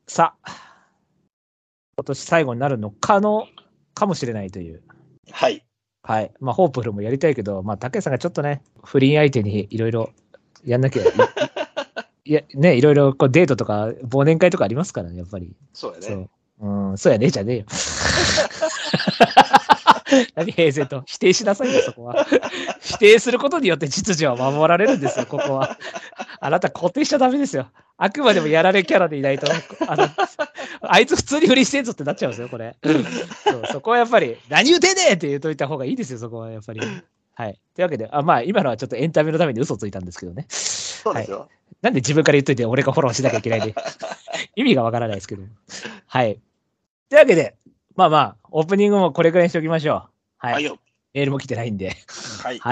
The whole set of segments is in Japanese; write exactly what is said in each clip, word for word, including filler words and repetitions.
さあ、今年最後になるのかの、かもしれないという。 はい。 はい。まあ、ホープフルもやりたいけど、まあ、竹さんがちょっとね、不倫相手にいろいろやんなきゃい、いや、ね、いろいろこうデートとか忘年会とかありますからね、やっぱり。 そうやね。 そう。うん、そうやね、じゃねえよ。何平然と。否定しなさいよ、そこは。否定することによって秩序は守られるんですよ、ここは。あなた固定しちゃダメですよ。あくまでもやられキャラでいないと、あの、あいつ普通に不倫してんぞってなっちゃうんですよ、これ。そう、そこはやっぱり、何言うてんねんって言うといた方がいいですよ、そこはやっぱり。はい。というわけで、あまあ、今のはちょっとエンタメのために嘘ついたんですけどね。 そうですよ。 はい、なんで自分から言っといて、俺がフォローしなきゃいけないで。意味がわからないですけど。はい。というわけで、まあまあ、オープニングもこれくらいにしておきましょう。はい。はい、メールも来てないんで。 はい。 はい。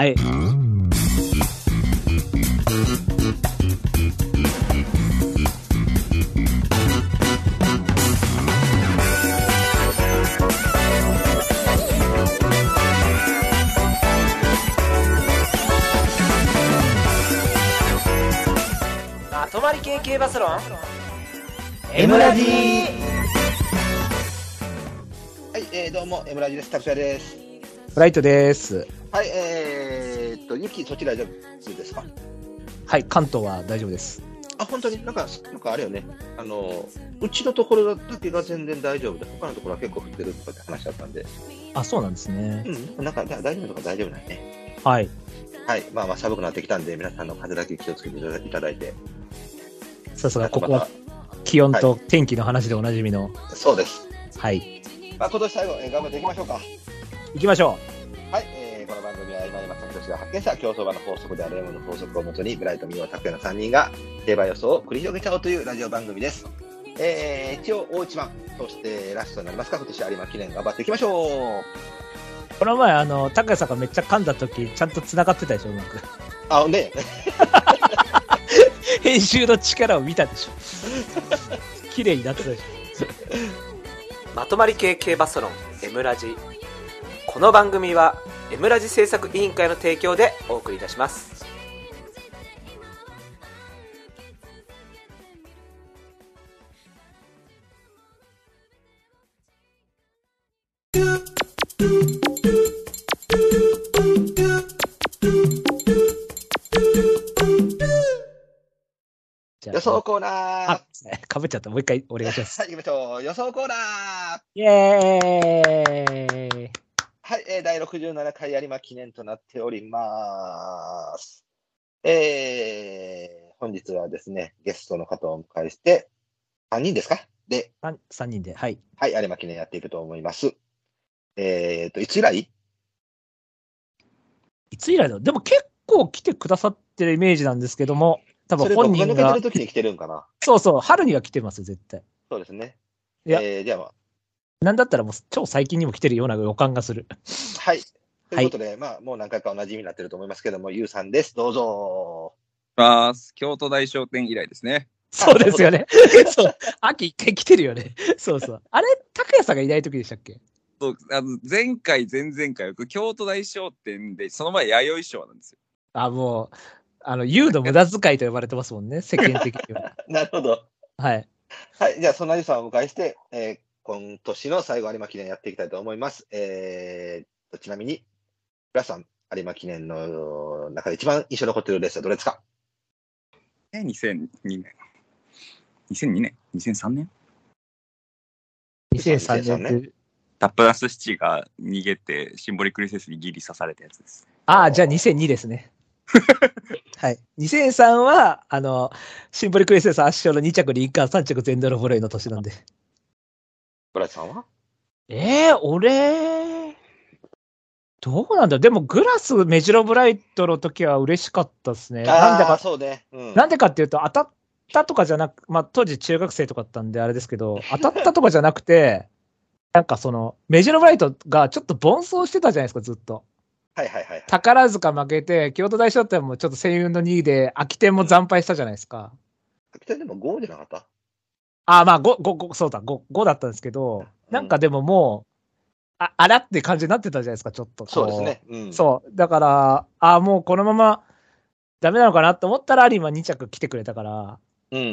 まとまり系系バスロン M ラジー。 はい、えー、どうも M ラジです。タクシャです。 フライトです。 はい、えーっと雪そちら大丈夫ですか？ はい、関東は大丈夫です。 あ、本当になんかなんかあれよね。あのうちのところだけが全然大丈夫で、他のところは結構降ってるとかって話だったんで。 あ、そうなんですね。 うん、なんか大丈夫とか大丈夫なんね。 はい。 はい、まあまあ寒くなってきたんで、皆さんの風だけ気をつけていただいて。 さすがここは気温と天気の話でおなじみの。 はい、そうです。 はい。 まあ今年最後、えー、頑張っていきましょうか。 行きましょう。はい、えー、この番組は今今作者が発見した競走馬の法則である M の法則をもとに、ブライト、ミオ、タクヤのさんにんが競馬予想を繰り広げちゃおうというラジオ番組です。えー、一応大一番、そしてラストになりますか、今年有馬記念頑張っていきましょう。 この前、あの、高谷さんがめっちゃ噛んだとき、ちゃんと繋がってたでしょ、うまく。 あ、ね編集の力を見たでしょ。綺麗になってたでしょ。 まとまり系系バスロン M ラジ。この番組は M ラジ制作委員会の提供でお送りいたします。 予想コーナー。 あ、かぶっちゃった。もう一回お願いします。 はい、行きましょう。予想コーナー。 イエーイ。 はい、えー、だいろくじゅうななかい有馬記念となっております。えー、本日はですね、ゲストの方をお迎えして、さんにんですかで、 さんにんで、はい。 はい、有馬記念やっていくと思います。えーと、いつ以来いつ以来だでも結構来てくださってるイメージなんですけども、多分本人が。それ僕が抜けてる時に来てるんかな。 そうそう、春には来てます、絶対。 そうですね。 いや、 えー、じゃあ、まあ、 なんだったらもう超最近にも来てるような予感がする。 はい。ということで、はい、まあ、もう何回かお馴染みになってると思いますけども、ゆうさんです。どうぞ。 あ京都大商店以来ですね。 そうですよね。そう。秋一回来てるよね。そうそう。あれ、拓也さんがいない時でしたっけ？ そう、あの、前回、前々回、京都大商店で、その前、弥生賞なんですよ。 あ、もう、あの、優の無駄遣いと呼ばれてますもんね、世間的には。 なるほど。 はい。 はい。じゃあ、そんなゆうさんをお迎えして、えー、今年の最後有馬記念やっていきたいと思います。えー、ちなみに、皆さん、有馬記念の中で一番印象に残っているレースはどれですか？ え、にせんにねん。にせんにねん ?にせんさんねんにせんさんねん。 タップダンスシチが逃げて、シンボリクリセスにギリ刺されたやつです。 ああ、じゃあにせんにですね。はい。にせんさんは、あの、シンボリクリセス圧勝のに着リンカーン、さん着ゼンドロフォレイの年なんで。 ブライさんは？ えー、俺、どうなんだでも、グラスメジロブライトの時は嬉しかったですね。なんでか、 そうね、うん、 なんでかっていうと、当たったとかじゃなく、まあ、当時中学生とかだったんであれですけど、当たったとかじゃなくて、なんかその、メジロブライトがちょっと奔走してたじゃないですか、ずっと。 はいはいはい、はい。 宝塚負けて、京都大商店もちょっと星雲のにいで、秋天も惨敗したじゃないですか。 秋天でもごじゃなかった？ ああ、まあご、ご、ご、そうだ、ご、ごだったんですけど、うん、なんかでももう、あ、あらって感じになってたじゃないですか、ちょっと。 そうですね。 うん、そう。だから、ああ、もうこのままダメなのかなと思ったら、有馬に着来てくれたから、 うん。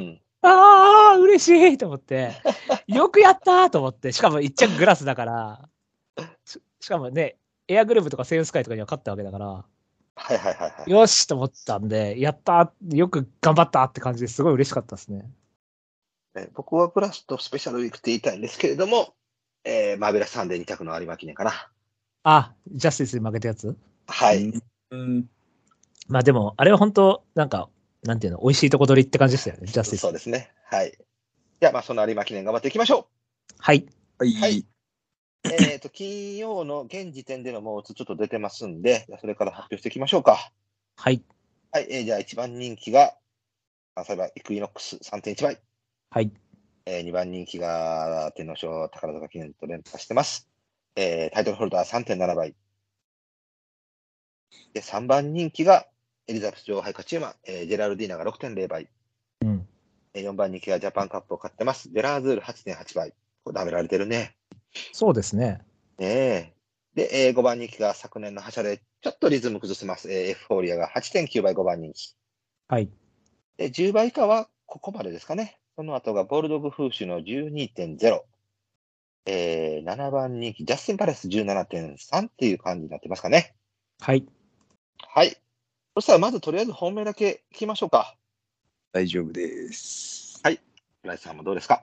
ああ、嬉しいと思って、よくやったと思って、しかも一着グラスだから、ししかもね、エアグループとかセールスカイとかには勝ったわけだから、 はいはいはいはい。 よしと思ったんで、やったよく頑張ったって感じですごい嬉しかったですね。 え僕はグラスとスペシャルウィークって言いたいんですけれども、えー、マーベラスサンデーに着の有馬記念かな。 あ、ジャスティスに負けたやつはい。 うん。 まあでも、あれは本当、なんか、なんていうの、美味しいとこ取りって感じでしたよね、ジャスティス。 そうですね。はい。じゃあ、まあ、その有馬記念頑張っていきましょはい。 はい。 はいう。えっと、金曜の現時点でのモーツちょっと出てますんで、じゃあそれから発表していきましょうか。 はい。 はい。えーじゃあ、いちばん人気が、関西馬イクイノックス さんてんいち 倍。 はい。 えー、にばん人気が天皇賞宝塚記念と連覇してます。えータイトルホルダー さんてんなな 倍。で、さんばん人気がエリザベス女王杯勝ち馬、えージェラルディーナが ろくてんゼロ 倍。 うん。 えーよんばん人気がジャパンカップを勝ってます。ベラーズール はちてんはち 倍。これ、舐められてるね。 そうですね。 ねえ。で、えーごばん人気が昨年の覇者でちょっとリズム崩せます。えーエフフォーリアが はちてんきゅう 倍、ごばん人気。 はい。 で、じゅうばい以下はここまでですかね。その後がボルドグフーシュの じゅうにてんゼロ。えー、ななばん人気、ジャスティンパレス じゅうななてんさん っていう感じになってますかね。 はい。 はい。そしたらまずとりあえず本命だけ聞きましょうか。 大丈夫です。 はい。村井さんもどうですか？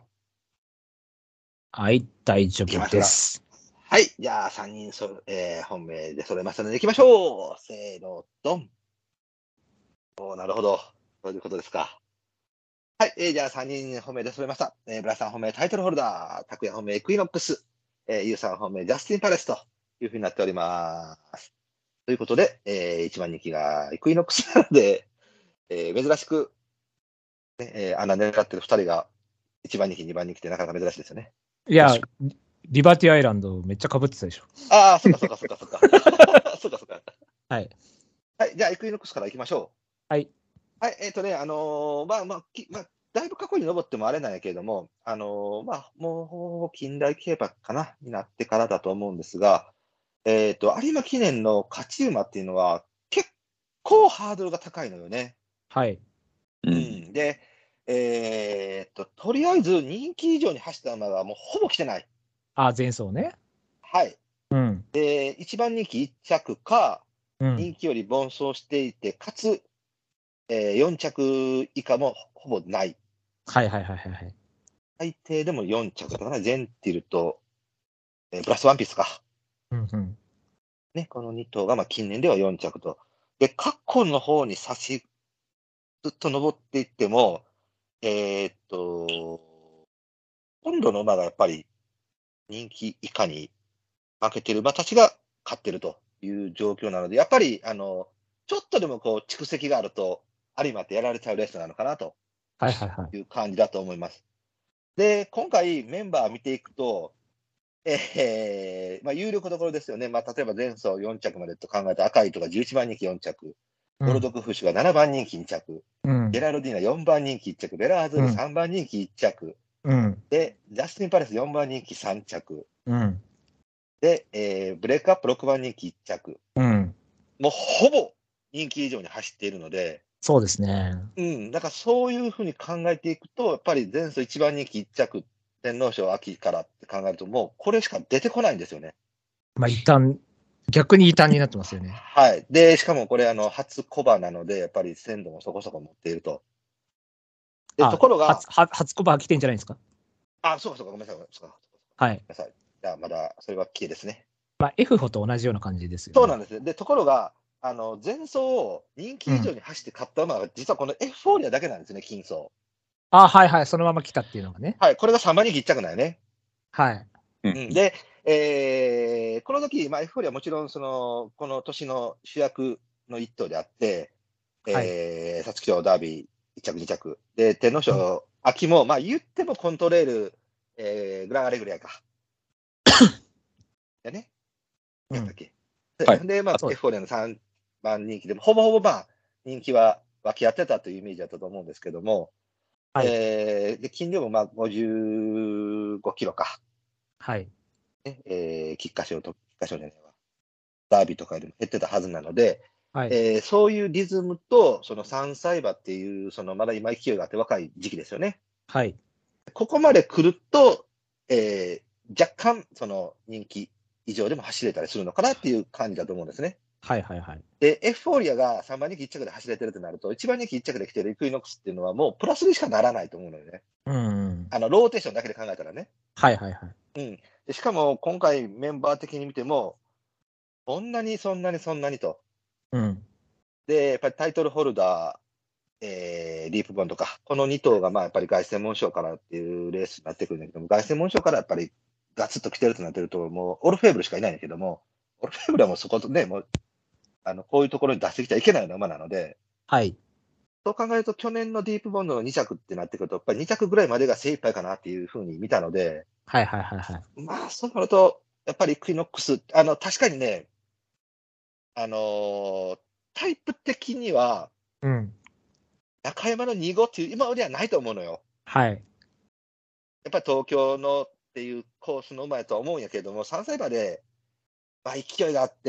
はい、大丈夫です。 はい。じゃあさんにんそ、えー本命で揃えましたので行きましょう。せーの、ドン。おー、なるほど。そういうことですか。はい。えーじゃあさんにん本命で揃えました。えー、ブラさん本命タイトルホルダー、拓也本命エクイノックス、えー、ユウさん本命ジャスティンパレスというふうになっております。ということで、えー、いちばん人気がエクイノックスなので、えー珍しく、ねえー穴狙ってるふたりがいちばん人気、にばん人気ってなかなか珍しいですよね。 いや確、 リバティアイランドめっちゃ被ってたでしょ。 ああ、そっかそっかそっかそっか。そっかそっか。 はい。 はい。じゃあエクイノックスからいきましょう。 はい。 はい。えっ、とね、あのーまあまあ、きまあ、だいぶ過去に登ってもあれなんやけれども、あのーまあ、もう近代競馬かな、になってからだと思うんですが、えっ、と、有馬記念の勝ち馬っていうのは結構ハードルが高いのよね。 はい。 う。 うんん。で、えっと、とりあえず人気以上に走った馬がもうほぼ来てない。 あ、前走ね。 はい。 うん。 で、いちばん人気いっ着か、 うん。 人気より奔走していて、かつ、えー、よん着以下もほぼない。 はいはいはいはいはい。 最低でもよん着だかな、ゼンティルと、えープラスワンピースか。 うんうん。 ね、このに頭がまあ近年ではよん着と。で、過去の方に差し、ずっと登っていっても、えーっと、今度の馬がやっぱり人気以下に負けてる馬たちが勝ってるという状況なので、やっぱり、あの、ちょっとでもこう蓄積があると、有馬ってやられちゃうレースなのかなとはいはいはい。 いう感じだと思います。で、今回メンバー見ていくと、えーまあ、有力どころですよね。まあ、例えば前走よん着までと考えた赤いとかじゅういちばん人気よん着、ボルドグフーシュがななばん人気に着、 うんゲ。ラルディーナよんばん人気いっ着、ベラーズールさんばん人気いっ着、 うん。 で、ジャスティンパレスよんばん人気さん着、 うん。 で、えーブレイクアップろくばん人気いっ着、 うん。 もうほぼ人気以上に走っているので、 そうですね。 うん、だからそういうふうに考えていくと、やっぱり前走いちばん人気いっ着、天皇賞秋からって考えると、もうこれしか出てこないんですよね。 まあ、異端、逆に異端になってますよね。 はい。で、しかもこれ、あの、初小馬なので、やっぱり鮮度もそこそこ持っていると。で、 あところが初、、は初コバ来てんじゃないですか。 あ、そうかそうか、ごめんなさい、ごめんなさい。 はい。 ごめんなさい。じゃあ、まだ、それは消えですね。 まあ、F 歩と同じような感じですよね。 そうなんですね。で、ところが、あの、前走を人気以上に走って勝った馬は、実はこのエフフォーリアだけなんですね、金走。 あ、はいはい。そのまま来たっていうのがね。 はい。これがさんばん人気いっ着なんよね。 はい。 ううん、で、えーこの時、まあ、エフフォーリアはもちろん、その、この年の主役の一頭であって、えー、皐月賞ダービーいっ着、に着。で、天皇賞、秋も、まあ、言ってもコントレール、えー、グランアレグリアか。でね。 うんやったっけ。 はいで、まあ、 そうエフフォーリアのさんばん人気でも、ほぼほぼ、まあ、人気は分け合ってたというイメージだったと思うんですけども、 はいえー、で、斤量もまあ、ごじゅうごキロか。 はい。 ね、えー、菊花賞と、菊花賞じゃないわ。ダービーとかよりも減ってたはずなので、 はい。 えーそういうリズムと、そのさんさい馬っていう、そのまだ今勢いがあって若い時期ですよね。 はい。 ここまで来ると、えー、若干、その人気以上でも走れたりするのかなっていう感じだと思うんですね。 はいはいはい。 で、エフフォーリアがさんばん人気いっ着で走れてるとなると、いちばん人気いっ着で来てるイクイノックスっていうのはもうプラスにしかならないと思うのよね。 うん、うん。 あの、ローテーションだけで考えたらね。 はいはいはい。 うん。でしかも今回メンバー的に見ても、そんなにそんなにそんなにと。 うん。 で、やっぱりタイトルホルダー、えー、ディープボンドか、このに頭がまあやっぱり凱旋門賞からっていうレースになってくるんだけども、凱旋門賞からやっぱりガツッと来てるとなってると、もうオルフェーブルしかいないんだけども、オルフェーブルはもうそことね、もうあのこういうところに出してきちゃいけないような馬なので、 はい。 そう考えると、去年のディープボンドのに着ってなってくると、やっぱりに着ぐらいまでが精一杯かなっていうふうに見たので、 はいはいはいはい。 まあ、そうなると、やっぱりイクイノックス、あの確かにね、あのータイプ的には、 うん。 中山のに号っていう今ではないと思うのよ。 はい。 やっぱり東京のっていうコースの馬やとは思うんやけれども、さんさい馬で、まあ、勢いがあって、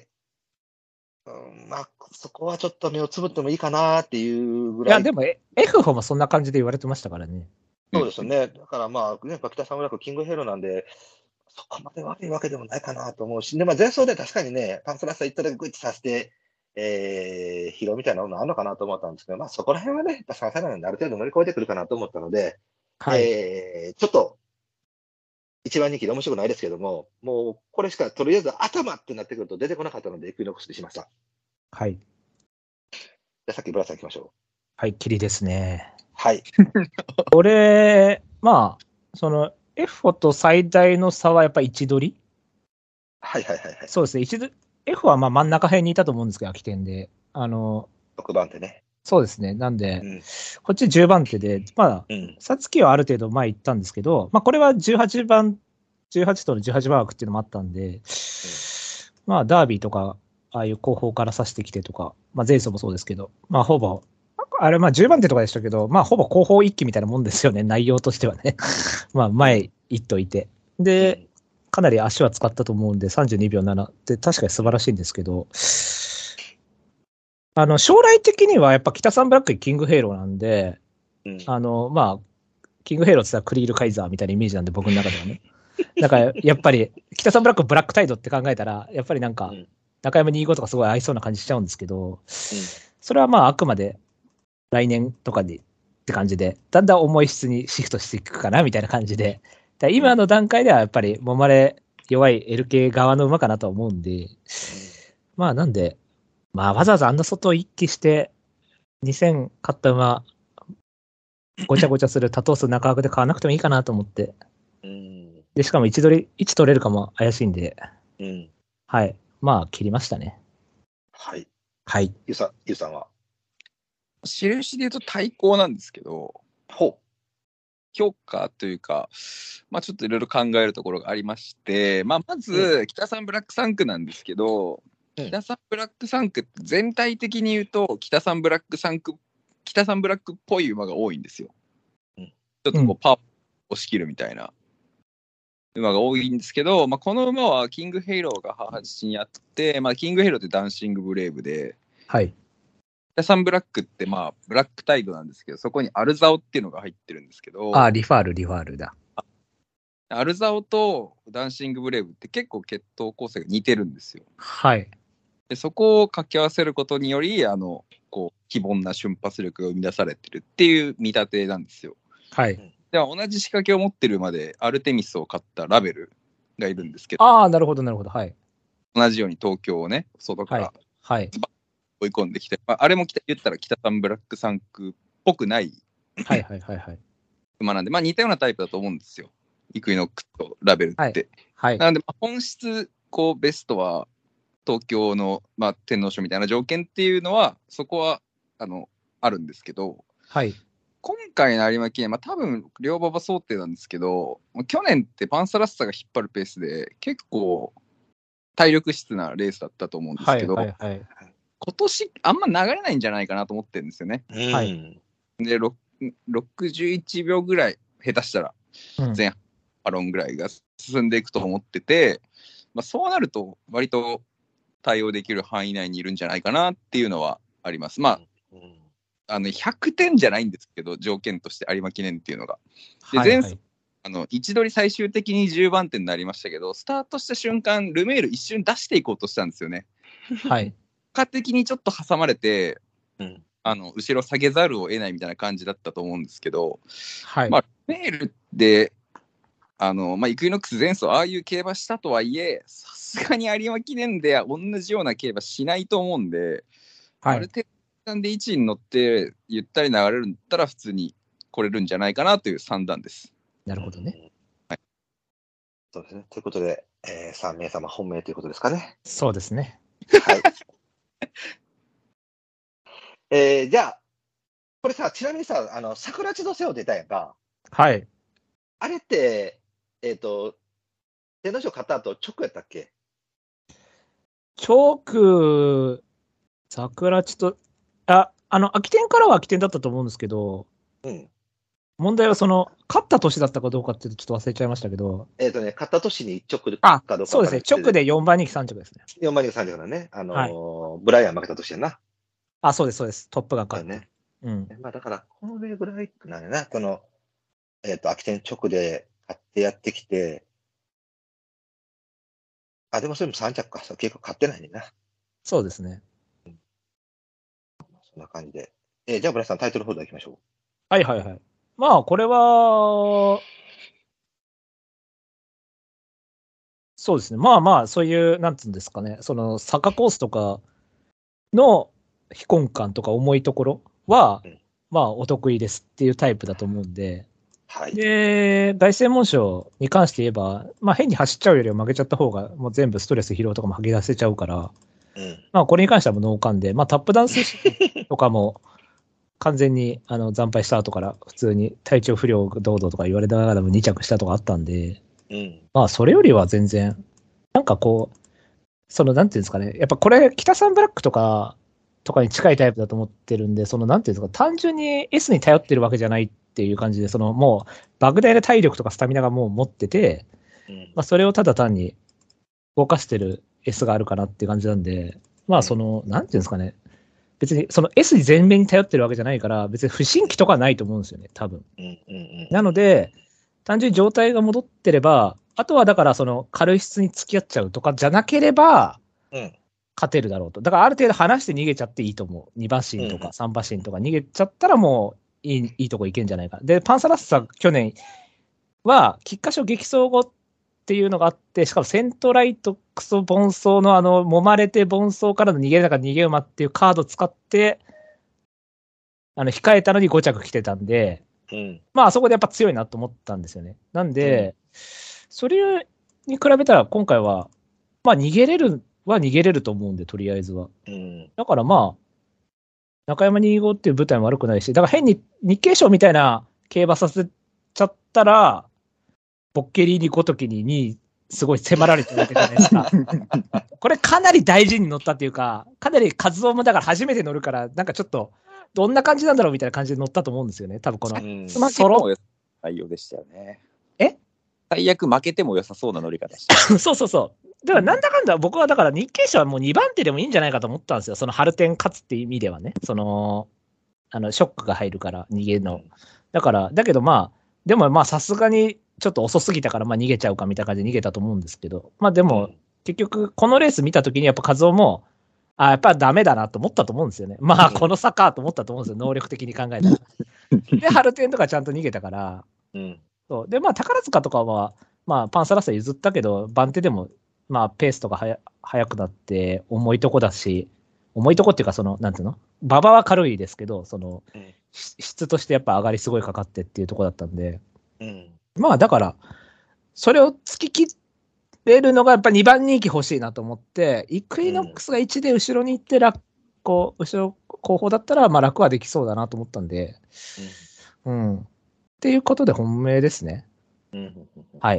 うん、まあ、そこはちょっと目をつぶってもいいかなっていうぐいや、 らい。 でも、え F 歩もそんな感じで言われてましたからね。 そうですよね。だからまあ、ね、北サムラックキングヘロなんで、そこまで悪いわけでもないかなと思うし、で、まあ、前走で確かにね、パンクラスター行っただけグイッとさせて、えー、疲労みたいなものあるのかなと思ったんですけど、まあ、そこら辺はね、やっぱさんさいなのである程度乗り越えてくるかなと思ったので、 はい。 えー、ちょっと、一番人気で面白くないですけども、もう、これしか、とりあえず頭ってなってくると出てこなかったので、エクイノックスにしました。 はい。 じゃあ、さっきブラスさん行きましょう。 はい、霧ですね。 はい。 これ、まあ、その、F 歩と最大の差はやっぱり位置取りはいはいはいはい。 そうですね。一度 F はまあ真ん中辺にいたと思うんですけど、空き点で。あの、 ろくばん手ね。 そうですね。なんで、 うん。 こっちじゅうばん手で、まあ、 うん。 さつきはある程度前行ったんですけど、まあこれはじゅうはちばん、じゅうはちとのじゅうはちばん枠っていうのもあったんで、まあダービーとか、ああいう後方から指してきてとか、まあ前走もそうですけど、まあほぼ、あれまあじゅうばん手とかでしたけど、まあほぼ後方一気みたいなもんですよね、内容としてはね。まあ前行っといて。で、かなり足は使ったと思うんで、さんじゅうにびょうななって確かに素晴らしいんですけど、あの、将来的にはやっぱ北サンブラックキングヘイローなんで、 うん。 あの、まあ、キングヘイローって言ったらクリールカイザーみたいなイメージなんで、僕の中ではね。だから、やっぱり、北サンブラックブラックタイドって考えたら、やっぱりなんかうん、 中山にじゅうごとかすごい合いそうな感じしちゃうんですけど、 うん。 それはまあ、あくまで来年とかでって感じで、だんだん重い質にシフトしていくかな、みたいな感じで。だ今の段階ではやっぱり、もまれ弱い エルケー 側の馬かなと思うんで、まあ、なんで、まあ、わざわざあんな外を一気して、にせん勝った馬、ごちゃごちゃする多頭数中枠で買わなくてもいいかなと思って。 うん。 で、しかも位置取り、位置取れるかも怪しいんで、 うん。 はい。まあ、切りましたね。 はい。 はい。 ゆうさん、ゆうさんは印で言うと対抗なんですけど、 ほ評価というか、まあちょっといろいろ考えるところがありまして、まあまず、北サンブラックさん区なんですけど、 うん北サンブラックさん区って全体的に言うと、北サンブラックさん区、北サンブラックっぽい馬が多いんですよ。 うんちょっとこうパワーを押し切るみたいな馬が多いんですけど、まあ、この馬はキングヘイローが母父にあって、まあ、キングヘイローってダンシングブレイブで、 はい。 北サンブラックってまあブラックタイドなんですけど、そこにアルザオっていうのが入ってるんですけど、 あ、リファール、リファールだ。 アルザオとダンシングブレイブって結構血統構成が似てるんですよ。 はい。 でそこを掛け合わせることにより、あのこう非凡な瞬発力が生み出されてるっていう見立てなんですよ。 はい。 では同じ仕掛けを持ってる馬でアルテミスを買ったラベルがいるんですけど、 ああ、なるほど、なるほど。はい。 同じように東京をね、外からはい。 追い込んできて、まあ、あれも言ったら北サンブラックさん区っぽくないはい、はい、はい、はい。 馬なんで、まあ似たようなタイプだと思うんですよ。イクイノックスとラベルって。 はいはい。 なので、まあ、本質、こう、ベストは東京の、まあ、天皇賞みたいな条件っていうのは、そこは、あの、あるんですけど、 はい。 今回の有馬記念、まあ多分、両馬場想定なんですけど、去年ってパンサラッサが引っ張るペースで、結構、体力質なレースだったと思うんですはい、 けど、 はい、はい。 今年あんま流れないんじゃないかなと思ってるんですよね。 う。 はい。 で、ろくじゅういちびょうぐらい、下手したらうん前半アロンぐらいが進んでいくと思ってて、まあ、そうなると割と対応できる範囲内にいるんじゃないかなっていうのはあります。まあ、 うんあのひゃくてんじゃないんですけど、条件として有馬記念っていうのが。で、 はいはい前あの位置取り最終的にじゅうばんてになりましたけど、スタートした瞬間、ルメール一瞬出していこうとしたんですよね。 はい。 結果的にちょっと挟まれて、 うん。 あの後ろ下げざるを得ないみたいな感じだったと思うんですけど、 はい。 まあ、ルメールで、あのまあ、イクイノックス前走、ああいう競馬したとはいえ、さすがに有馬記念では同じような競馬しないと思うんで、 はいある程度でいちいに乗って、ゆったり流れるんだったら、普通に来れるんじゃないかなという算段です。 なるほどね。 はい。そうですね。ということで、えー、さん名様本命ということですかね。 そうですね。 はい。えー、じゃあ、これさ、ちなみにさ、あの、桜地の背を出たやんか。 はい。 あれって、えっ、と、天皇賞勝った後、直やったっけ？ チョーク、桜地と、あ、あの、秋天からは秋天だったと思うんですけど、 うん。 問題はその、勝った年だったかどうかっていうとちょっと忘れちゃいましたけど、 えっ、とね、勝った年に直あかどうかそうですね。直でよんばん人気さん着ですね。 よんばんにさん着だね。あのーはいブライアン負けた年やな。 あ、そうです、そうです。トップが勝って。 だよね。 うん。 まあだから、この上ぐらいなんやな。この、えっ、と、秋天直で勝ってやってきて、あ、でもそれもさん着か。そう結構勝ってないねんな。 そうですね。 そんな感じで。えーじゃあ、ブライさん、タイトルホルダー行きましょう。 はいはいはい。まあ、これは、そうですね。まあまあ、そういう、なんつうんですかね。その、坂コースとかの非根幹とか重いところは、 うんまあ、お得意ですっていうタイプだと思うんで、 はい。 で、凱旋門賞に関して言えば、まあ変に走っちゃうよりは負けちゃった方が、もう全部ストレス疲労とかも吐き出せちゃうから、 うん。 まあこれに関してはもうノーカンで、まあタップダンスとかも完全にあの惨敗した後から普通に体調不良どうどうとか言われながらもに着したとかあったんで、 うん。 まあそれよりは全然、なんかこう、そのなんていうんですかね、やっぱこれ北サンブラックとか、とかに近いタイプだと思ってるんで、そのなんていうんですか、単純に S に頼ってるわけじゃないっていう感じで、そのもう莫大な体力とかスタミナがもう持ってて、 うん。 まあそれをただ単に動かしてる S があるかなっていう感じなんで、まあその、なんていうんですかね、別にその S に全面に頼ってるわけじゃないから、別に不審期とかはないと思うんですよね、多分。 うん。うん。 なので、単純に状態が戻ってれば、あとはだからその軽質に付き合っちゃうとかじゃなければ、 うん。 勝てるだろうと。だからある程度離して逃げちゃっていいと思う。に馬身とうんかさん馬身とか逃げちゃったらもういいいいとこ行けんじゃないか。で、パンサラッサ去年は、菊花賞激走後っていうのがあって、しかもセントライトクソ盆走のあの、揉まれて盆走からの逃げなか逃げ馬っていうカード使って、あの、控えたのにご着来てたんで、 うん。 まああそこでやっぱ強いなと思ったんですよね。なんで、それに比べたら今回は、まあ逃げれるは逃げれると思うんで、とりあえずは。 うん。 だからまあ、中山にじゅうごっていう舞台も悪くないし、だから変に日経賞みたいな競馬させちゃったら、ボッケリーニごときににいすごい迫られてるわけじゃないですか。これかなり大事に乗ったっていうか、かなり活動もだから初めて乗るから、なんかちょっと、どんな感じなんだろうみたいな感じで乗ったと思うんですよね。多分この、 うん負けても良さそうな内容でしたよね。 え最悪負けても良さそうな乗り方してそうそうそう。だからなんだかんだ僕はだから日経賞はもうにばん手でもいいんじゃないかと思ったんですよ。その春天勝つっていう意味ではね。その、あの、ショックが入るから逃げの。だから、だけどまあ、でもまあさすがにちょっと遅すぎたからまあ逃げちゃうかみたいな感じで逃げたと思うんですけど、まあでも結局このレース見たときにやっぱ和夫も、あ、やっぱダメだなと思ったと思うんですよね。まあこの差かと思ったと思うんですよ。能力的に考えたら。で、春天とかちゃんと逃げたから、 うん。 そう。で、まあ宝塚とかは、まあパンサラッサ譲ったけど、番手でも、まあペースとかはや速くなって重いとこだし、重いとこっていうかその、なんていうの馬場は軽いですけど、その、 うん質としてやっぱ上がりすごいかかってっていうとこだったんで、 うん。 まあだから、それを突き切れるのがやっぱにばん人気欲しいなと思って、イクイノックスがいちで後ろに行って楽、こう、後ろ後方だったらまあ楽はできそうだなと思ったんで、うん。っていうことで本命ですね。 うん。うん。 はい。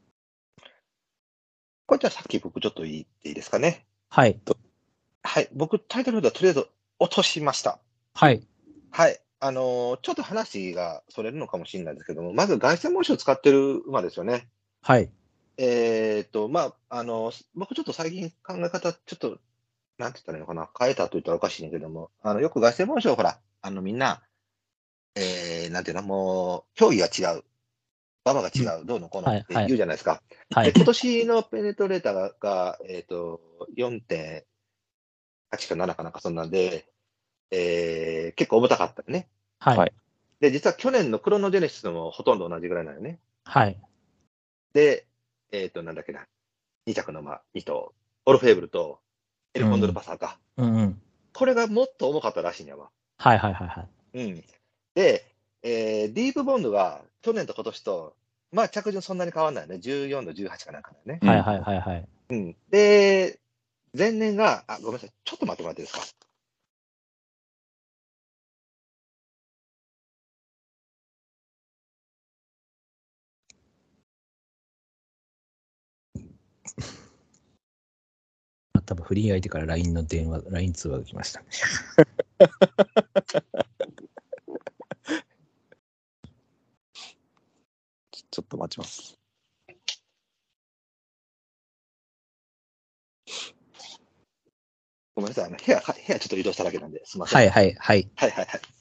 これじゃあさっき僕ちょっと言っていいですかね。 はい。 はい。僕、タイトルホルダーとりあえず落としました。 はい。 はい。あのーちょっと話がそれるのかもしれないですけども、まず凱旋門賞を使ってる馬ですよね。 はい。 えっと、まあ、あのー僕ちょっと最近考え方、ちょっと、なんて言ったらいいのかな、変えたと言ったらおかしいんだけども、あの、よく凱旋門賞、ほら、 あのみんな、えー、なんていうの、もう、競技が違う、馬場が違う、どうのこうのって言うじゃないですか。 はいで、。今年のペネトレーターが、がえっ、と、よんてんはちかななかなんかそんなんで、えー、結構重たかったよね。 はい。 はいで、実は去年のクロノジェネシスもほとんど同じぐらいなのね。 はい。 で、えっ、と、なんだっけな、に着の馬、に頭、オルフェーブルとエルコンドルパサーか。 うんうん。 これがもっと重かったらしいんやわ。 はいはいはいはい。 うん。で、えーディープボンドが去年と今年と、まあ着順そんなに変わんないよね。じゅうよんどじゅうはちかなんかだよね。 うんはいはいはいはい。 うん。で、前年が、あ、ごめんなさい。ちょっと待ってもらっていいですか。 多分フリー相手から ライン の電話、ライン 通話が来ました。 ちちょっと待ちます。 ごめんなさい。あの部屋、部屋ちょっと移動しただけなんで、すみません。 はいはいはい。 はいはいはい。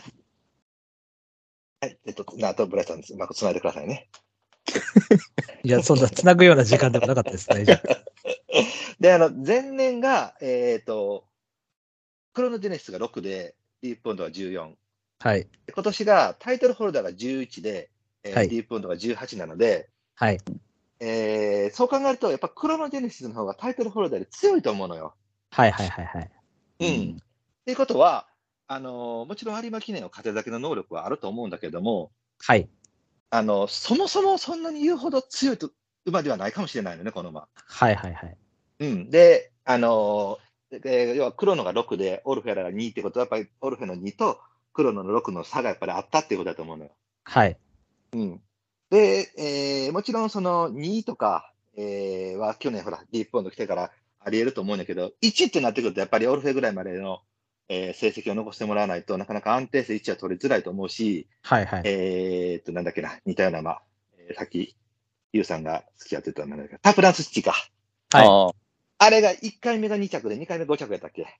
はい。えっと、あとブライトさんです。うまく繋いでくださいね。 いや、そんな繋ぐような時間でもなかったですね。じゃで、あの、前年が、えっ、と、クロノジェネシスがろくで、ディープボンドがじゅうよん。 あはい。 今年がタイトルホルダーがじゅういちで、えーはいディープボンドがじゅうはちなので、 はい。 えーそう考えると、やっぱクロノジェネシスの方がタイトルホルダーより強いと思うのよ。 はいはいはいはい。 うん。っていうことは、あのーもちろん有馬記念を勝てるだけの能力はあると思うんだけども、 はい。 あのそもそもそんなに言うほど強いと馬ではないかもしれないのね、この馬。 はいはいはい。 うん、で、あのーで要はクロノがろくで、オルフェラがにってことは、やっぱりオルフェのにとクロノのろくの差がやっぱりあったっていうことだと思うのよ。 はい。 うん、で、えーもちろんそのにとか、えーは去年ほら、ディープボンド来てからあり得ると思うんだけど、いちってなってくると、やっぱりオルフェぐらいまでの、えー成績を残してもらわないとなかなか安定性いちは取りづらいと思うし、 はいはい。 えーっと、なんだっけな、似たような馬、えーさっき、ユウさんが好きやってたんだけど、タプランスシティか。 はい。 ああれがいっかいめがに着で、にかいめご着やったっけ？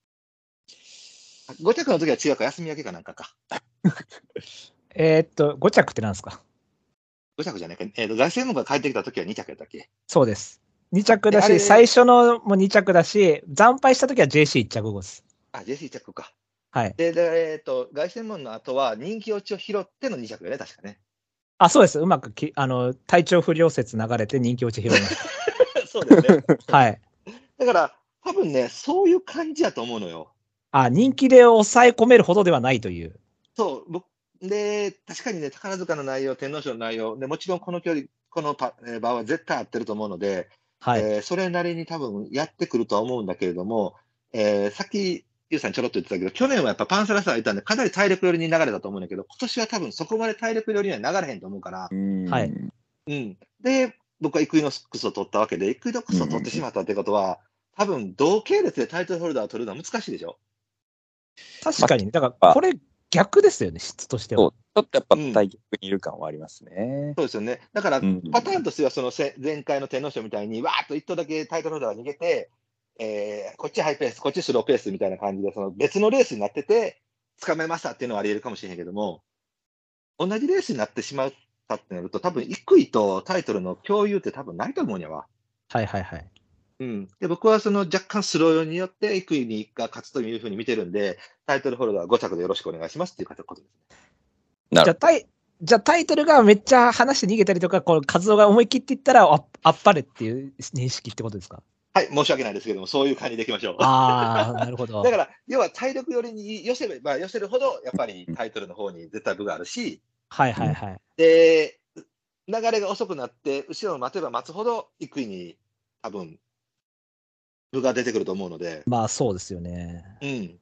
ご着の時は違うか、休み明けかなんかか。 えーっと、ご着って何ですか？ ご着じゃないか。えーっと、凱旋門が帰ってきた時はに着やったっけ？ そうです。に着だであれし、最初のもに着だし、惨敗したときは ジェーシーいち 着後です。 あ、ジェーシー 着か。 はい。 で、でえーっと、凱旋門の後は人気落ちを拾ってのに着よね、確かね。 あ、そうです。うまくき、あの、体調不良説流れて人気落ち拾いましそうだよね。 た。はい。 だから、多分ね、そういう感じやと思うのよ。 あ、人気で抑え込めるほどではないという。 そう、僕、で、確かにね、宝塚の内容、天皇賞の内容、でもちろんこの距離、このパえー場は絶対合ってると思うので、 はい。 えーそれなりに多分やってくるとは思うんだけれども、えーさっき、ゆうさんちょろっと言ってたけど、去年はやっぱパンサラッサがいたんで、かなり体力寄りに流れたと思うんだけど、今年は多分そこまで体力寄りには流れへんと思うからー、うんはいうん。で、僕はイクイノックスを取ったわけで、イクイノックスを取ってしまったってことは、多分同系列でタイトルホルダーを取るのは難しいでしょ。 確かに。だから、これ逆ですよね、質としてはそう。ちょっとやっぱ対逆にいる感はありますね。 そうですよね。だからうん、 パターンとしては、そのせ前回の天皇賞みたいに、わーっと一頭だけタイトルホルダーが逃げて、えーこっちハイペース、こっちスローペースみたいな感じで、その別のレースになってて、掴めましたっていうのはあり得るかもしれへんけども、同じレースになってしまったってなると、多分イクイとタイトルの共有って多分ないと思うんやわ。 はいはいはい。 うん、で僕はその若干スローによってイクイにが勝つというふうに見てるんで、タイトルホルダーご着でよろしくお願いしますっていうことですね。 なるじゃあタイ、じゃあタイトルがめっちゃ離して逃げたりとか、この活動が思い切っていったら、ああっぱれっていう認識ってことですか？ はい、申し訳ないですけども、そういう感じでいきましょう。 ああ、なるほど。 だから、要は体力寄りに寄せれば寄せるほど、やっぱりタイトルの方に絶対分があるし、 はいはいはい。 で、流れが遅くなって、後ろを待てば待つほど、イクイに多分、分が出てくると思うので、 まあそうですよね。 うん。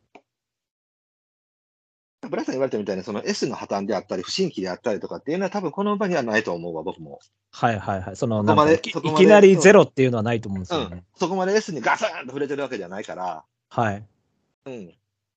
ブライさん言われたみたいな、その S の破綻であったり、不新規であったりとかっていうのは、多分この馬にはないと思うわ、僕も。 はいはいはい。その、 そこまでなんかいきそこまでいきなりゼロっていうのはないと思うんですうんよね。。 そこまで S にガツンと触れてるわけじゃないから、 はい。 うん。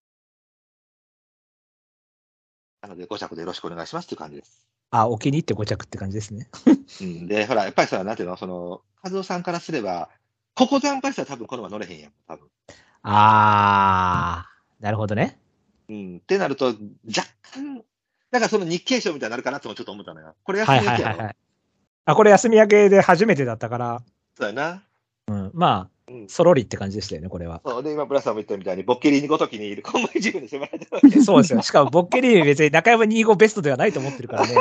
なので、ご着でよろしくお願いしますっていう感じです。 あ、お気に入ってご着って感じですね。 うん。で、ほら、やっぱりさ、なんていうの、その、和夫さんからすれば、ここ惨敗したら多分この馬乗れへんやん、多分。 ああ、なるほどね。 うん。 ってなると、若干、なんかその日経賞みたいになるかなともちょっと思ったのよ。これ休はいみ明けやろ。 はいはいはい。あ、これ休み明けで初めてだったから、 そうやな。 うん、まあ、 うん。 そろりって感じでしたよね、これは。 そうで、今、ブラさんも言ったみたいに、ボッケリーにごときにいる、今後自分で迫られてるわけ。 そうですよ。しかも、ボッケリー別に中山にじゅうごベストではないと思ってるからね。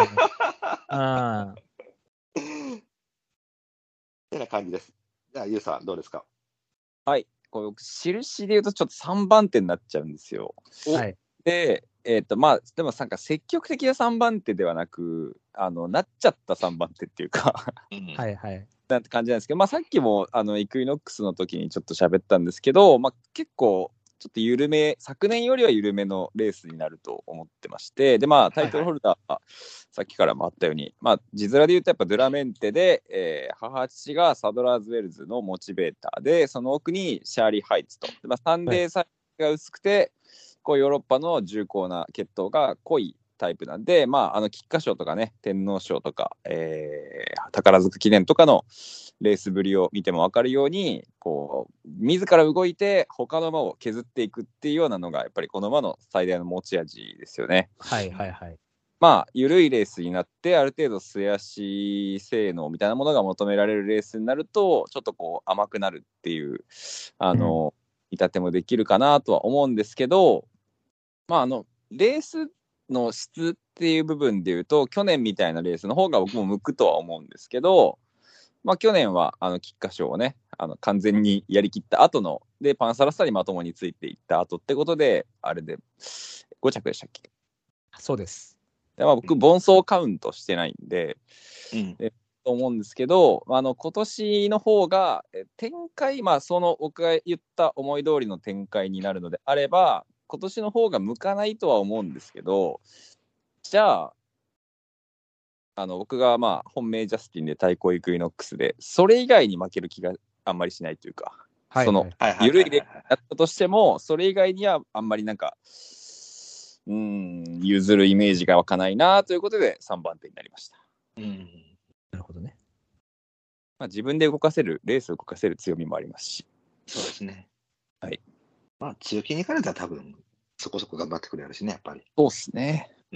うん。 てな感じです。じゃあ、ゆうさん、どうですか？ はい。これ僕、印で言うとちょっとさんばん手になっちゃうんですよ。 はい。 で、えっ、と、まあ、でもなんか積極的なさんばん手ではなく、あの、なっちゃったさんばん手っていうかうんはいはい。 なんて感じなんですけど、まあ、さっきもあのイクイノックスの時にちょっと喋ったんですけど、まあ、結構ちょっと緩め、昨年よりは緩めのレースになると思ってまして、で、まあ、タイトルホルダーは、さっきからもあったように、まあ、字面で言うとやっぱドゥラメンテで、えー、母父がサドラーズウェルズのモチベーターで、その奥にシャーリー・ハイツと、でまあ、サンデーサイズが薄くて、こうヨーロッパの重厚な血統が濃いタイプなんで、まあ、あの菊花賞とかね、天皇賞とか、えー、宝塚記念とかのレースぶりを見ても分かるように、こう自ら動いて他の馬を削っていくっていうようなのがやっぱりこの馬の最大の持ち味ですよね。 はいはいはい。 まあ緩いレースになってある程度末足性能みたいなものが求められるレースになるとちょっとこう甘くなるっていうあの、うん、見立てもできるかなとは思うんですけど、まああのレースの質っていう部分でいうと去年みたいなレースの方が僕も向くとは思うんですけど、まあ、去年はあの菊花賞をねあの完全にやりきった後のでパンサラッサにまともについていった後ってことであれでご着でしたっけ？ そうです。 で、まあ、僕盆走カウントしてないんで、うん、でと思うんですけど、あの今年の方が展開、まあその僕が言った思い通りの展開になるのであれば今年の方が向かないとは思うんですけど、じゃああの僕がまあ本命ジャスティンで対抗イクイノックスでそれ以外に負ける気があんまりしないというか、はい、その緩いでやったとしてもそれ以外にはあんまりなんかうーん譲るイメージが湧かないなということでさんばん手になりました。 うん、なるほどね。 まあ、自分で動かせるレースを動かせる強みもありますし。 そうですね。 はい。 まあ強気にいかれたら多分そこそこ頑張ってくれるしね、やっぱり。 そうですね。 うん。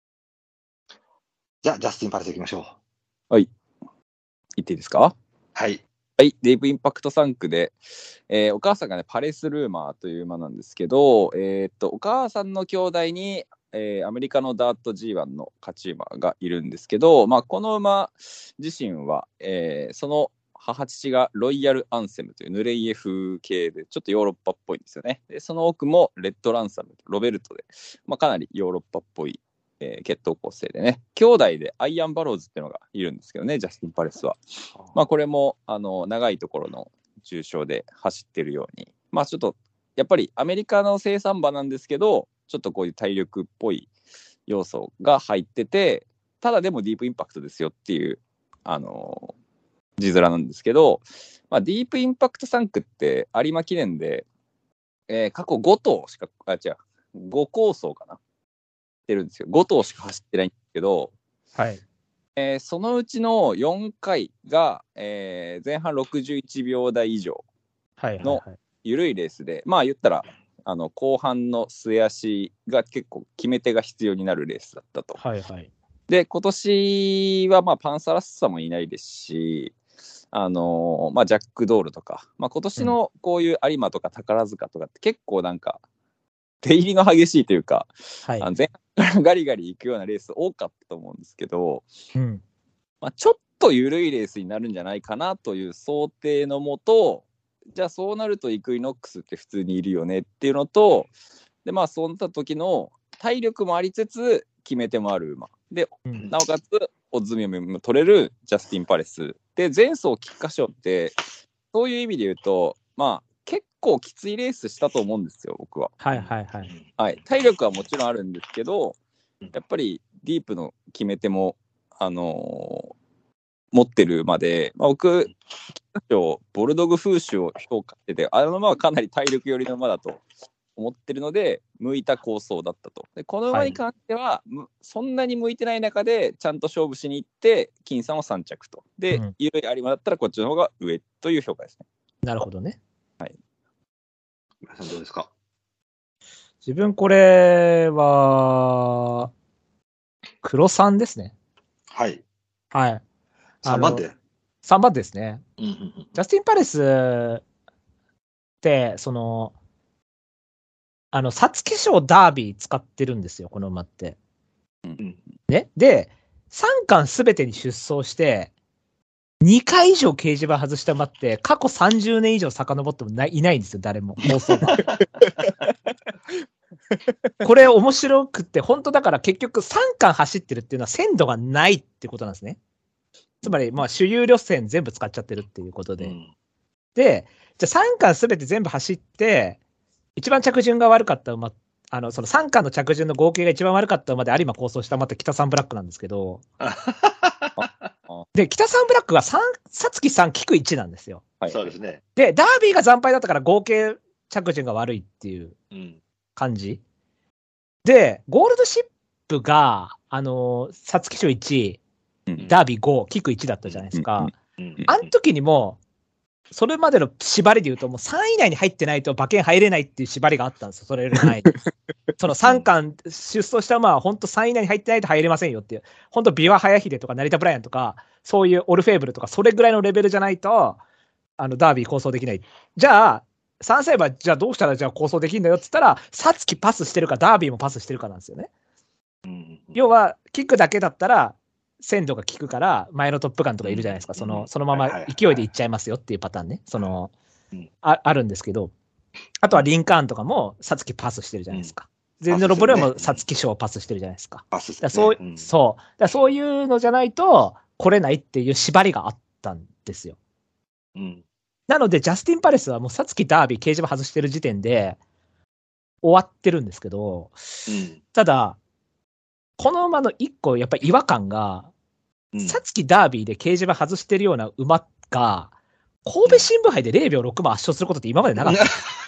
じゃあ、ジャスティンパレス行きましょう。はい。言っていいですか？ はい。 はい。ディープインパクトさん区で、えー、お母さんがね、パレスルーマーという馬なんですけど、えー、っと、お母さんの兄弟に、えー、アメリカのダート ジーワン の勝ち馬がいるんですけど、まあ、この馬自身は、えー、その母父がロイヤルアンセムというヌレイエフ系でちょっとヨーロッパっぽいんですよね。でその奥もレッドランサムロベルトで、まあ、かなりヨーロッパっぽい、えー、血統構成でね、兄弟でアイアンバローズっていうのがいるんですけどね、ジャスティン・パレスは。まあ、これもあの長いところの重賞で走ってるように、まあ、ちょっとやっぱりアメリカの生産馬なんですけど、ちょっとこういう体力っぽい要素が入ってて、ただでもディープインパクトですよっていうあの字面なんですけど、まあ、ディープインパクトさん区って有馬記念で、えー、過去ご頭しか、あ、違う、ご構想かなってるんですよ。ご頭しか走ってないんですけど、 はい。 えー、そのうちのよんかいが、えー、前半ろくじゅういちびょう台以上の緩いレースで、まあ言ったら、あの後半の末足が結構決め手が必要になるレースだったと。 はいはい。 で、今年はまあパンサラッサもいないですし、あのーまあ、ジャックドールとか、まあ、今年のこういう有馬とか宝塚とかって結構なんか出入りの激しいというか、はい、あの前半からガリガリ行くようなレース多かったと思うんですけど、 うんまあ、ちょっと緩いレースになるんじゃないかなという想定のもと、じゃあそうなるとイクイノックスって普通にいるよねっていうのと、でまあそうなった時の体力もありつつ決め手もある馬で、うん、なおかつオッズ見も取れるジャスティン・パレスで、前走菊花賞ってそういう意味で言うとまあ結構きついレースしたと思うんですよ、僕は。 はいはいはい、 はい、体力はもちろんあるんですけど、やっぱりディープの決め手もあのー、持ってる馬で、まあ、僕菊花賞ボルドグフーシュを評価してて、あの馬はかなり体力寄りの馬だと思ってるので向いた構想だったと。でこの馬に関しては、はい、そんなに向いてない中でちゃんと勝負しに行って金さんをさん着とで、うん、緩い有馬だったらこっちの方が上という評価ですね。 なるほどね。 はい。 皆さんどうですか？ 自分これは、黒さんですね。 はい。 はい。 さんばん手。 さんばん手ですね。 うんうんうん、 ジャスティン・パレスって、その、あの、皐月賞ダービー使ってるんですよ、この馬って。 うん、 ね。で、さんかんすべてに出走して、にかい以上掲示板外した馬って、過去さんじゅうねん以上遡ってもないいないんですよ、誰も。放送が。これ面白くって、本当だから結局さんかん走ってるっていうのは鮮度がないってことなんですね。つまり、まあ、主有路線全部使っちゃってるっていうことで。うん、で、じゃあさんかんすべて全部走って、一番着順が悪かった馬、あの、そのさんかんの着順の合計が一番悪かった馬で有馬構想した馬って北サンブラックなんですけど、で、北サンブラックはさん、さつきさん、キクいちなんですよ。 はい、そうですね。 で、ダービーが惨敗だったから合計着順が悪いっていう感じ。うん、で、ゴールドシップが、あの、さつき賞いち、うん、ダービーご、キクいちだったじゃないですか。うんうんうん、あの時にも、それまでの縛りで言うと、もうさんい以内に入ってないと馬券入れないっていう縛りがあったんですよ、それより前に。そのさんかん出走した馬は本当さんい以内に入ってないと入れませんよっていう、本当、ビワハヤヒデとか成田ブライアンとか、そういうオルフェーブルとか、それぐらいのレベルじゃないと、あのダービー構想できない。じゃあ、さん歳馬、じゃあどうしたらじゃあ構想できるんだよって言ったら、さつきパスしてるか、ダービーもパスしてるかなんですよね。うん、要は、キックだけだったら、鮮度が効くから、前のトップガンとかいるじゃないですか、うん、そのそのまま勢いでいっちゃいますよっていうパターンね、その、うん、あ, あるんですけど、あとはリンカーンとかも、さつきパスしてるじゃないですか。全然ロボレもさつき賞パスしてるじゃないですか。パスしてる、ね。そう、うん、そう。だそういうのじゃないと、来れないっていう縛りがあったんですよ。うん、なので、ジャスティン・パレスはもうさつきダービー掲示板外してる時点で終わってるんですけど、うん、ただ、この馬の一個、やっぱり違和感が、さつきダービーで掲示板外してるような馬が、神戸新聞杯でれいびょうろく馬圧勝することって今までなかった。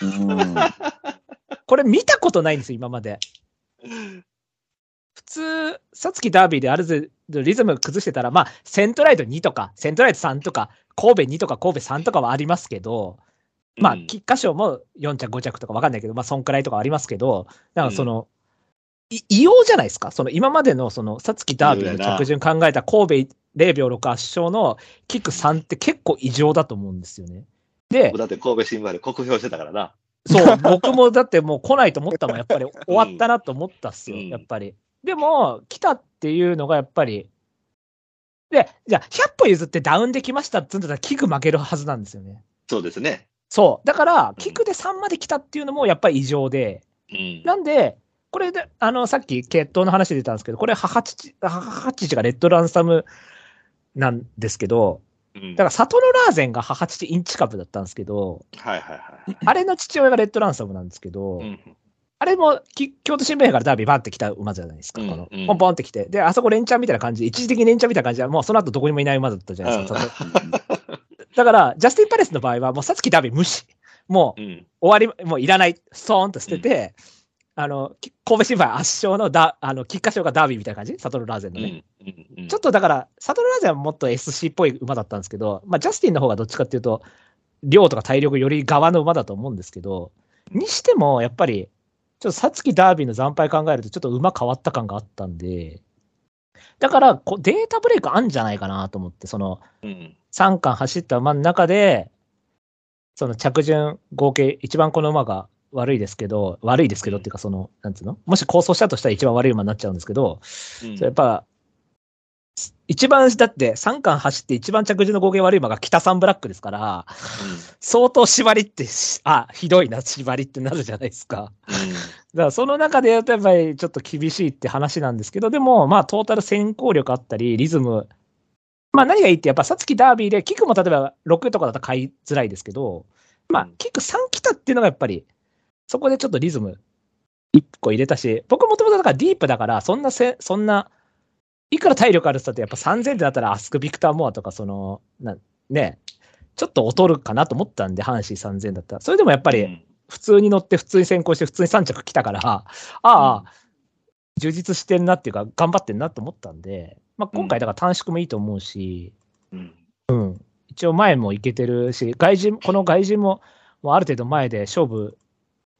うん、これ見たことないんですよ、今まで。普通、さつきダービーである程度リズム崩してたら、まあ、セントライトにとか、セントライトさんとか、神戸にとか神戸さんとかはありますけど、まあ、菊花賞もよん着ご着とか分かんないけど、まあ、そんくらいとかありますけど、なんかその、うん、異様じゃないですか、その今までのそのさつきダービーの着順考えた神戸れいびょうろく圧勝のキックさんって結構異常だと思うんですよね。で、 だって神戸新聞で酷評してたからな。 そう、僕もだってもう来ないと思ったもん、やっぱり終わったなと思ったっすよ、うん、やっぱり。でも、来たっていうのがやっぱり、で、じゃあひゃっぽ譲ってダウンできましたって言うんだったら、キック負けるはずなんですよね。 そうですね。 そう。だから、キックでさんまで来たっていうのもやっぱり異常で、うん、なんで、これで、あの、さっき決闘の話で出たんですけど、これ、母父、母父がレッドランサムなんですけど、うん、だから、サトノラーゼンが母父インチ株だったんですけど、 はいはいはい。 あれの父親がレッドランサムなんですけど、うん、あれも、京都新聞杯からダービーバンって来た馬じゃないですか。うん、この、ポンポンって来て。で、あそこ連チャンみたいな感じで、一時的に連チャンみたいな感じで、もうその後どこにもいない馬だったじゃないですか。うん、だから、ジャスティン・パレスの場合は、もうさつきダービー無視。もう、うん、終わり、もういらない。ストーンと捨てて、うん、あの、神戸新聞圧勝のダ、あの、菊花賞がダービーみたいな感じサトルラーゼンのね。うんうんうん、ちょっとだから、サトルラーゼンはもっと エスシー っぽい馬だったんですけど、まあ、ジャスティンの方がどっちかっていうと、量とか体力より側の馬だと思うんですけど、にしても、やっぱり、ちょっとさつきダービーの惨敗考えると、ちょっと馬変わった感があったんで、だからこ、データブレイクあんじゃないかなと思って、その、うん、さんかん走った馬の中で、その着順合計、一番この馬が悪いですけど、悪いですけどっていうか、その、なんつうの、もし構想したとしたら一番悪い馬になっちゃうんですけど、うん、それやっぱ、一番、だってさんかん走って一番着順の合計悪い馬が北サンブラックですから、うん、相当縛りって、あ、ひどいな、縛りってなるじゃないですか。うん、だからその中でやっぱりちょっと厳しいって話なんですけど、でも、まあトータル先行力あったり、リズム、まあ何がいいって、やっぱさつきダービーで、キックも例えばろくとかだと買いづらいですけど、まあキックさん来たっていうのがやっぱり、そこでちょっとリズムいっこ入れたし、僕もともとだからディープだから、そんなせ、そんな、いくら体力あるって言ったってやっぱさんぜんってなったらアスク・ビクター・モアとか、その、な、ね、ちょっと劣るかなと思ったんで、阪神さんぜんだったら。それでもやっぱり、普通に乗って、普通に先行して、普通にさん着来たから、ああ、うん、充実してんなっていうか、頑張ってんなと思ったんで、まあ、今回だから短縮もいいと思うし、うん。うん、一応前もいけてるし、外人、この外人も、もうある程度前で勝負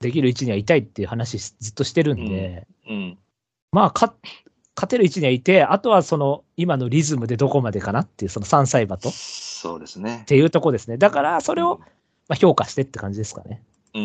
できる位置にはいたいっていう話ずっとしてるんで、 うん。 まあか、勝てる位置にはいて、あとはその今のリズムでどこまでかなっていう、そのさんさい馬とっそうですね。 ていうとこですね。だからそれをまあ評価してって感じですかね。 うん。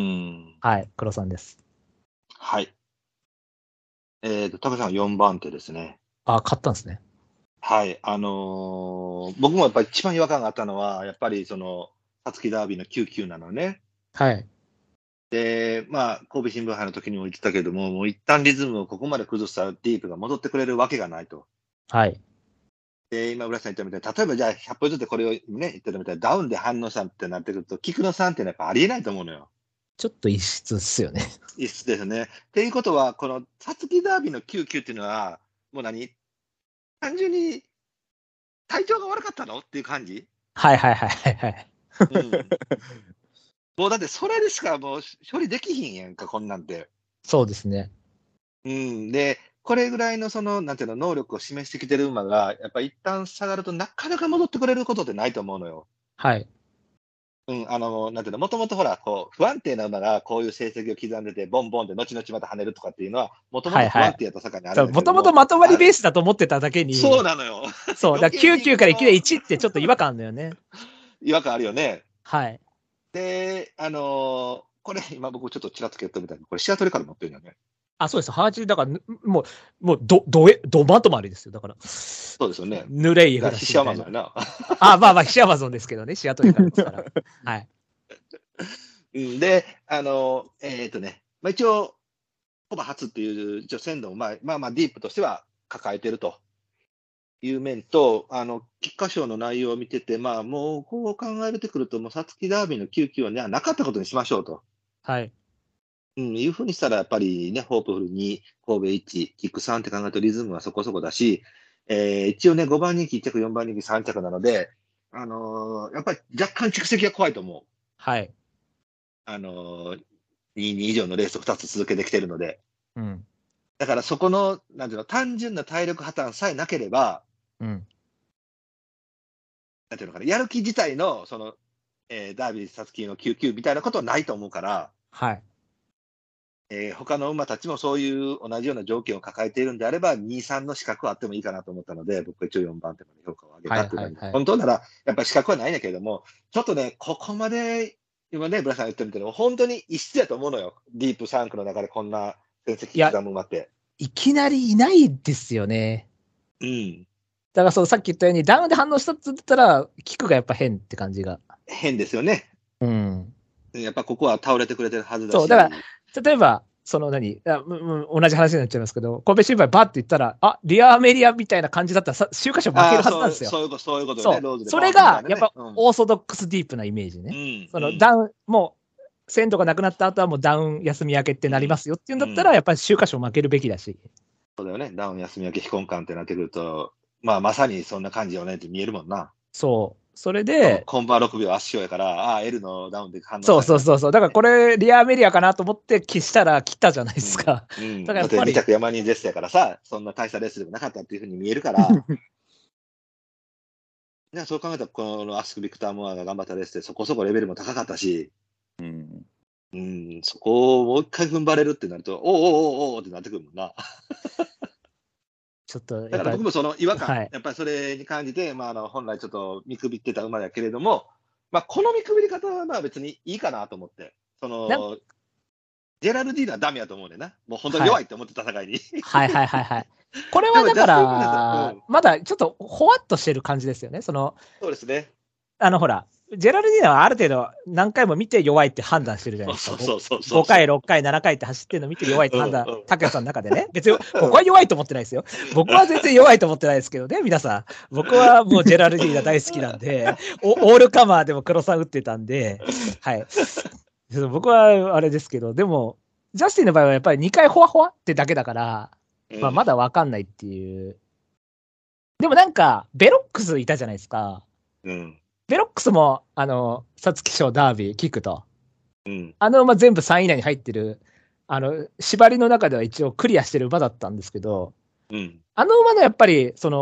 はい、黒さんです。 はい。えっと、タケさんはよんばん手ですね。 あ、勝ったんですね。 はい。あのー僕もやっぱり一番違和感があったのは、やっぱりその、皐月ダービーのきゅうきゅうなのね。 はい。 で、まあ、神戸新聞杯の時にも言ってたけども、もう一旦リズムをここまで崩したディープが戻ってくれるわけがないと。 はい。 で、今、浦さん言ったみたいに、例えばじゃあひゃっぽんずつこれをね、言ってたみたいに、ダウンで反応したってなってくると、菊野さんっていうのはやっぱありえないと思うのよ。 ちょっと異質っすよね。 異質ですね。っていうことは、この皐月ダービーのきゅうきゅうっていうのは、もう何単純に体調が悪かったのっていう感じ。 はいはいはいはいはい。 うん、もうだってそれでしかもう処理できひんやんか、こんなんて。 そうですね。 うん、で、これぐらいのその、なんていうの、能力を示してきてる馬が、やっぱり一旦下がるとなかなか戻ってくれることってないと思うのよ。 はい。 うん、あの、なんていうの、もともとほら、こう、不安定な馬がこういう成績を刻んでて、ボンボンで後々また跳ねるとかっていうのは、もともと不安定やった境にあるんだけども、 もともとまとまりベースだと思ってただけに。 そうなのよ。 そう。だからきゅうきゅうからいきなりいちってちょっと違和感あるんだよね。 違和感あるよね。 はい。 で、あのーこれ、今僕ちょっとちらっとやってみたいな、これシアトルから持ってるんだよね。 あ、そうです。ハーチだから、もう、もう、ど、どえ、どまとまりですよ。だから。 そうですよね。 ぬれいだからシアマゾンやな。 あ、まあまあ、シアマゾンですけどね。シアトルからですから。はい。 うんで、あの、えっとね、まあ、一応、コバ初っていう一応鮮度も、まあ、まあまあディープとしては抱えてるという面と、あの、菊花賞の内容を見てて、まあもうこう考えてくると、もう皐月ダービーのきゅうきゅうはね、なかったことにしましょうと。 はい。 うん、いうふうにしたら、やっぱりね、ホープフルに、神戸いち、キックさんって考えるとリズムはそこそこだし、えー、一応ね、ごばん人気いっ着、よんばん人気さん着なので、あのーやっぱり若干蓄積が怖いと思う。 はい。 あのー、にに以上のレースをふたつ続けてきてるので。 うん。 だからそこの、なんていうの、単純な体力破綻さえなければ、 うん。 なんていうのかな、やる気自体の、その、えー、ダービー皐月のきゅうきゅうみたいなことはないと思うから、 はい。 えー、他の馬たちもそういう同じような条件を抱えているんであれば、に、さんの資格はあってもいいかなと思ったので、僕は一応よんばん手まで評価を上げたっていう感じ、 はいはいはい本当なら、やっぱり資格はないんだけれども、ちょっとね、ここまで、今ね、ブラさん言ってるけど、本当に異質だと思うのよ。ディープさん区の中でこんな成績刻む馬って。 いきなりいないですよね。 うん。 だからそう、さっき言ったように、ダウンで反応したって言ったら、キクがやっぱ変って感じが。 変ですよね。 うん。 やっぱここは倒れてくれてるはずだし。 そう、だから、例えば、その何あ、うん、同じ話になっちゃいますけど、神戸新聞バーって言ったら、あ、リアアメリアみたいな感じだったらさ、週刊誌負けるはずなんですよ。 そういうこと、そういうことね。 そう。それが、やっぱ、オーソドックスディープなイメージね。 うん、 その、ダウン、もう、鮮度がなくなった後はもうダウン休み明けってなりますよっていうんだったら、やっぱり週刊誌負けるべきだし。 そうだよね。ダウン休み明け非根幹ってなってくると、まあ、まさにそんな感じよねって見えるもんな。 そう。それで、 コンバーろくびょう圧勝やから、ああ、L のダウンで反応そうそうそうそう。だからこれ、リアメディアかなと思って消したら切ったじゃないですか。 うんうん、 だからやっぱり。 だってに着山人絶世やからさ、そんな大差レースでもなかったっていうふうに見えるから。ね、そう考えたら、このアスク・ビクター・モアが頑張ったレースでそこそこレベルも高かったし、うん、うん、そこをもう一回踏ん張れるってなると、おおおおおおってなってくるもんな。 ちょっとだから僕もその違和感、 はい、 やっぱりそれに感じて、まあ、あの本来ちょっと見くびってた馬だけれども、まあ、この見くびり方はまあ別にいいかなと思って、そのジェラルディーナはダメやと思うねんな、もう本当に弱いって思ってた境に。 はいはいはいはい。これはだから、うん、まだちょっとほわっとしてる感じですよね。そのそうですね。 あのほら、ジェラルディーナはある程度何回も見て弱いって判断してるじゃないですか。 そうそうそうごかい、ろっかい、ななかいって走ってるの見て弱いって判断、拓也さんの中でね。別に僕は弱いと思ってないですよ。僕は全然弱いと思ってないですけどね、皆さん。僕はもうジェラルディーナ大好きなんで、オールカマーでも黒さん打ってたんで、はい。僕はあれですけど、でも、ジャスティンの場合はやっぱりにかいホワホワってだけだから、まあまだわかんないっていう。でもなんか、ベロックスいたじゃないですか。 うん。 ベロックスも、あの、皐月賞ダービー聞くと。 うん、 あの馬全部さんい以内に入ってる、あの、縛りの中では一応クリアしてる馬だったんですけど、 うん、 あの馬のやっぱり、その、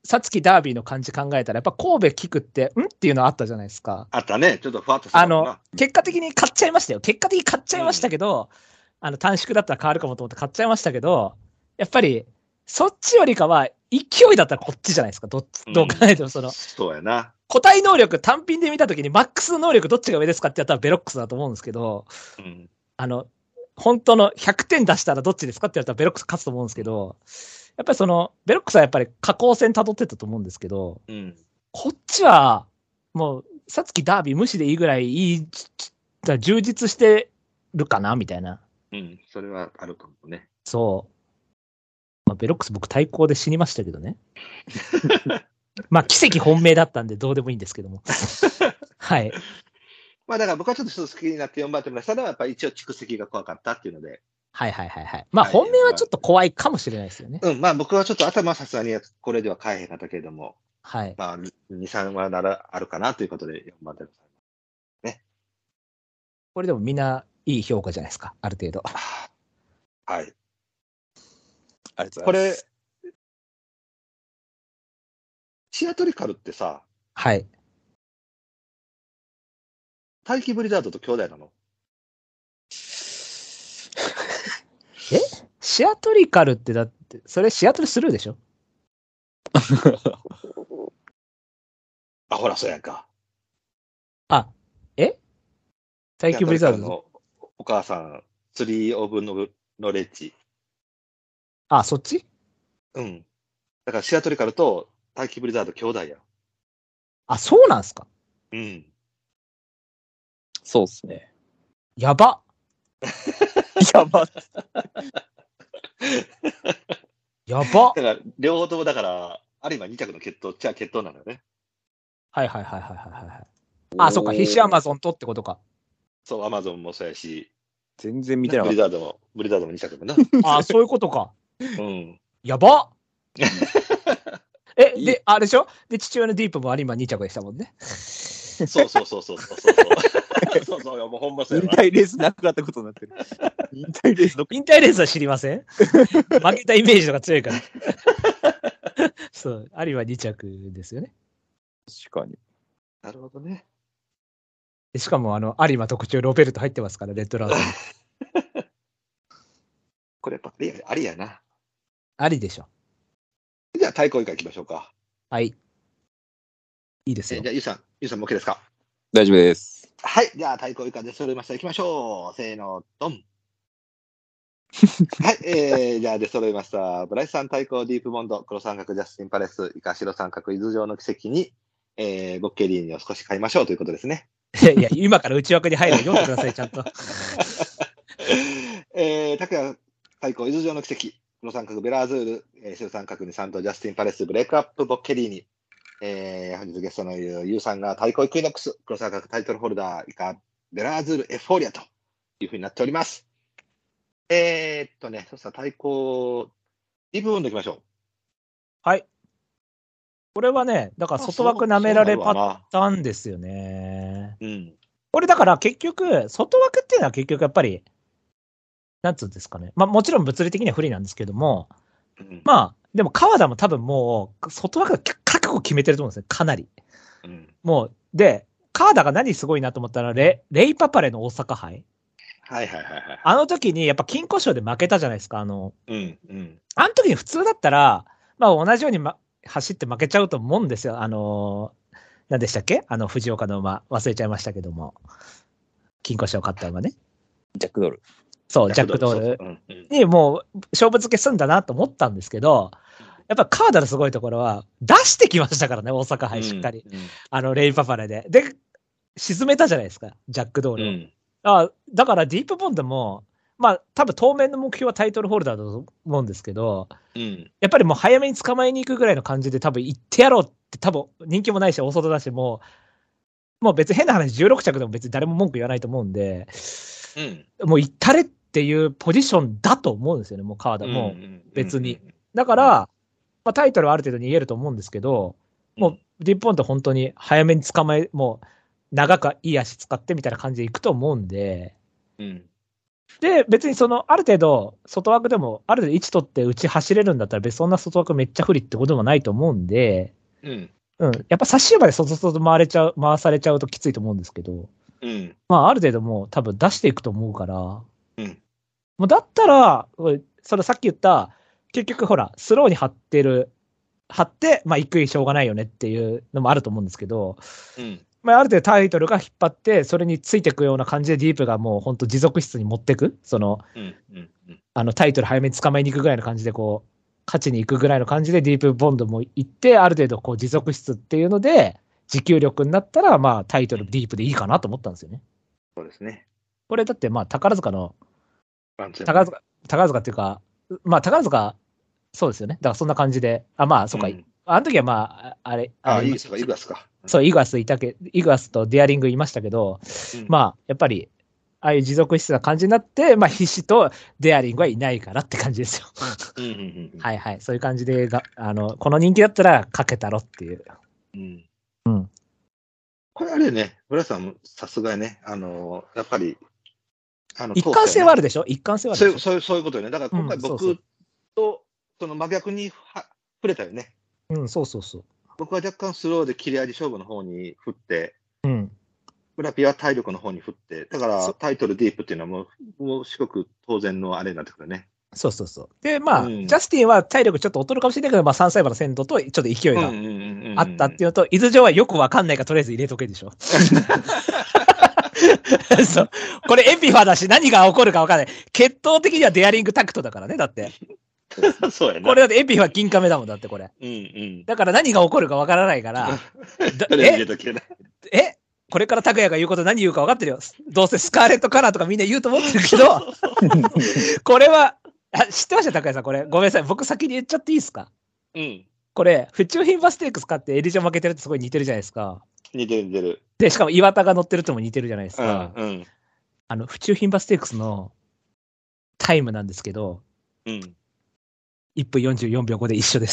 さつきダービーの感じ考えたら、やっぱ神戸キクって、んっていうのあったじゃないですか。 あったね。ちょっとふわっとしたあの、結果的に買っちゃいましたよ。結果的に買っちゃいましたけど、うん、あの、短縮だったら変わるかもと思って買っちゃいましたけど、やっぱり、そっちよりかは、勢いだったらこっちじゃないですか。どっち、どう考えてもその、うん、 そうやな。 個体能力単品で見たときに、マックスの能力どっちが上ですかってやったらベロックスだと思うんですけど、うん、あの、本当のひゃくてん出したらどっちですかって言われたらベロックス勝つと思うんですけど、やっぱりその、ベロックスはやっぱり下降線辿ってたと思うんですけど、うん、こっちは、もう、さつきダービー無視でいいぐらいいい、充実してるかなみたいな。 うん、それはあると思うね。 そう。まあ、ベロックス僕対抗で死にましたけどね。まあ、奇跡本命だったんでどうでもいいんですけども。はい。 まあ、だから僕はちょっと好きになってよんばん手ましたのは、やっぱり一応蓄積が怖かったっていうので。 はいはいはいはい。まあ、本命はちょっと怖いかもしれないですよね。 うん、まあ僕はちょっと頭さすがにこれでは変えへんかったけれども、 はい。 まあ、に、さんはならあるかなということでよんばん手でございます。ね。 これでもみんないい評価じゃないですか、ある程度。 はい。 ありがとうございます。 これ、シアトリカルってさ、 はい。 大気ブリザードと兄弟なの？ えシアトリカルってだって、それシアトルスルーでしょ？ あ、ほら、そうやんか。 あ、え大気ブリザードのお母さん、スリーオブのノレッジ。 あ、そっち？ うん。だからシアトリカルと大気ブリザード兄弟や。 あ、そうなんすか？ うん。 そうっすね。 やば。 やば。 やば。 だから、両方ともだから、有馬に着の血統っちゃ血統なのよね。 はいはいはいはいはいはい。あ、そっか、必死アマゾンとってことか。 そう、アマゾンもそうやし。 全然見てなかった。 ブリザードも、ブリザードもに着もな。 あ、そういうことか。 うん。 やば。え、で、あれでしょ？で、父親のディープも有馬に着でしたもんね。 そうそうそうそうそうそう。そうそう、もうほんまそうや引退レースなくなったことになってる。引退レースどっか引退レースは知りません？負けたイメージとか強いから。そう、有馬に着ですよね。 確かに。 なるほどね。 でしかも、あの、有馬特注ロベルト入ってますから、レッドラードに。 これやっぱりありやな。 ありでしょ。 じゃあ、対抗以下行きましょうか。 はい。いいですよ。 じゃあ、ゆうさん、ゆうさんも OK ですか？ 大丈夫です。 はい。じゃあ、対抗以下で揃いました。行きましょう。せーの、ドン。はい。えー、じゃあ、で揃いました。ブライスさん対抗ディープボンド、黒三角ジャスティンパレス、イカ白三角伊豆城の奇跡に、えー、ボッケリーニを少し買いましょうということですね。 いやいや、今から内枠に入るの読んでください、ちゃんと。 えー、拓也対抗伊豆城の奇跡、黒三角ベラーズール、えー、白三角にサントジャスティンパレス、ブレイクアップボッケリーニ、えー、本日ゲストのゆうさんが対抗イクイノックス、黒三角タイトルホルダー、イカベラーズールエフフォーリアというふうになっております。えー、っとね、そしたら対抗、ディープボンドいきましょう。 はい。これはね、だから外枠舐められパターンですよね。 うん。 これだから結局、外枠っていうのは結局やっぱり、なんつうんですかね。まあもちろん物理的には不利なんですけども、うん、まあ、でも川田も多分もう、外枠が覚悟決めてると思うんですね、かなり。うん、もう、で、川田が何すごいなと思ったらレ、レイパパレの大阪杯。 はいはいはいはい。 あの時にやっぱ金庫賞で負けたじゃないですか、あの。 うんうん。 あの時に普通だったら、まあ同じように、ま、走って負けちゃうと思うんですよ。あのー、何でしたっけ？あの藤岡の馬、忘れちゃいましたけども。金庫賞勝った馬ね。 ジャックドール。 そう、ジャックドールにもう勝負付けすんだなと思ったんですけど、やっぱ川田のすごいところは出してきましたからね、大阪杯しっかり。うんうん、あの、レイパパレで。で、沈めたじゃないですか、ジャックドールを。うん、あだからディープボンドも、まあ多分当面の目標はタイトルホルダーだと思うんですけど、うん、やっぱりもう早めに捕まえに行くぐらいの感じで多分行ってやろうって多分人気もないし大外だしもう、もう別に変な話じゅうろく着でも別に誰も文句言わないと思うんで、うん、もう行ったれっていうポジションだと思うんですよね、もう川田も別に。だから、まあ、タイトルはある程度逃げると思うんですけど、もうディープボンド本当に早めに捕まえ、もう長くいい足使ってみたいな感じで行くと思うんで、うんで、別にその、ある程度、外枠でも、ある程度位置取って内走れるんだったら、別にそんな外枠めっちゃ不利ってこともないと思うんで、 うん。 うん。やっぱ差し馬で外外回れちゃう、回されちゃうときついと思うんですけど、 うん。 まあ、ある程度もう多分出していくと思うから、 うん。 もうだったら、それさっき言った、結局ほら、スローに張ってる、張って、まあ、行くしょうがないよねっていうのもあると思うんですけど、 うん。 まあ、ある程度タイトルが引っ張って、それについていくような感じでディープがもう本当持続質に持ってく、その、 うん。うん。うん。 あのタイトル早めに捕まえに行くぐらいの感じで、こう、勝ちに行くぐらいの感じでディープボンドも行って、ある程度こう持続質っていうので、持久力になったら、まあ、タイトルディープでいいかなと思ったんですよね。 そうですね。 これだって、まあ、宝塚の、 ワンツー宝塚、宝塚っていうか、まあ、宝塚、そうですよね。だからそんな感じで、あ、まあ、そうか、 うんあの時はまあ、あれ、 あ、 れいいですか、イグアスか。 そう、イグアスいたけ、イグアスとデアリングいましたけど、 うんまあ、やっぱり、ああいう持続質な感じになって、まあ、必死とデアリングはいないからって感じですよ。 うん。うん。うん。 はいはい。そういう感じでが、あの、この人気だったらかけたろっていう。 うん。 うん。 これあれね、村さん、さすがね、あの、やっぱり、あの、 一貫性はある。 るでしょ一貫性はあるでしょそういう、そういう、そういうことよね。だから今回うんそうそう僕と、その真逆には触れたよね。 うん、そうそうそう。 僕は若干スローで切れ味勝負の方に振って、 うん。 村ピは体力の方に振って、だからそタイトルディープっていうのはもう、もう至極当然のあれになってくるね。 そうそうそう。で、まあ、 うんジャスティンは体力ちょっと劣るかもしれないけど、まあ、さんさい馬の鮮度とちょっと勢いがあったっていうのと、伊豆城はよくわかんないからとりあえず入れとけでしょ。そう。これエピファだし何が起こるかわかんない。血統的にはデアリングタクトだからね、だって。 うん。そうやな。 これだってエピファ金亀だもんだってこれ。 うんうん。 だから何が起こるかわからないから、だとりあえず入れえとけな。 えこれから拓也が言うこと何言うか分かってるよ。どうせスカーレットカラーとかみんな言うと思ってるけど、これは、あ知ってました拓也さんこれ。ごめんなさい。僕先に言っちゃっていいですかうん。 これ、府中牝馬ステークス買ってエリジョン負けてるってすごい似てるじゃないですか。 似てる似てる。 で、しかも岩田が乗ってるっても似てるじゃないですうんか。 うん。 あの、府中牝馬ステークスのタイムなんですけど、 うん。 いっぷんよんじゅうよんびょうごで一緒です。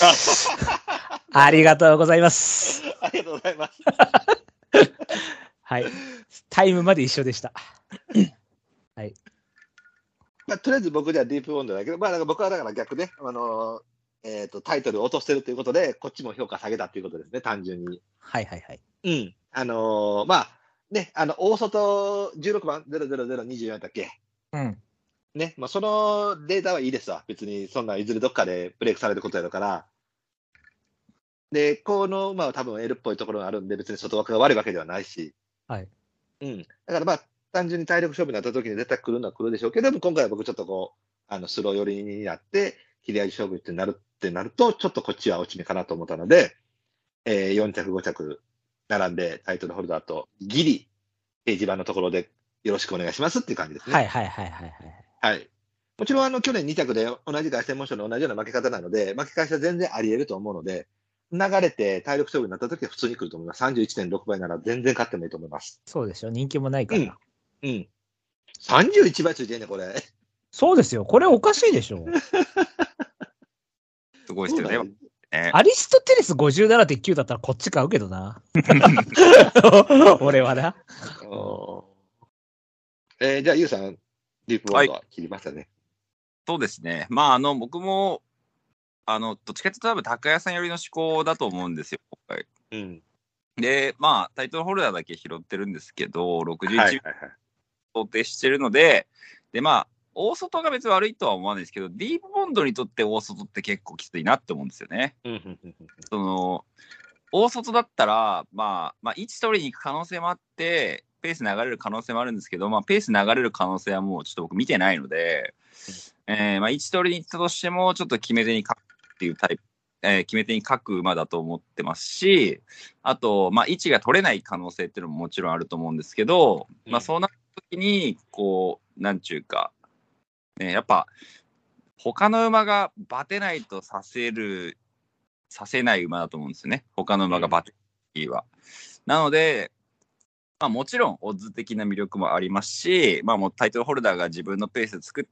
ありがとうございます。 ありがとうございます。 はい。タイムまで一緒でした。はい。 まあ、とりあえず僕ではディープボンドだけど、まあ、だから僕はだから逆ね、あのえーと、タイトルを落としてるということで、こっちも評価下げたということですね、単純に。 はいはいはい。 うん。あのーまあ、ね、あの、大外じゅうろくばん、ゼロゼロゼロにじゅうよんだっけ。 うん。 ね、まあ、そのデータはいいですわ。別に、そんないずれどっかでブレイクされることやるから。で、この馬は多分 L っぽいところがあるんで、別に外枠が悪いわけではないし。 はい。 うん。だからまあ、単純に体力勝負になった時に絶対来るのは来るでしょうけど、でも今回は僕ちょっとこう、あの、スロー寄りになって、切り味勝負ってなるってなると、ちょっとこっちは落ち目かなと思ったので、えー、よん着、ご着並んでタイトルホルダーとギリ、ページ版のところでよろしくお願いしますっていう感じですね。 はいはいはいはいはい。 はい。もちろんあの、去年に着で同じ凱旋門賞の同じような負け方なので、負け返しは全然あり得ると思うので、流れて体力勝負になった時は普通に来ると思います。さんじゅういってんろくばいなら全然勝ってもいいと思います。 そうでしょ。人気もないから。 うん。うん。さんじゅういちばいついてんね、これ。 そうですよ。これおかしいでしょ。 すごいですよね。ねアリストテレス ごじゅうななてんきゅう だったらこっち買うけどな。俺はな。 えー、じゃあ、ユウさん、ディープボンドは切りましたね。 そうですね。まあ、あの、僕も、あの、どっちかというと多分、高谷さん寄りの思考だと思うんですよ、今回。 うん。 で、まあ、タイトルホルダーだけ拾ってるんですけど、ろくじゅういちはいはいはい。 想定してるので、で、まあ、大外が別に悪いとは思わないですけど、ディープボンドにとって大外って結構きついなって思うんですよね。 うんうんうんうん。 その、大外だったら、まあ、まあ、位置取りに行く可能性もあって、ペース流れる可能性もあるんですけど、まあ、ペース流れる可能性はもうちょっと僕見てないので、えー、まあ、位置取りに行ったとしても、ちょっと決め手に書くっていうタイプ、えー、決め手に書く馬だと思ってますし、あと、まあ、位置が取れない可能性っていうのももちろんあると思うんですけど、まあ、そうなった時に、こう、なんちゅうか、ね、やっぱ、他の馬がバテないとさせる、させない馬だと思うんですよね。他の馬がバテないは。なので、まあ、もちろんオッズ的な魅力もありますし、まあ、もうタイトルホルダーが自分のペースで作って、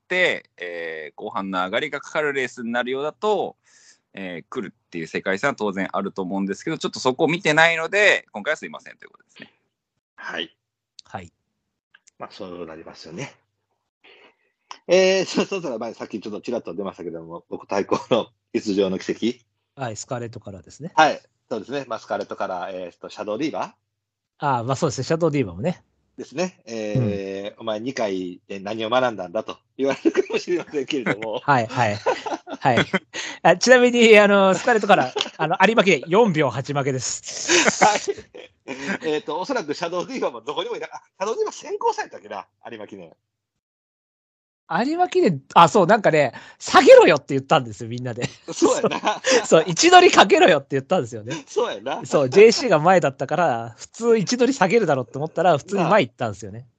えー、後半の上がりがかかるレースになるようだと、えー、来るっていう世界線は当然あると思うんですけど、ちょっとそこを見てないので、今回はすいませんということですね。 はい。 はい。 まあ、そうなりますよね。 えー、そうそうそう、まあ、さっきちょっとちらっと出ましたけども、僕対抗の逸上の奇跡。 はい、スカーレットカラーですね。 はい、そうですね。まあ、スカーレットから、えーと、シャドウディーバーああ、まあそうですね、シャドウディーバーもね。 ですね。えーお前にかいで何を学んだんだと言われるかもしれませんけれども。 はい、はい。はい。あちなみに、あの、スカーレットカラー、あの、有馬記念よんびょうはち負けです。 はい。えっと、おそらくシャドウディーバーもどこにもいなかった。シャドウディーバー先行されたっけな、有馬記念。 有馬記念、あ、そう、なんかね、下げろよって言ったんですよ、みんなで。 そうやな。 そう、位置取りかけろよって言ったんですよね。 そうやな。 そう、ジェーシー が前だったから、普通位置取り下げるだろうって思ったら、普通に前行ったんですよね。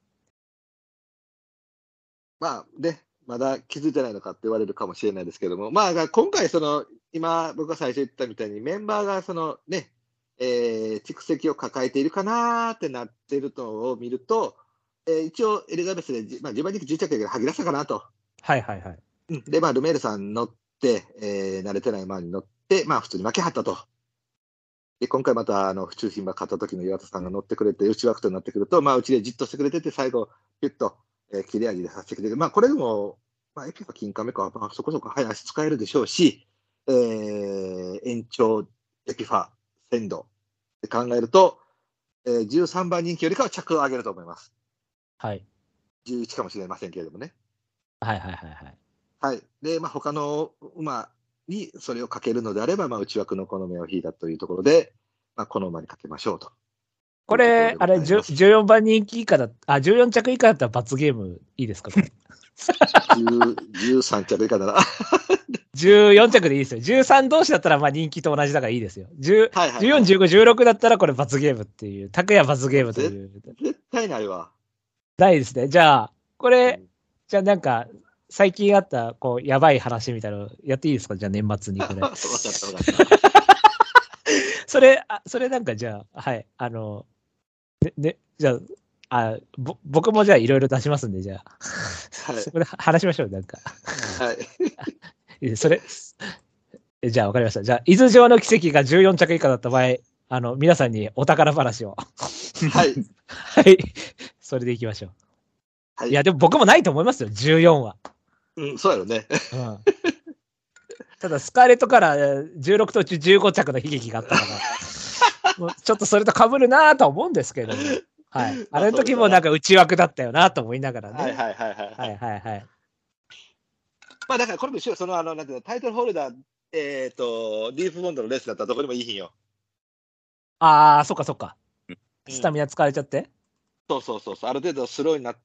まあ、ね、まだ気づいてないのかって言われるかもしれないですけども、まあ、今回、その、今、僕が最初言ったみたいに、メンバーが、その、ね、えー蓄積を抱えているかなーってなっているのを見ると、えー一応、エリザベスで、じまあ、順番にじゅっ着で吐き出したかなと。 はいはいはい。 うんで、まあ、ルメールさん乗って、えー慣れてない馬に乗って、まあ、普通に負けはったと。で、今回また、あの、府中牝馬勝った時の岩田さんが乗ってくれて、内枠とになってくると、まあ、うちでじっとしてくれてて、最後、ピュッと、えー切れ味でさせてくれる。まあ、これでも、まあ、エピファ金亀か、まあ、そこそこ、はい、足使えるでしょうし、えー延長、エピファ、鮮度って考えると、えーじゅうさんばん人気よりかは着を上げると思います。 はい。 じゅういちかもしれませんけれどもね。 はいはいはいはい。 はい。で、まあ、他の馬にそれをかけるのであれば、まあ、内枠のこの目を引いたというところで、まあ、この馬にかけましょうと。 これ、あれ、じゅじゅうよんばん人気以下だ、あ、じゅうよん着以下だったら罰ゲームいいですかこれじゅう じゅうさん着以下だな。 じゅうよん着でいいですよ。じゅうさん同士だったらまあ人気と同じだからいいですよ。じゅうはいはいはいじゅうよん、じゅうご、じゅうろくだったらこれ罰ゲームっていう、拓也罰ゲームという。 絶対ないわ。 ないですね。じゃあ、こうれ、 んじゃあなんか、最近あった、こう、やばい話みたいなのやっていいですかじゃあ年末にこれ。 わかったわかった。 それ、あそれなんかじゃあ、はい、あの、ね、ね、じゃあ、あぼ僕もじゃあいろいろ出しますんで、じゃあ、 はいそこで話しましょう、なんか。 はい。 それ、えじゃあ分かりました。じゃあ、伊豆城の奇跡がじゅうよん着以下だった場合、あの、皆さんにお宝話を。 はい。 はい。それでいきましょう。 はいいや、でも僕もないと思いますよ、じゅうよんは。 うん、そうやろね。 うん。ただ、スカーレットからじゅうろく途中じゅうご着の悲劇があったから、もうちょっとそれと被るなとは思うんですけども。はい。あれの時もなんか内枠だったよなと思いながらね。 はいはいはいはい。 はいはいはい。 まあだからこれも一緒、そのあの、なんていうの、タイトルホルダー、えっ、と、ディープボンドのレースだったらどこでもいいひんよ。 ああ、そっかそっか。 うんスタミナ使われちゃって。 そうそうそうそう、ある程度スローになって、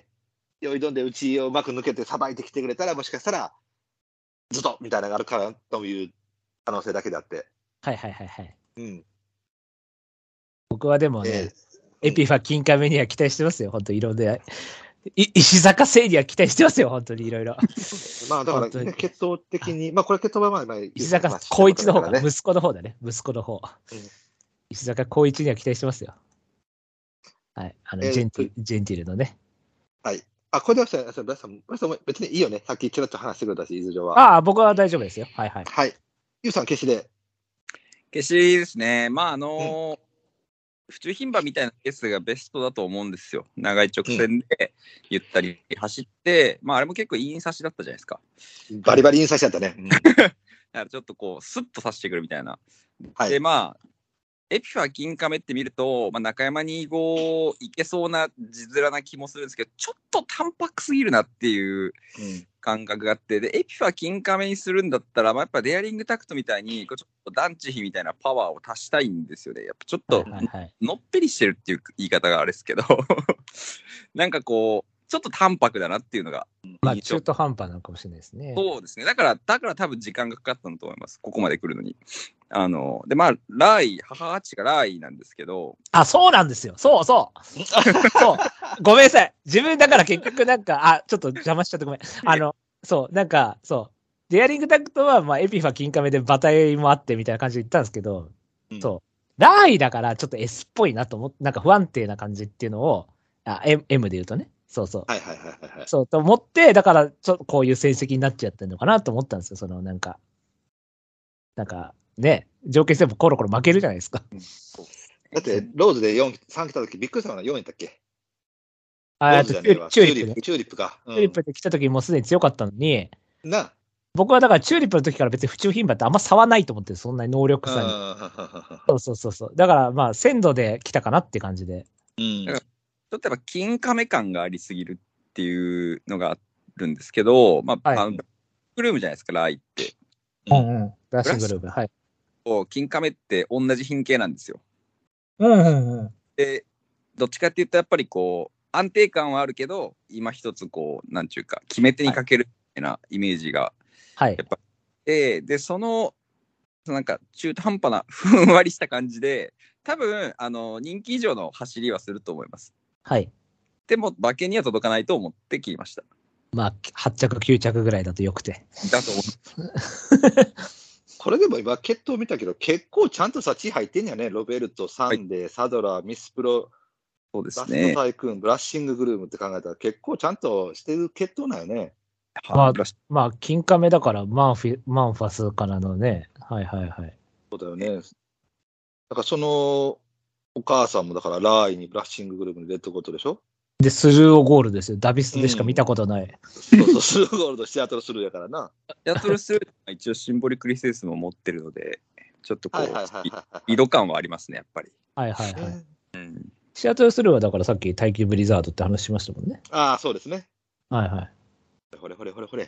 酔いどんで内をうまく抜けてさばいてきてくれたら、もしかしたら、ずっとみたいなのがあるからという可能性だけであって。 はいはいはいはい。 うん。 僕はでもね、 えーエピファ金亀には期待してますよ、本当いろんな。い石坂誠には期待してますよ、本当にいろいろ。 まあだから、 本当にね、血統的に、まあこれ血統はまあ、まあ、 石坂まあ光一の方が、 ね。 息子の方だね、息子の方。 うん石坂光一には期待してますよ。はい。あの、 えージェンティ、ジェンティルのね。 はい。あ、これではさ、ブラスさん、ブラスさんも別にいいよね。さっきちらっと話してくれたし、伊豆城は。 ああ、僕は大丈夫ですよ。はいはい。 はい。ゆうさん、消しで。 消しですね。まああのー府中牝馬みたいなケースがベストだと思うんですよ。長い直線でゆったり走って、まああれも結構イン差しだったじゃないですか。 バリバリ印刷しちゃったね。うんだからちょっとこうスッと差してくるみたいな。 はい。 でまあエピファ金亀って見ると、まあ、中山に号いけそうな字面な気もするんですけど、ちょっと淡白すぎるなっていううん感覚があって、でエピファ金亀にするんだったら、まあ、やっぱデアリングタクトみたいにこうちょっとダンチヒみたいなパワーを足したいんですよね。やっぱちょっとはいはいはい。 のっぺりしてるっていう言い方があれですけどなんかこうちょっと淡白だなっていうのがまあ、 印象中途半端なのかもしれないですね。 そうですね。だから、だから多分時間がかかったんだと思います。ここまで来るのに。あの、で、まあ、ラーイ、母ハッチがラーイなんですけど。 あ、そうなんですよ。そうそう。そう。ごめんなさい。自分だから結局なんか、あ、ちょっと邪魔しちゃってごめん。あの、そう、なんか、そう。デアリングタクトは、まあ、エピファ金亀で馬体もあってみたいな感じで言ったんですけど、 うんそう。ラーイだからちょっと S っぽいなと思って、なんか不安定な感じっていうのを、あ、M, M で言うとね。そうそう。 はいはいはいはいはい。 そう、と思って、だから、ちょっとこういう成績になっちゃってるのかなと思ったんですよ。その、なんか、なんか、ね、条件戦もコロコロ負けるじゃないですか。 だって、ローズでよん、さん来た時びっくりしたのがよんやったっけあ、あとチューリローズチューリップね。 じゃねえわチューリップか。うんチューリップで来た時にもうすでに強かったのに、 な。 僕はだからチューリップの時から別に府中牝馬ってあんま差はないと思ってる、そんなに能力差に。 あそうそうそうそう。だからまあ鮮度で来たかなって感じで。 ーうんちょっとやっぱ金亀感がありすぎるっていうのがあるんですけど、まあ、 はいあのブルームじゃないですか、ライって。 うんうん。ブラッシングルーム。はい。 こう金亀って同じ品系なんですよ。 うんうんうん。 で、どっちかっていうと、やっぱりこう、安定感はあるけど、今一つこう、なんちゅうか、決め手にかけるみたいなイメージが、 はいやっ。ぱで、で、その、なんか中途半端なふんわりした感じで、多分、あの、人気以上の走りはすると思います。 はい。 でも、馬券には届かないと思って切りました。 まあ、はち着、きゅう着ぐらいだとよくて。 だと思う。 これでも今、血統見たけど、結構ちゃんとさ、血入ってんやね。ロベルト、サンデー、サドラー、ミスプロ、 そうですラストね。 タイクーン、ブラッシンググルームって考えたら、結構ちゃんとしてる血統なんよね。 まあブラシまあ、金亀だから、マンフィ、マンファスからのね。はいはいはい。 そうだよね。だからその、お母さんもだから、ラーイにブラッシンググルームにレッドコートでしょ。 で、スルーオゴールですよ。ダビストでしか見たことない。 そうそう、スルーゴールド、シアトルスルーやからな。 シアトルスルーは一応シンボリクリセウスも持ってるので、ちょっとこう、 はいはいはいはい。 色感はありますね、やっぱり。 はいはいはい。 うん、 シアトルスルーはだからさっき耐久ブリザードって話しましたもんね。 ああ、そうですね。 はいはい。 ほれほれほれほれ。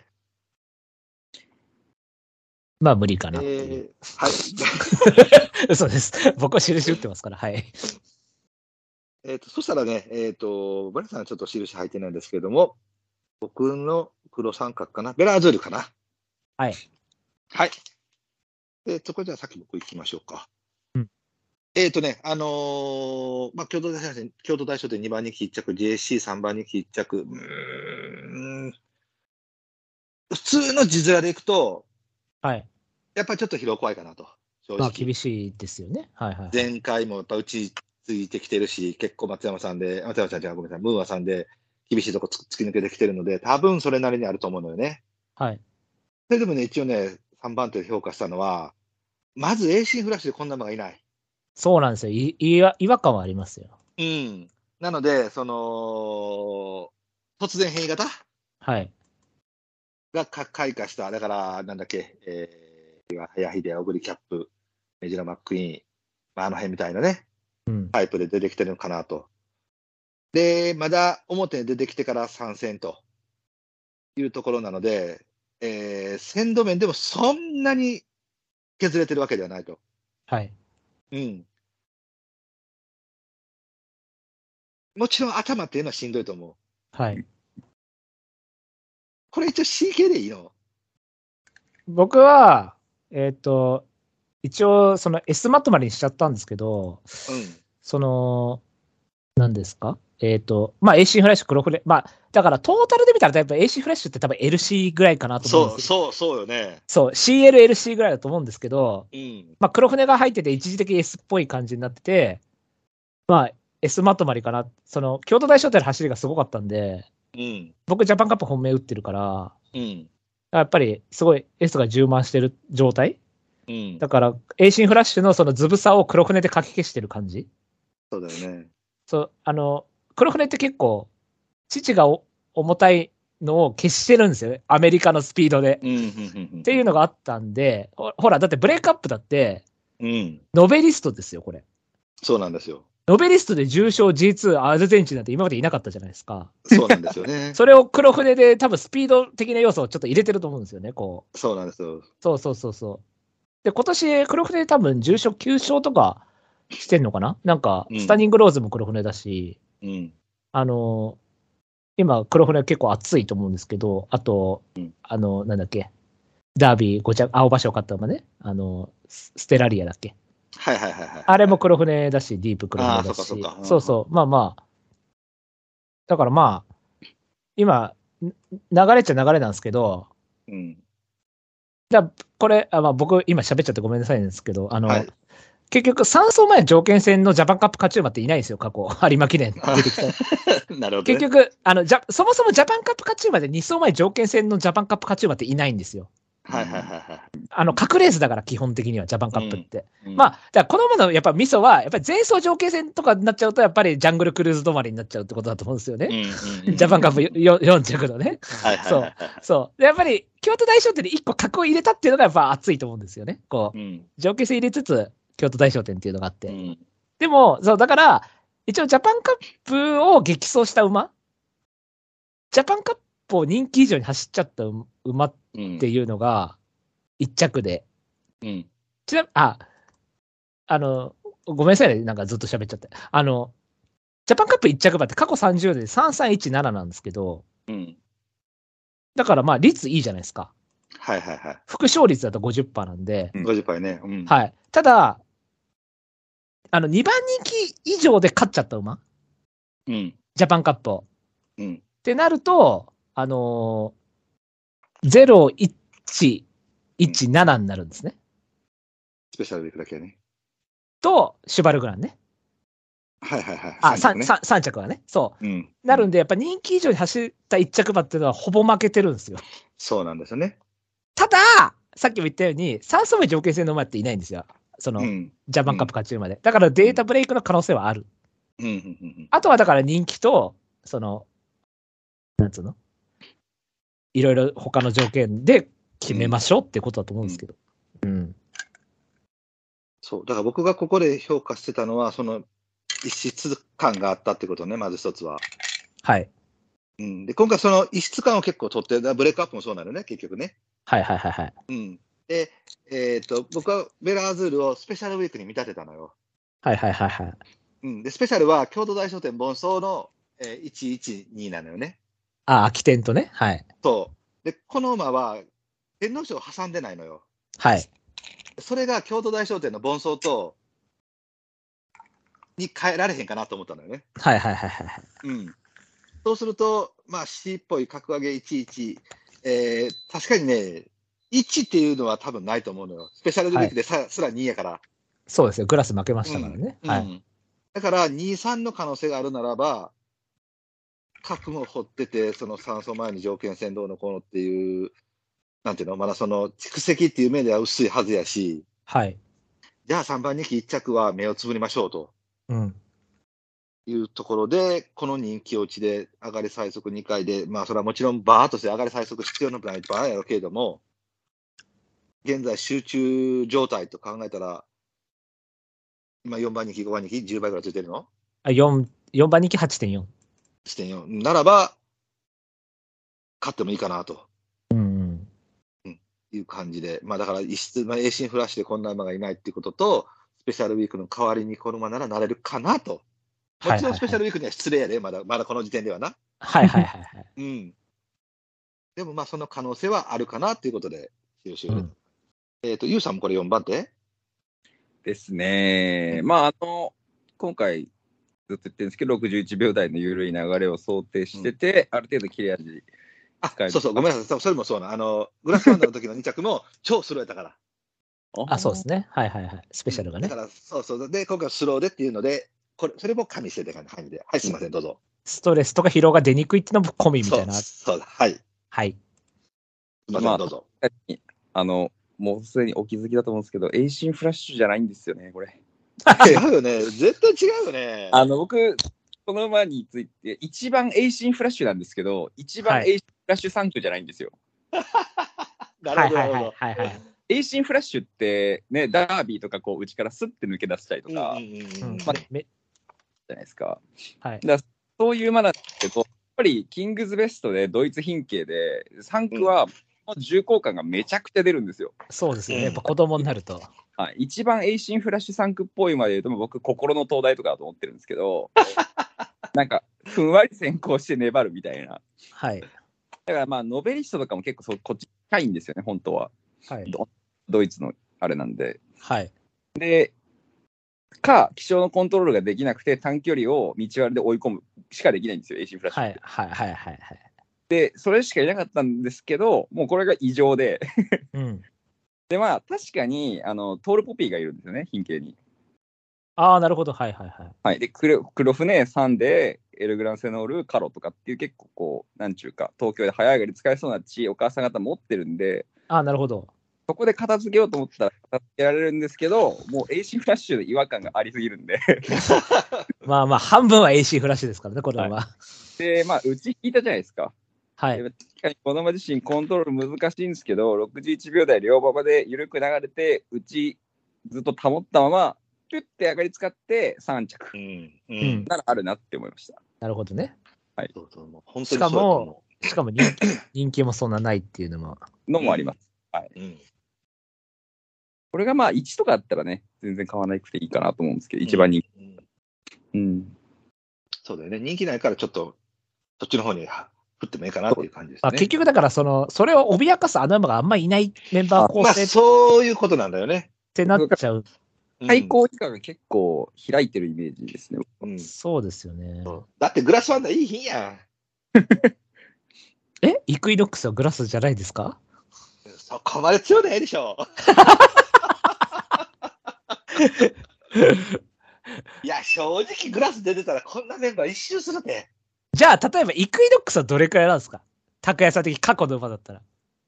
まあ無理かなえっていう。 ー、はい。 嘘です。僕は印打ってますから。はい。 えっと、そしたらね、えっ、と、バレさんはちょっと印入ってないんですけども、僕の黒三角かな、ベラーズールかな。 はい。 はい。えっと、これじゃあさっき僕行きましょうか。 うんえっ、とね、あのーまあ、京都大賞で、京都大賞でにばん人気いっ着、ジェーシーさん 番人気いっ着、うーん、普通の字面でいくと、 はい。 やっぱりちょっと疲労怖いかなと、正直。 まあ厳しいですよね。はいはい。 前回もやっぱ打ちついてきてるし、結構松山さんで、松山さんじゃごめんなさい、ムーアさんで厳しいとこつ突き抜けてきてるので、多分それなりにあると思うのよね。 はい。 それでもね、一応ね、さんばん手で評価したのは、まず エーシー フラッシュでこんな馬がいない。 そうなんですよ。いいわ違和感はありますよ。 うん。なので、その、突然変異型はい。 がか開花した、だから、なんだっけ、えー、早秀、小栗キャップ、メジロマックイーン、まあ、あの辺みたいなね、 うん。 タイプで出てきてるのかなと。で、まだ表に出てきてから参戦というところなので、えー、鮮度面でもそんなに削れてるわけではないと。 はい。 うん。もちろん頭っていうのはしんどいと思う。 はい。 これ一応 シーケー でいいの？ 僕は、えっ、と、一応、その S マットまでにしちゃったんですけど、 うん。 その、何ですかえっ、と、まあ エーシー フラッシュ、黒フレ、まあ、だからトータルで見たら、やっぱ エーシー フラッシュって多分 エルシー ぐらいかなと思うんそう、 ですよ。 そう、そうよね。 そう、シーエル、エルシー ぐらいだと思うんですけど、 うん。 まあ黒船が入ってて一時的に S っぽい感じになってて、まあ S まとまりかな。その、京都大商店の走りがすごかったんで、 うん。 僕ジャパンカップ本命打ってるから、 うん。 やっぱりすごい S が充満してる状態うん。 だから、エーシー フラッシュのそのズブさを黒船でかき消してる感じそうだよね。 そう、あの、黒船って結構、父がお重たいのを消してるんですよね。アメリカのスピードで。 うん。うん。うん。 っていうのがあったんで、ほほら、だってブレイクアップだって、 うん。 ノベリストですよ、これ。 そうなんですよ。 ノベリストで重賞 ジーツー アルゼンチンなんて今までいなかったじゃないですか。 そうなんですよね。 それを黒船で多分スピード的な要素をちょっと入れてると思うんですよね、こう。 そうなんですよ。 そうそうそうそう。で、今年黒船で多分重賞きゅう勝とかしてんのかななんか、スタニングローズも黒船だし、 うん。 あの、今黒船結構熱いと思うんですけど、あと、 うんあの、なんだっけ、ダービーご着、青葉賞勝った馬ね、あの、スステラリアだっけ。 はいはいはいはい。 あれも黒船だし、ディープ黒船だし。 あーそっかそっかうんそうそう。まあまあ。だからまあ、今、ん流れっちゃ流れなんですけど、 うん。 だこれ、あまあ、僕今喋っちゃってごめんなさいなんですけど、あの、 はい結局さん走前条件戦のジャパンカップ勝ち馬っていないんですよ、過去。有馬記念出てきた。 なるほど、ね。 結局、あの、じゃ、そもそもジャパンカップ勝ち馬でに走前条件戦のジャパンカップ勝ち馬っていないんですよ。 はいはいはいはい。 あの、各レースだから基本的にはジャパンカップって。 うんまあ、だからこの馬のやっぱミソは、やっぱり前走条件戦とかになっちゃうと、やっぱりジャングルクルーズ止まりになっちゃうってことだと思うんですよね。 うんうんうん、 ジャパンカップよよん着のね。 はいはいはいはい。 そう。そう。でやっぱり、京都大賞典にいっこ格を入れたっていうのがやっぱ熱いと思うんですよね。こう、 うん、 条件戦入れつつ、京都大賞典っていうのがあって。 うん、 でも、そう、だから、一応ジャパンカップを激走した馬ジャパンカップを人気以上に走っちゃった馬っていうのが、一着で。 うん。 ちなみに、あ、あの、ごめんなさいね、なんかずっと喋っちゃって。あの、ジャパンカップ一着馬って過去さんじゅうねんでさんさんいちなななんですけど、 うん。 だからまあ率いいじゃないですか。 はいはいはい。 副勝率だと ごじゅっパーセント なんで、 ごじゅっパーセントね。うん。 はい。ただ、あの、にばん人気以上で勝っちゃった馬うん。 ジャパンカップを。 うん。 ってなると、あのー、ゼロいちいちななになるんですね。 スペシャルウィークだけね。 と、シュバルグランね。 はいはいはい。 あ、 さん着ね。 さん, さん着はね。そう。 うん。 なるんで、やっぱ人気以上に走ったいっ着馬っていうのはほぼ負けてるんですよ。 そうなんですよね。 ただ、さっきも言ったように、さん走目条件戦の馬っていないんですよ。その、うん、ジャパンカップ勝ち馬で。だからデータブレイクの可能性はある。 うんうんうんうん、 あとはだから人気と、その、なんつうのいろいろ他の条件で決めましょうってことだと思うんですけど。うん。うん、 そう。だから僕がここで評価してたのは、その、異質感があったってことね、まず一つは。 はい。 うん。で、今回その異質感を結構取って、ブレイクアップもそうなのね、結局ね。 はいはいはいはい。 うん。で、えっ、ー、と、僕はベラーズールをスペシャルウィークに見立てたのよ。 はいはいはいはい。 うん。で、スペシャルは京都大商店盆走の、えー、いちいちになのよね。 あ、空き店とね。はい。 そう。で、この馬は天皇賞を挟んでないのよ。 はい。 それが京都大商店の盆走と、に変えられへんかなと思ったのよね。 はいはいはいはい。 うん。そうすると、まあ C っぽい格上げいちいち、えー、確かにね、いちっていうのは多分ないと思うのよ。スペシャルウィークでさ、はい、すらにやから。 そうですよ。グラス負けましたからね。 うん、はい、うん。だからに、さんの可能性があるならば、核も掘ってて、そのさん走前に条件戦どうのこうのっていう、なんていうの、まだその蓄積っていう面では薄いはずやし、 はい。 じゃあさんばん人気いっ着は目をつぶりましょうと。うん。いうところで、この人気落ちで上がり最速にかいで、まあそれはもちろんバーッとして上がり最速必要なプランいっぱいあるやろうけれども、現在集中状態と考えたら、今よんばん人気、ごばん人気、じゅうばいぐらいついてるの？ あ、4、よんばん人気 はちてんよん。はちてんよん。ならば、勝ってもいいかなと。 うんうんうん。いう感じで。まあだから一室、まあ、エーシンフラッシュでこんな馬がいないっていうことと、スペシャルウィークの代わりにこの馬ならなれるかなと。もちろんスペシャルウィークには失礼やで、まだ、まだこの時点ではな。 はいはいはい、はい。 うん。でもまあその可能性はあるかなっていうことで、うん、えっ、ー、と、ユウさんもこれよんばん手ですね。まああの、今回ずっと言ってるんですけど、ろくじゅういちびょう台の緩い流れを想定してて、うん、ある程度切れ味あ、そうそう、ごめんなさい。それもそうな。あの、グラスワンダーの時のに着も超スローやったから。 あ、そうですね。はいはいはい。スペシャルがね。 だから、そうそう。で、今回はスローでっていうので、これ、それも加味してた感じで。はい、すみません、どうぞ。 ストレスとか疲労が出にくいっていうのも込みみたいな。 そう、そうだ。はい。 はい。 すみません、まあ、どうぞ。 あの、もうすでにお気づきだと思うんですけど、エイシンフラッシュじゃないんですよね、これ。 違うよね。絶対違うよね。 あの、僕、この馬について、一番エイシンフラッシュなんですけど、一番エイシンフラッシュさん区じゃないんですよ。 なるほど、なるほど。 エイシンフラッシュって、ね、ダービーとかこう内からスッて抜け出したりとか、うんうんうんまあ、じゃないですか。はい、だそういう馬なんですけど、やっぱりキングズベストでドイツ品系で、さん区は重厚感がめちゃくちゃ出るんですよ。 そうですよね。やっぱ子供になると。 はい、一番エイシンフラッシュさん区っぽいまで言うと、僕、心の灯台とかだと思ってるんですけど、なんか、ふんわり先行して粘るみたいな。 はい。 だからまあ、ノベリストとかも結構そこっち近いんですよね、本当は。 はい。 ド, ドイツのあれなんで。 はい。 で、か、気象のコントロールができなくて、短距離を道割りで追い込むしかできないんですよ、エイシンフラッシュ。 はい、はい、はい、はい。 で、それしかいなかったんですけど、もうこれが異常で。 うん。 で、まあ、確かに、あの、トールポピーがいるんですよね、品系に。 ああ、なるほど。はいはいはい。 はい。で、黒、黒船、サンデー、エルグランセノール、カロとかっていう結構こう、なんちゅうか、東京で早上がり使えそうな地、お母さん方持ってるんで、 あ、なるほど。 そこで片付けようと思ったら片付けられるんですけど、もう エーシー フラッシュで違和感がありすぎるんで。 まあまあ、半分は エーシー フラッシュですからね、これは。はで、まあ、うち引いたじゃないですか。 い。 で確かに子供自身コントロール難しいんですけど、ろくじゅういちびょう台両馬場で緩く流れて、うちずっと保ったまま、ピュッて上がり使ってさん着うん。ううんん。 ならあるなって思いました。 なるほどね。 そうそう、もう本当にそうだと思しかも人気、人気もそんなないっていうのも。 のもあります。 う。うん。 これがまあいちとかだったらね、全然買わなくていいかなと思うんですけど、一番人気。 うんうん。 そうだよね。人気ないからちょっと、そっちの方には振ってもいいかなっていう感じですあね。 結局だから、その、それを脅かす穴馬があんまりいないメンバー構まあ、 成っそういうことなんだよね。 てなっちゃう。 うん最高以下が結構開いてるイメージですね。 うんそうですよね。 だってグラスワンダーいい日やん。 えイクイノックスはグラスじゃないですか？ そこまで強ないでしょ。いや、正直グラス出てたらこんなメンバー一周するで。 じゃあ、例えばイクイノックスはどれくらいなんですか？拓也さん的過去の馬だったら。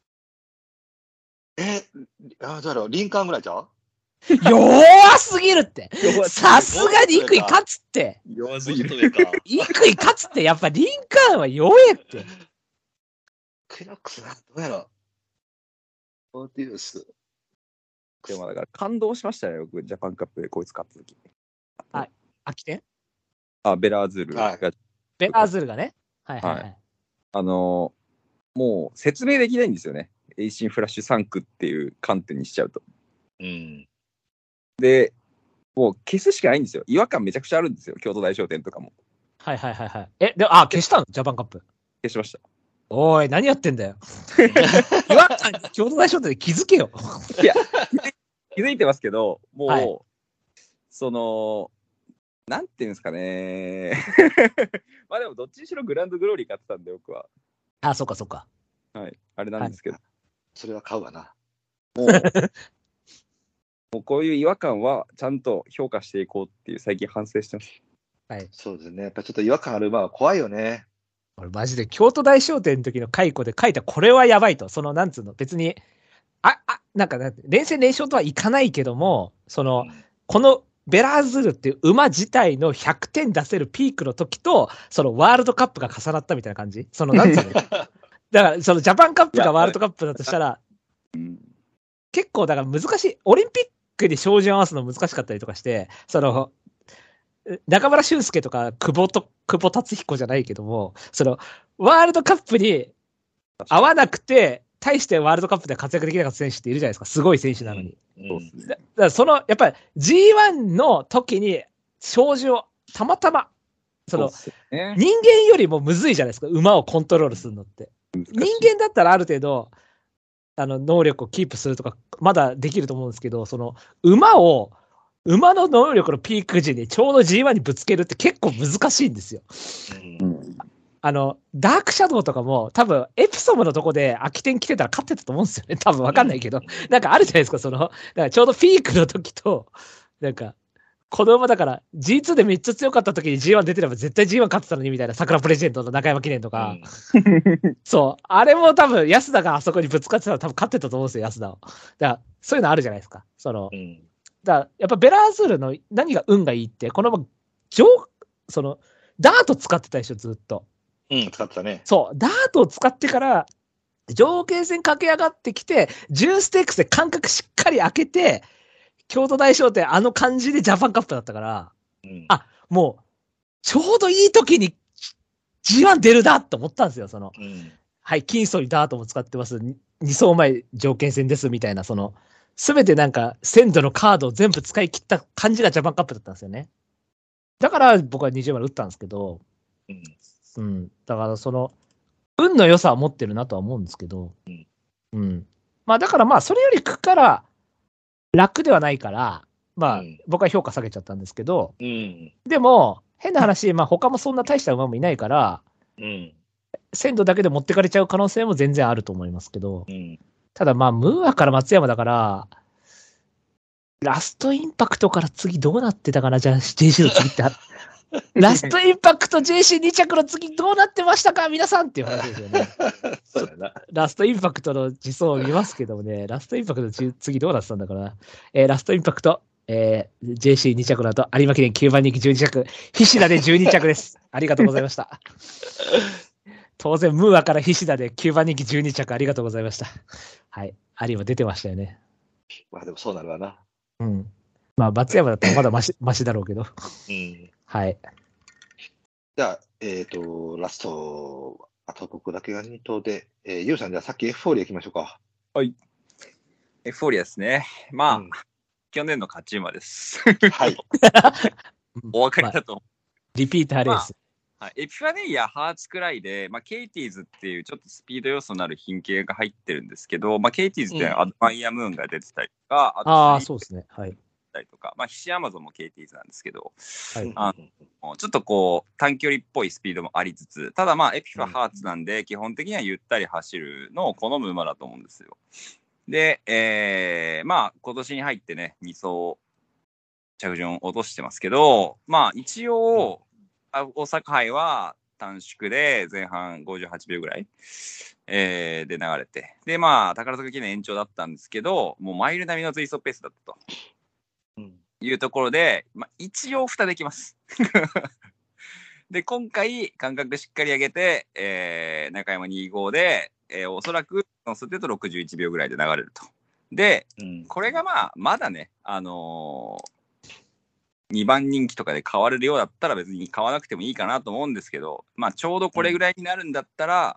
え、あ、どうやろう、リンカーンぐらいちゃう？ 弱すぎるって。さすがにイクイ勝つって。 弱すもうぎる。 ちょっと上か。 イクイ勝つって、やっぱリンカーンは弱えって。 クイノックスな、どうやろう。オーティウス。 でもだから感動しましたよ、僕、ジャパンカップでこいつ勝った時。 秋天あ、ベラーズールが、 はいベラーズールがね。はいはいはい。 はあのーもう説明できないんですよね。エイシンフラッシュさん区っていう観点にしちゃうと。 うん。 で、もう消すしかないんですよ。違和感めちゃくちゃあるんですよ、京都大商店とかも。 はいはいはいはい。え、で、あ、消したのジャパンカップ。 消しました。 おい、何やってんだよ。違和感に京都大商店で気づけよ。 いや、気づいてますけど、もう、 はいその、なんていうんですかね。まあでも、どっちにしろグランドグローリー買ってたんで、僕は。 あ、そっかそっか。 はい。あれなんですけど、 それは買うわな。 もう、もうこういう違和感はちゃんと評価していこうっていう最近反省してます。 はい。 そうですね。やっぱちょっと違和感ある馬は怖いよね。 俺マジで京都大商店の時の解雇で書いたこれはやばいと。その、なんつうの、別に、あ、あ、なんか、なんて連戦連勝とはいかないけども、その、このベラーズールっていう馬自体のひゃくてん出せるピークの時と、そのワールドカップが重なったみたいな感じその、なんつうのだから、そのジャパンカップがワールドカップだとしたら、 うん。 結構だから難しい。オリンピックに照準合わすの難しかったりとかして、その、中村俊輔とか久保と、久保達彦じゃないけども、その、ワールドカップに合わなくて、対してワールドカップで活躍できなかった選手っているじゃないですか。すごい選手なのに。 そうですね。 だだからその、やっぱり ジーワン の時に、照準をたまたま、その、 そうっすね、 人間よりもむずいじゃないですか。馬をコントロールするのって。人間だったらある程度、あの、能力をキープするとか、まだできると思うんですけど、その、馬を、馬の能力のピーク時にちょうど ジーワン にぶつけるって結構難しいんですよ。 うんうん。 あの、ダークシャドウとかも多分エプソムのとこで空き点来てたら勝ってたと思うんですよね。多分わかんないけど。なんかあるじゃないですか、その、だからちょうどピークの時と、なんか、子供だから ジーツー でめっちゃ強かった時に ジーワン 出てれば絶対 ジーワン 勝ってたのにみたいな桜プレジェントの中山記念とか、そう、あれも多分安田があそこにぶつかってたら多分勝ってたと思うんですよ、安田を。だからそういうのあるじゃないですか。その、 うんだからやっぱベラーズールの何が運がいいって、この上、その、ダート使ってたでしょ、ずっと。 うん、使ってたね。 そう、ダートを使ってから、条件戦駆け上がってきて、じゅうステークスで間隔しっかり開けて、京都大商店あの感じでジャパンカップだったから、 うんあ、もう、ちょうどいい時に ジーワン 出るなと思ったんですよ、その。 うんはい、金層にダートも使ってます。に走前条件戦ですみたいな、その、すべてなんか、鮮度のカードを全部使い切った感じがジャパンカップだったんですよね。だから僕はにじゅうまで打ったんですけど、 うんうん。だからその、運の良さは持ってるなとは思うんですけど、 うん。 うん。まあだからまあ、それより区から楽ではないから、まあ、 うん僕は評価下げちゃったんですけど、 うんでも、変な話、まあ他もそんな大した馬もいないから、 うん鮮度だけで持ってかれちゃう可能性も全然あると思いますけど、 うんただまあ、ムーアから松山だから、ラストインパクトから次どうなってたかな、じゃあ ジェーシー の次って。ラストインパクト ジェーシーに 着の次どうなってましたか皆さんっていう話ですよね。 そうだな。 ラストインパクトの自走を見ますけどもね、ラストインパクトのじ次どうなってたんだからな。えー、ラストインパクト、えー、ジェーシーに 着の後、有馬記念きゅうばん人気じゅうに着、菱田でじゅうに着です。ありがとうございました。当然、ムーアから菱田できゅうばん人気じゅうに着、ありがとうございました。はい。有馬出てましたよね。 まあでもそうなるわな。 うん。まあ、松山だったらまだマシ、マシだろうけど。 うん。 はい。 じゃあ、えっ、ー、と、ラスト、あと僕だけがに頭で、えー、ユウさん、じゃあさっきエフフォーリア行きましょうか。 はい。エフフォーリアですね。まあ、うん、去年の勝ち馬です。はい。お分かりだと思う。まあ、 リピーターレース。 まあ、はい、エピファネイア、ハーツくらいで、まあ、ケイティーズっていうちょっとスピード要素のある品系が入ってるんですけど、まあ、ケイティーズってアドバイアムーンが出てたりとか、 うん、ああ、そうですね。はい。 たりとか、まあ、ヒシアマゾンもケイティーズなんですけど、 はい、 あのちょっとこう短距離っぽいスピードもありつつ、ただまあエピファハーツなんで、基本的にはゆったり走るのを好む馬だと思うんですよ。で、えー、まあ今年に入ってね、に走着順落としてますけど、まあ一応、大阪杯は短縮で前半ごじゅうはちびょうぐらい、えー、で流れて、でまあ宝塚記念延長だったんですけど、もうマイル並みの追走ペースだったと。いうところで、まあ、一応蓋できます。で、今回、間隔しっかり上げて、えー、中山にじゅうごで、えー、おそらく、乗せてとろくじゅういちびょうぐらいで流れると。で、うん、これがまあ、まだね、あのー、にばん人気とかで買われるようだったら別に買わなくてもいいかなと思うんですけど、まあ、ちょうどこれぐらいになるんだったら、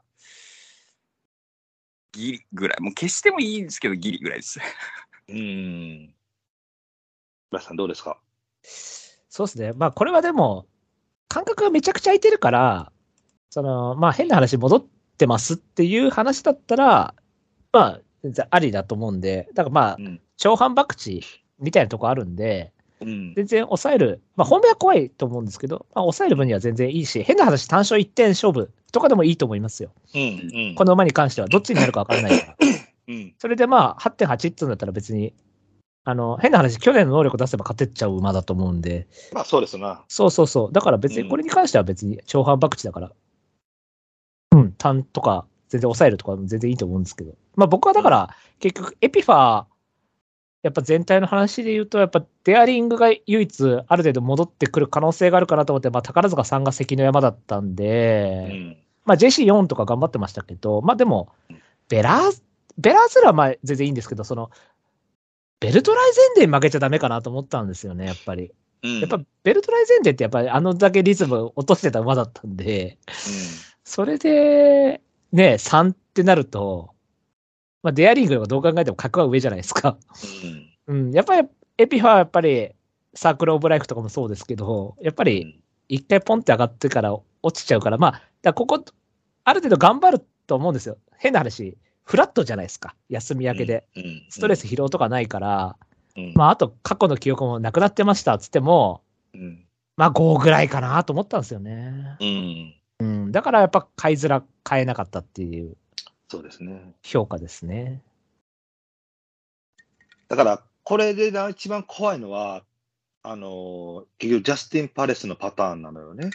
うん、ギリぐらい。もう消してもいいんですけど、ギリぐらいです。 うーん。村さんどうですか？ そうですね。まあこれはでも感覚がめちゃくちゃ空いてるから、そのまあ変な話戻ってますっていう話だったら、まあ全然ありだと思うんで、だからまあ、うん、長反博打みたいなとこあるんで、うん、全然抑える、まあ本命は怖いと思うんですけど、まあ、抑える分には全然いいし、変な話単勝いってん勝負とかでもいいと思いますよ。うんうん、この馬に関してはどっちになるか分からないから。うん、それでまあ はってんはち っていうんだったら別に。あの、変な話、去年の能力出せば勝てっちゃう馬だと思うんで。 まあそうですな。 そうそうそう。だから別に、これに関しては別に長反博打だから、うん、うん、単とか、全然抑えるとか全然いいと思うんですけど。まあ僕はだから、結局、エピファー、やっぱ全体の話で言うと、やっぱデアリングが唯一、ある程度戻ってくる可能性があるかなと思って、まあ宝塚さんが関の山だったんで、うん、まあ ジェーシーよん とか頑張ってましたけど、まあでも、ベラー、ベラーズラはまあ全然いいんですけど、その、ベルトライゼンデン負けちゃダメかなと思ったんですよね、やっぱり。うん、やっぱベルトライゼンデンってやっぱりあのだけリズム落としてた馬だったんで、うん、それで、ね、さんってなると、まあ、デアリングはどう考えても格は上じゃないですか。うん。うん、やっぱりエピファはやっぱりサークルオブライフとかもそうですけど、やっぱり一回ポンって上がってから落ちちゃうから、まあ、だここ、ある程度頑張ると思うんですよ。変な話。フラットじゃないですか。休み明けで。うんうん、ストレス疲労とかないから、うん、まあ、あと過去の記憶もなくなってましたっつっても、うん、まあごぐらいかなと思ったんですよね。うんうん、だからやっぱ買いづら、買えなかったっていう。 そうですね。 評価ですね。 だから、これで一番怖いのは、あの、結局ジャスティン・パレスのパターンなのよね。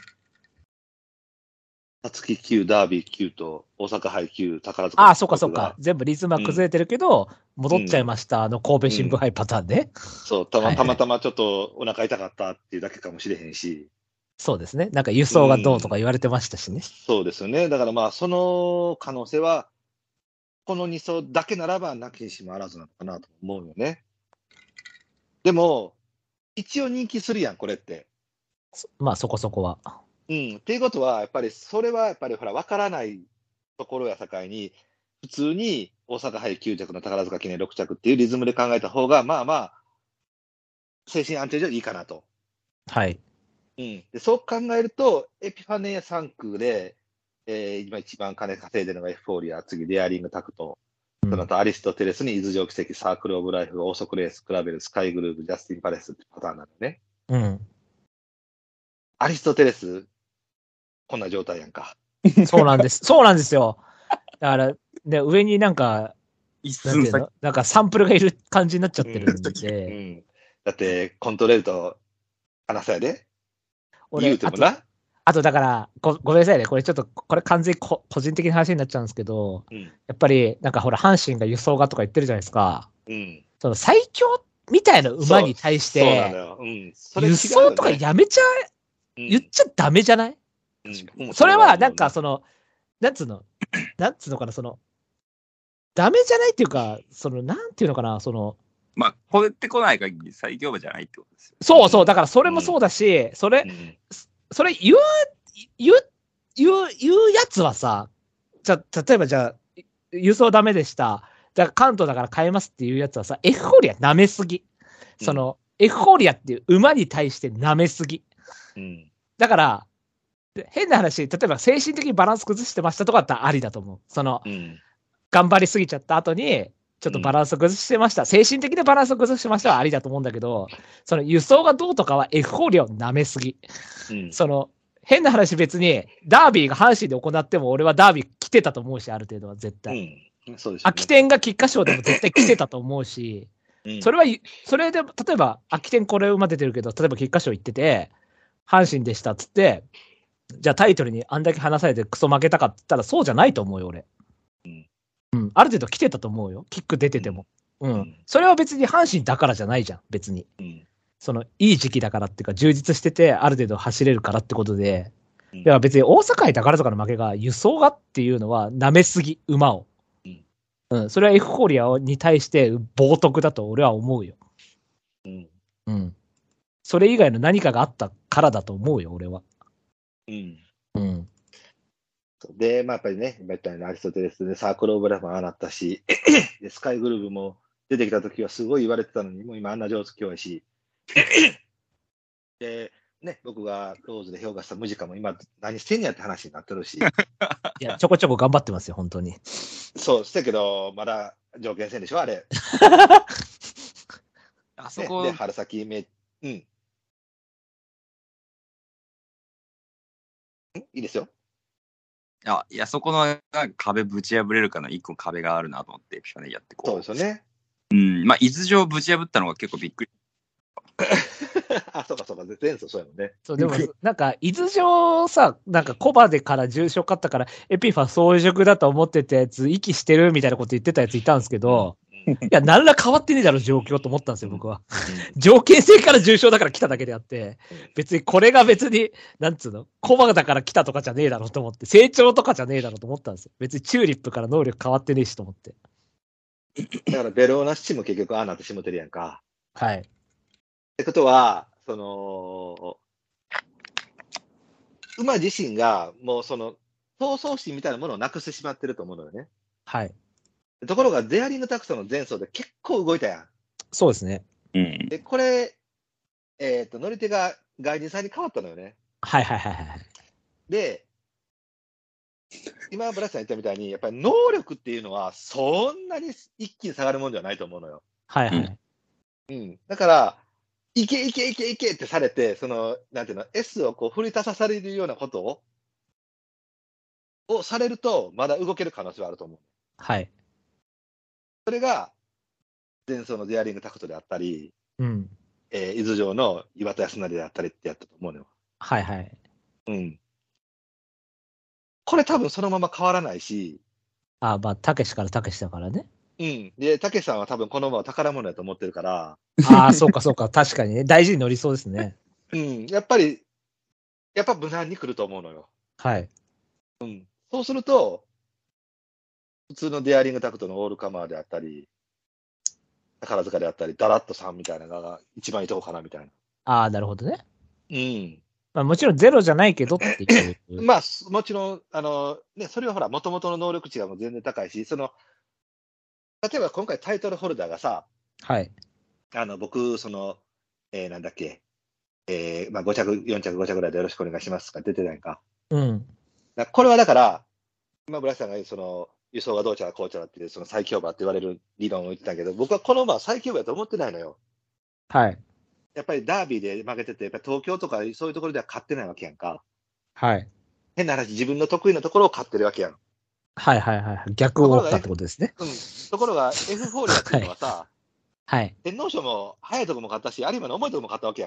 皐月きゅう、ダービーきゅうと大阪杯きゅう、宝塚。 ああ、そっかそっか。全部リズムは崩れてるけど、うん、戻っちゃいました。あの、神戸新聞杯パターンね、 うん。そう、たまたまたまちょっとお腹痛かったっていうだけかもしれへんし。 そうですね。なんか輸送がどうとか言われてましたしね。うん、 そうですよね。だからまあ、その可能性は、このに走だけならばなきにしもあらずなのかなと思うよね。でも、一応人気するやん、これって。 まあ、そこそこは。 うん。っていうことは、やっぱり、それはやっぱり、ほら、わからないところやさかいに、普通に大阪杯きゅう着の宝塚記念ろく着っていうリズムで考えた方が、まあまあ、精神安定上いいかなと。 はい。 うん。で、そう考えると、エピファネイアさん区で、えー、今一番金稼いでるのがエフフォーリア、次、デアリングタクト、その後アリストテレスに伊豆城奇跡、サークルオブライフ、オーソクレース、クラベル、スカイグループ、ジャスティンパレスってパターンなんだね。 うん。 アリストテレス、こんな状態やんか。 そうなんです。そうなんですよ。だから、ね、上になんか、なんていうの？なんかサンプルがいる感じになっちゃってるんで。 うん、だって、コントレールと話さやで。言うてもな。 あとだからご、ごめんなさいね。これちょっと、これ完全にこ個人的な話になっちゃうんですけど、 うん。 やっぱり、なんかほら、阪神が輸送がとか言ってるじゃないですか。 うん。 その最強みたいな馬に対しそうなのて、 よ。うん。それ違うよね輸送とかやめちゃ、 うん言っちゃダメじゃない、 うんそれは、なんか、その、なんつうの、なんつうのかな、その、ダメじゃないっていうか、その、なんていうのかな、その、 まあ、こうってこない限り最強馬じゃないってことですよ。 そうそう、だからそれもそうだし、それう、んそれ言う、言う、言う、言うやつはさ、じゃあ、例えばじゃあ、輸送ダメでした。じゃあ関東だから変えますっていうやつはさ、エフフォーリア舐めすぎ。その、エフフォーリアっていう馬に対して舐めすぎ。 うん。 だから、変な話、例えば精神的にバランス崩してましたとかだったらありだと思う。その、 うん。 頑張りすぎちゃった後に、ちょっとバランスを崩してました。精神的でバランスを崩してましたはありだと思うんだけど、その輸送がどうとかはエフフォーリアを舐めすぎ。 うん。 その、変な話別に、ダービーが阪神で行っても俺はダービー来てたと思うし、ある程度は絶対。 うん。そうですよね。 秋天が菊花賞でも絶対来てたと思うし、 うんそれは、それで、例えば、秋天これ馬出てるけど、例えば菊花賞行ってて、阪神でしたっつって、じゃあタイトルにあんだけ離されてクソ負けたかって言ったらそうじゃないと思うよ、俺。 うん。 うん、ある程度来てたと思うよ、キック出てても。うん。 うんそれは別に阪神だからじゃないじゃん、別に。 うん。 その、いい時期だからっていうか、充実してて、ある程度走れるからってことで、 うんいや別に大阪杯だからとかの負けが、輸送がっていうのは、舐めすぎ、馬を。 うん。 うん。それはエフフォーリアに対して冒涜だと俺は思うよ。 うん。 うん。それ以外の何かがあったからだと思うよ、俺は。 うん。 うん。 で、まあやっぱりね、今言ったようにアリストテレスでサークルオブライフもああなったし、でスカイグルーブも出てきた時はすごい言われてたのに、もう今あんな上手教やし、で、ね、僕がローズで評価したムジカも今何してんやって話になってるし、 いや、ちょこちょこ頑張ってますよ、本当に。 そうしたけど、まだ条件戦でしょ、あれ。ね、 あそこ、 で、春先め、うん。んいいですよ。 あいやそこのなんか壁ぶち破れるかな一個壁があるなと思ってエピファネイアってこう。 そうですよね。 うん、まあ伊豆城ぶち破ったのが結構びっくり。 あ、そうかそうか、前走そうやもんね。 そう、でも、なんか、伊豆城さ、なんか、コバでから重賞勝ったから、エピファ早熟だと思ってたやつ、息してるみたいなこと言ってたやついたんですけど、 うんいや、何ら変わってねえだろ、状況と思ったんですよ、僕は。条件性から重賞だから来ただけであって、別にこれが別に、なんつうの、コバだから来たとかじゃねえだろうと思って、成長とかじゃねえだろうと思ったんですよ。別にチューリップから能力変わってねえしと思って。 だからベローナ七も結局ああなってしもてるやんか。 はい。 ってことは、その、馬自身がもうその、闘争心みたいなものをなくしてしまってると思うのよね。 はい。 ところが、デアリングタクトの前走で結構動いたやそうですね。 うんん。。で、これ、えっ、と、乗り手が外人さんに変わったのよね。 はいはいはいはい。 で、今、ブラスさん言ったみたいに、やっぱり能力っていうのは、そんなに一気に下がるもんではないと思うのよ。 はいはい。 うん。だから、いけいけいけいけってされて、その、なんていうの、S をこう振り出さされるようなことを、をされると、まだ動ける可能性はあると思う。 はい。 それが、前走のデアリングタクトであったり、 うん。 えー、伊豆城の岩田康成であったりってやったと思うのよ。 はいはい。 うん。これ多分そのまま変わらないし、 あ、まあ、たけしからたけしだからね。 うん。で、たけしさんは多分この馬は宝物だと思ってるから、 ああ、そうかそうか。確かにね。大事に乗りそうですね。 うん。やっぱり、やっぱ無難に来ると思うのよ。 はい。 そうすると、普通のデアリングタクトのオールカマーであったり、宝塚であったり、ダラッとさんみたいなのが一番いいとこかなみたいな。 ああ、なるほどね。 うん。 まあ、もちろんゼロじゃないけどっていう。 まあ、すもちろん、あの、ね、それはほら、もともとの能力値がもう全然高いし、その、例えば今回タイトルホルダーがさ、 はい。 あの、僕、その、えー、なんだっけ、えー、まあ、ご着、よん着、ご着ぐらいでよろしくお願いしますとか出てないか。 うん。 だこれはだから、今、ブラスさんがその、輸送がどうちゃらこうちゃらっていう、その最強馬って言われる理論を言ってたけど、僕はこの馬は最強馬だと思ってないのよ。 はい。 やっぱりダービーで負けてて、やっぱ東京とかそういうところでは勝ってないわけやんか。 はい。 変な話、自分の得意なところを勝ってるわけやん。 はいはいはい。逆を追ったってことですね。 うん。ところが、エフフォーリアっていうのはさ、 はい。 天皇賞も速いところも勝ったし、有馬の重いところも勝ったわけやんか。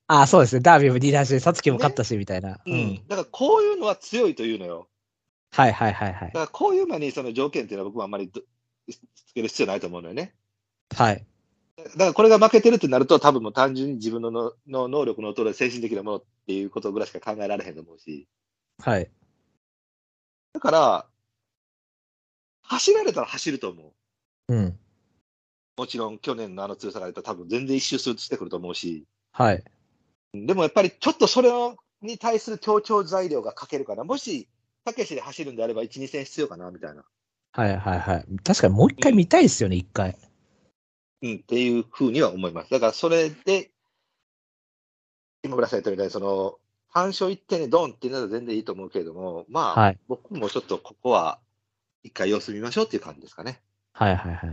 ああ、そうですね。ダービーもにだし、サツキも勝ったし、みたいな。 うん。だからこういうのは強いというのよ。 はいはいはいはい。 だからこういう馬にその条件っていうのは僕はあんまりつける必要ないと思うのよね。 はい。 だからこれが負けてるってなると、多分もう単純に自分ののの能力の衰え、精神的なものっていうことぐらいしか考えられへんと思うし。 はい。 だから、走られたら走ると思う。 うん。 もちろん去年のあの強さが出たら多分全然一周するしてくると思うし。 はい。 でもやっぱりちょっとそれに対する強調材料が欠けるかな。もし、たけしで走るんであればいち、に戦必要かな、みたいな。 はいはいはい。確かにもう一回見たいですよね、一、うん、回。 うん、っていうふうには思います。だからそれで、今村さん言ったみたいに、その、単勝いってんでドンっていうのは全然いいと思うけれども、まあ、はい、僕もちょっとここは一回様子見ましょうっていう感じですかね。 はいはいはい。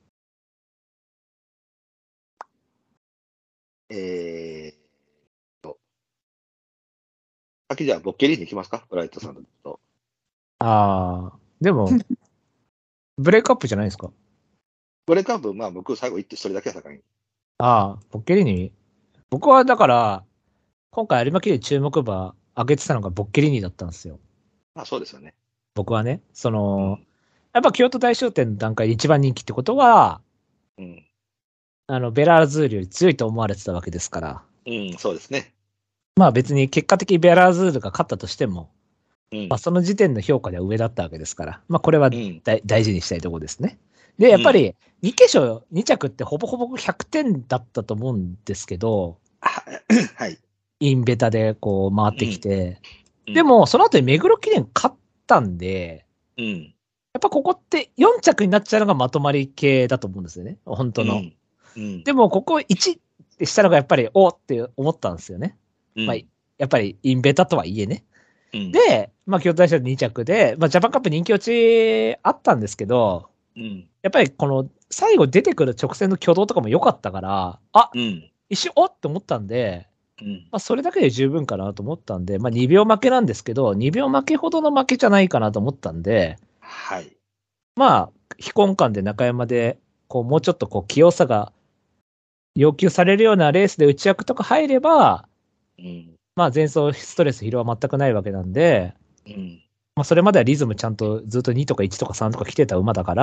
えーと。先じゃあ、ボッケリーに行きますか、ブライトさんと。 ああ、でも、ブレイクアップじゃないですか。 ブレイクアップ、まあ僕最後行ってそれだけは高い。 ああ、ボッケリーニ僕はだから、今回有馬記念注目馬上げてたのがボッケリーニだったんですよ。 まあそうですよね。 僕はね、その、うん、やっぱ京都大賞典の段階で一番人気ってことは、うん、あの、ベラーズールより強いと思われてたわけですから。 うん、そうですね。 まあ別に結果的にベラーズールが勝ったとしても、うん、まあその時点の評価では上だったわけですから、まあこれは、うん、大事にしたいところですね。で、やっぱりにけしょに着ってほぼほぼひゃくてんだったと思うんですけど、 はい。 インベタでこう回ってきて、うん、でもその後に目黒記念勝ったんで、うん、やっぱここってよん着になっちゃうのがまとまり系だと思うんですよね。本当の。うんうん、でもここいちってしたのがやっぱりおって思ったんですよね。うん、まあ、やっぱりインベタとはいえね。うん、で、まあ京都大賞に着で、まあジャパンカップ人気落ちあったんですけど、うん、やっぱりこの最後出てくる直線の挙動とかも良かったから、あ、うん、一瞬おって思ったんで、うんまあ、それだけで十分かなと思ったんで、まあにびょう負けなんですけど、にびょう負けほどの負けじゃないかなと思ったんで、 はい。 まあ、非根幹で中山で、こう、もうちょっとこう、器用さが要求されるようなレースで内枠とか入れば、うん、まあ前走ストレス疲労は全くないわけなんで、うんまあ、それまではリズムちゃんとずっとにとかいちとかさんとか来てた馬だから、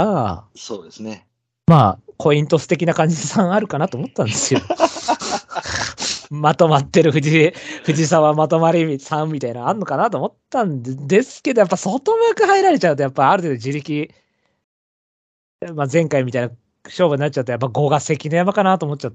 そうですね。 まあ、コイントス的な感じでさんあるかなと思ったんですよ。まとまってる藤藤沢まとまりさんみたいなのあんのかなと思ったんですけど、やっぱ外枠入られちゃうと、やっぱある程度自力、まあ前回みたいな勝負になっちゃうと、やっぱごが関の山かなと思っちゃって。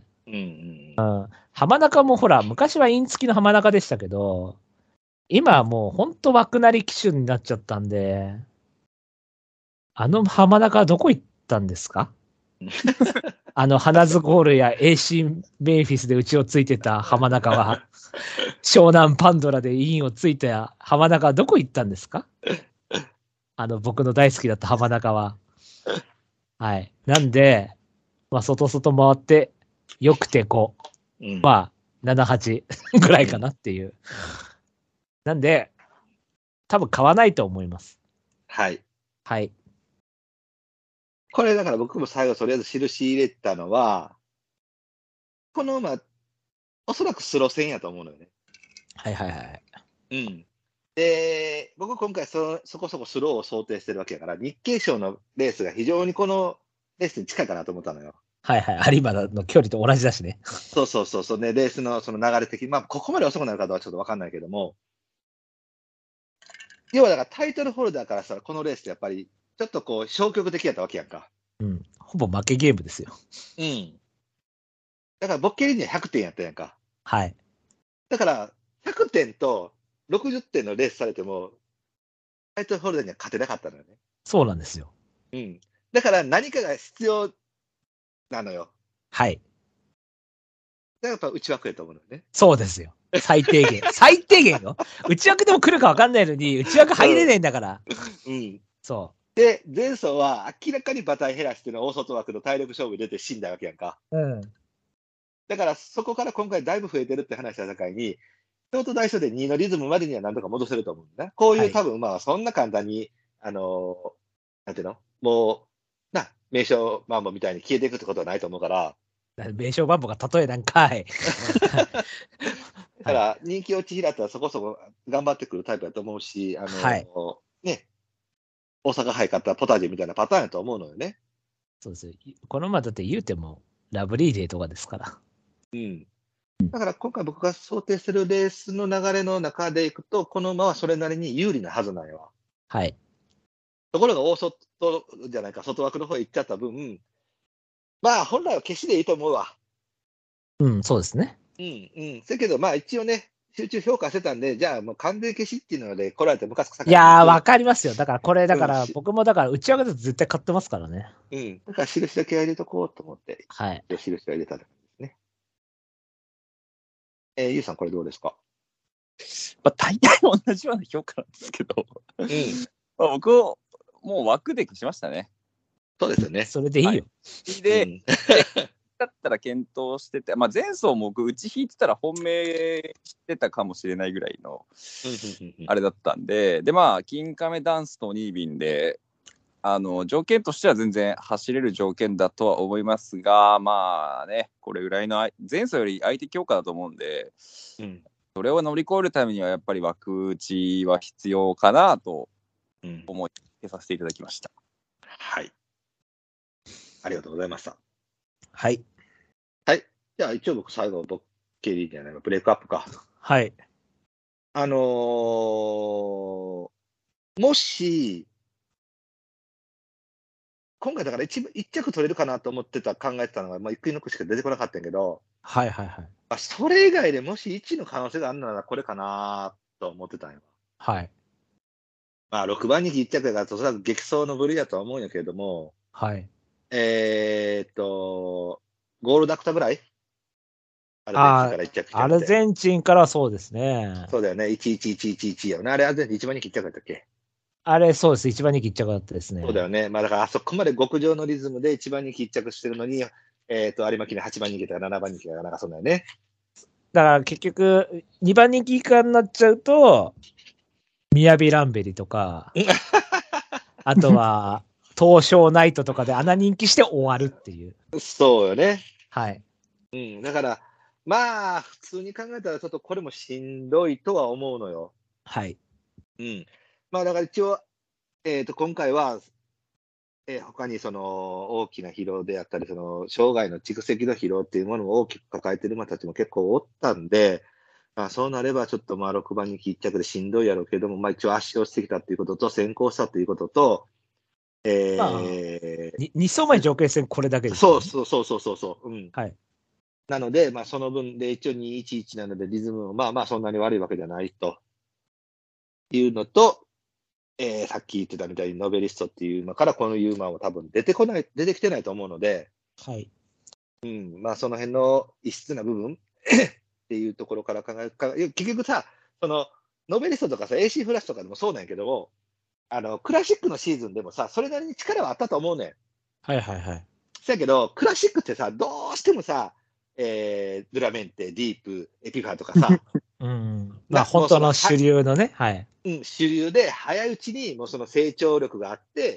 うんうんうん、浜中もほら、昔はイン付きの浜中でしたけど、今はもう本当枠なり機種になっちゃったんで、あの浜中はどこ行ったんですかあの花ズゴールや エーシー メンフィスでうちをついてた浜中は、湘南パンドラでインをついた浜中はどこ行ったんですかあの僕の大好きだった浜中は。はい。なんで、まあ外外回って、よくてご、うん、まあなな、はちぐらいかなっていう。なんで、多分買わないと思います。 はい。 はい。 これだから僕も最後とりあえず印入れたのは、この馬、おそらくスロー戦やと思うのよね。 はいはいはい。 うん。で、僕今回そそこそこスローを想定してるわけだから、日経賞のレースが非常にこのレースに近いかなと思ったのよ。 はいはい。有馬の距離と同じだしね。 そうそうそうそう、ね、レースのその流れ的に、まあここまで遅くなるかどうかはちょっとわかんないけども、要はだからタイトルホルダーからしたらこのレースってやっぱりちょっとこう消極的やったわけやんか。 うん。ほぼ負けゲームですよ。 うん。だからボッケリにはひゃくてんやったやんか。 はい。 だからひゃくてんとろくじゅってんのレースされても、タイトルホルダーには勝てなかったのよね。 そうなんですよ。 うん。だから何かが必要なのよ。 はい。 だからやっぱ内枠やと思うのよね。 そうですよ。最低限。最低限よ。内枠でも来るか分かんないのに、内枠入れねえんだから。 うん。うん、 そう。 で、前走は明らかに馬体減らしての大外枠の体力勝負に出て死んだわけやんか。 うん。 だからそこから今回だいぶ増えてるって話した境に、京都大賞でにのリズムまでには何とか戻せると思うんだね。こういう、はい、多分馬はそんな簡単に、あのー、なんていうのもう、な、名称マンボみたいに消えていくってことはないと思うから。 名称バンボが例えなんかい。 だから人気落ち平ったらそこそこ頑張ってくるタイプだと思うし、あの、 はい、 ね、大阪杯勝ったポタジェみたいなパターンやと思うのよね。 そうですよ。この馬だって言うてもラブリーデーとかですから。 うん。だから今回僕が想定するレースの流れの中でいくと、この馬はそれなりに有利なはずなんよ。 はい。 ところが大外じゃないか、外枠の方へ行っちゃった分、まあ本来は消しでいいと思うわ。 うん、そうですね。 うんうん。だけどまあ一応ね、集中評価してたんで、じゃあもう完全消しっていうので来られてムカつくさいやー、わかりますよ。だからこれ、だから僕もだから打ち上げだと絶対買ってますからね。 うん。だから印だけ入れとこうと思って、 はい。 印を入れたんですね。えー、ゆうさんこれどうですか？ まあ、大体同じような評価なんですけど、 うん。 まあ僕ももう枠で消しましたね。 そうですよね。 それでいいよ。 はい、で、 うん、 だったら検討してて、まあ、前走も僕、内引いてたら本命してたかもしれないぐらいのあれだったんで、で、まあ、金亀ダンスとニービンで、あの条件としては全然走れる条件だとは思いますが、まあね、これぐらいの前走より相手強化だと思うんで、うん、それを乗り越えるためにはやっぱり枠打ちは必要かなと思いつけさせていただきました。 うん、はい。ありがとうございました。 はい。 はい。じゃあ一応僕最後、ボッケリーじゃないの、ブレイクアップか。 はい。 あのー、もし、今回だから一一着取れるかなと思ってた、考えてたのが、まあ、イクイノックスしか出てこなかったんやけど、 はいはいはい。 まあ、それ以外でもしいちの可能性があるならこれかなと思ってたんよ。 はい。 まあ、ろくばん人気いっ着だからおそらく激走の部類だとは思うんやけれども、 はい。 えー、っと、ゴールドアクタぐらいアルゼンチンからいっ着来てアルゼンチンからそうですね。 そうだよね。いちいちいちいちいちよね。あれ、アルゼンチンいちばん人気いっ着だったっけ？ あれ、そうです。一番人気いっ着だったですね。 そうだよね。まあだからあそこまで極上のリズムで一番人気一着してるのに、えっ、ー、と、有馬記念はちばん人気とかななばん人気がなんかそうだよね。 だから結局、にばん人気以下になっちゃうと、ミヤビランベリとか、あとは、東証ナイトとかで穴人気して終わるっていう。 そうよね。 はい。 うん。だから、まあ、普通に考えたらちょっとこれもしんどいとは思うのよ。 はい。 うん。まあだから一応、えっ、ー、と、今回は、えー、他にその大きな疲労であったり、その生涯の蓄積の疲労っていうものを大きく抱えてる馬たちも結構おったんで、まあ、そうなればちょっとまあろくばん人気いっ着でしんどいやろうけども、まあ一応足をしてきたっていうことと、先行したということと、えー、まあ、 に走前条件戦これだけです、 ね。そうそうそうそうそう。うん。 はい。 なので、まあその分で一応にいちいちなのでリズムもまあまあそんなに悪いわけじゃないというのと、えー、さっき言ってたみたいにノベリストっていう馬からこのいう馬も多分出てこない、出てきてないと思うので、 はい。 うん、まあその辺の異質な部分っていうところから考える、結局さ、そのノベリストとかさ、エーシー フラッシュとかでもそうなんやけども、あの、クラシックのシーズンでもさ、それなりに力はあったと思うねん。 はいはいはい。 そやけど、クラシックってさ、どうしてもさ、えー、ドゥラメンテ、ディープ、エピファーとかさ、 うん。まあ本当の主流のね、はい。 うん、主流で、早いうちにもうその成長力があって、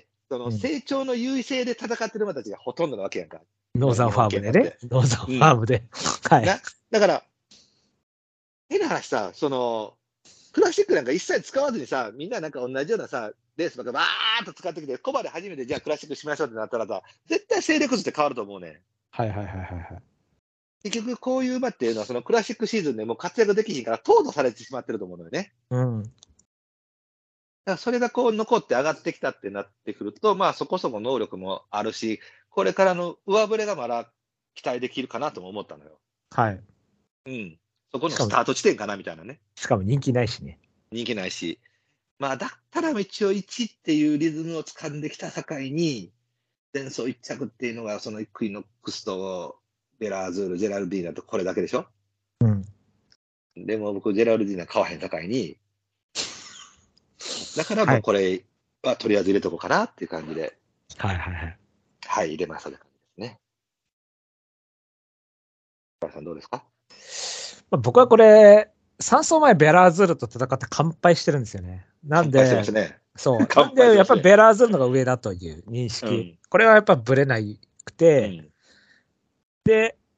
その成長の優位性で戦ってる馬たちがほとんどなわけやんか。 うん、ノーザンファームでね。ノーザンファームで。うん、はい。 だから、変な話さ、その、クラシックなんか一切使わずにさ、みんななんか同じようなさ、レースばっかバーっと使ってきて、コバで初めてじゃあクラシックしましょうってなったらさ、絶対勢力図って変わると思うね。 はいはいはいはい。 結局こういう馬っていうのはそのクラシックシーズンでもう活躍できひんから淘汰されてしまってると思うのよね。 うん。だからそれがこう残って上がってきたってなってくると、まあそこそこ能力もあるし、これからの上振れがまだ期待できるかなとも思ったのよ。 はい。 うん。そこのスタート地点かなみたいなね。 しかも人気ないしね。 人気ないし。まあだったら一応いちっていうリズムを掴んできた境に、前走いっ着っていうのがそのイクイノックスとベラーズール、ジェラルディーナとこれだけでしょ。 うん。でも僕ジェラルディーナ買わへん境に、だからもうこれはとりあえず入れとこうかなっていう感じで。 はいはいはい。 はい、入れましたという感じですね。岡田さんどうですか？ まあ、僕はこれ、さん走前ベラーズールと戦って完敗してるんですよね。なんで、 してますね、 そう。なんで、やっぱりベラーズールのが上だという認識。うん、これはやっぱブレなくて、うん、で、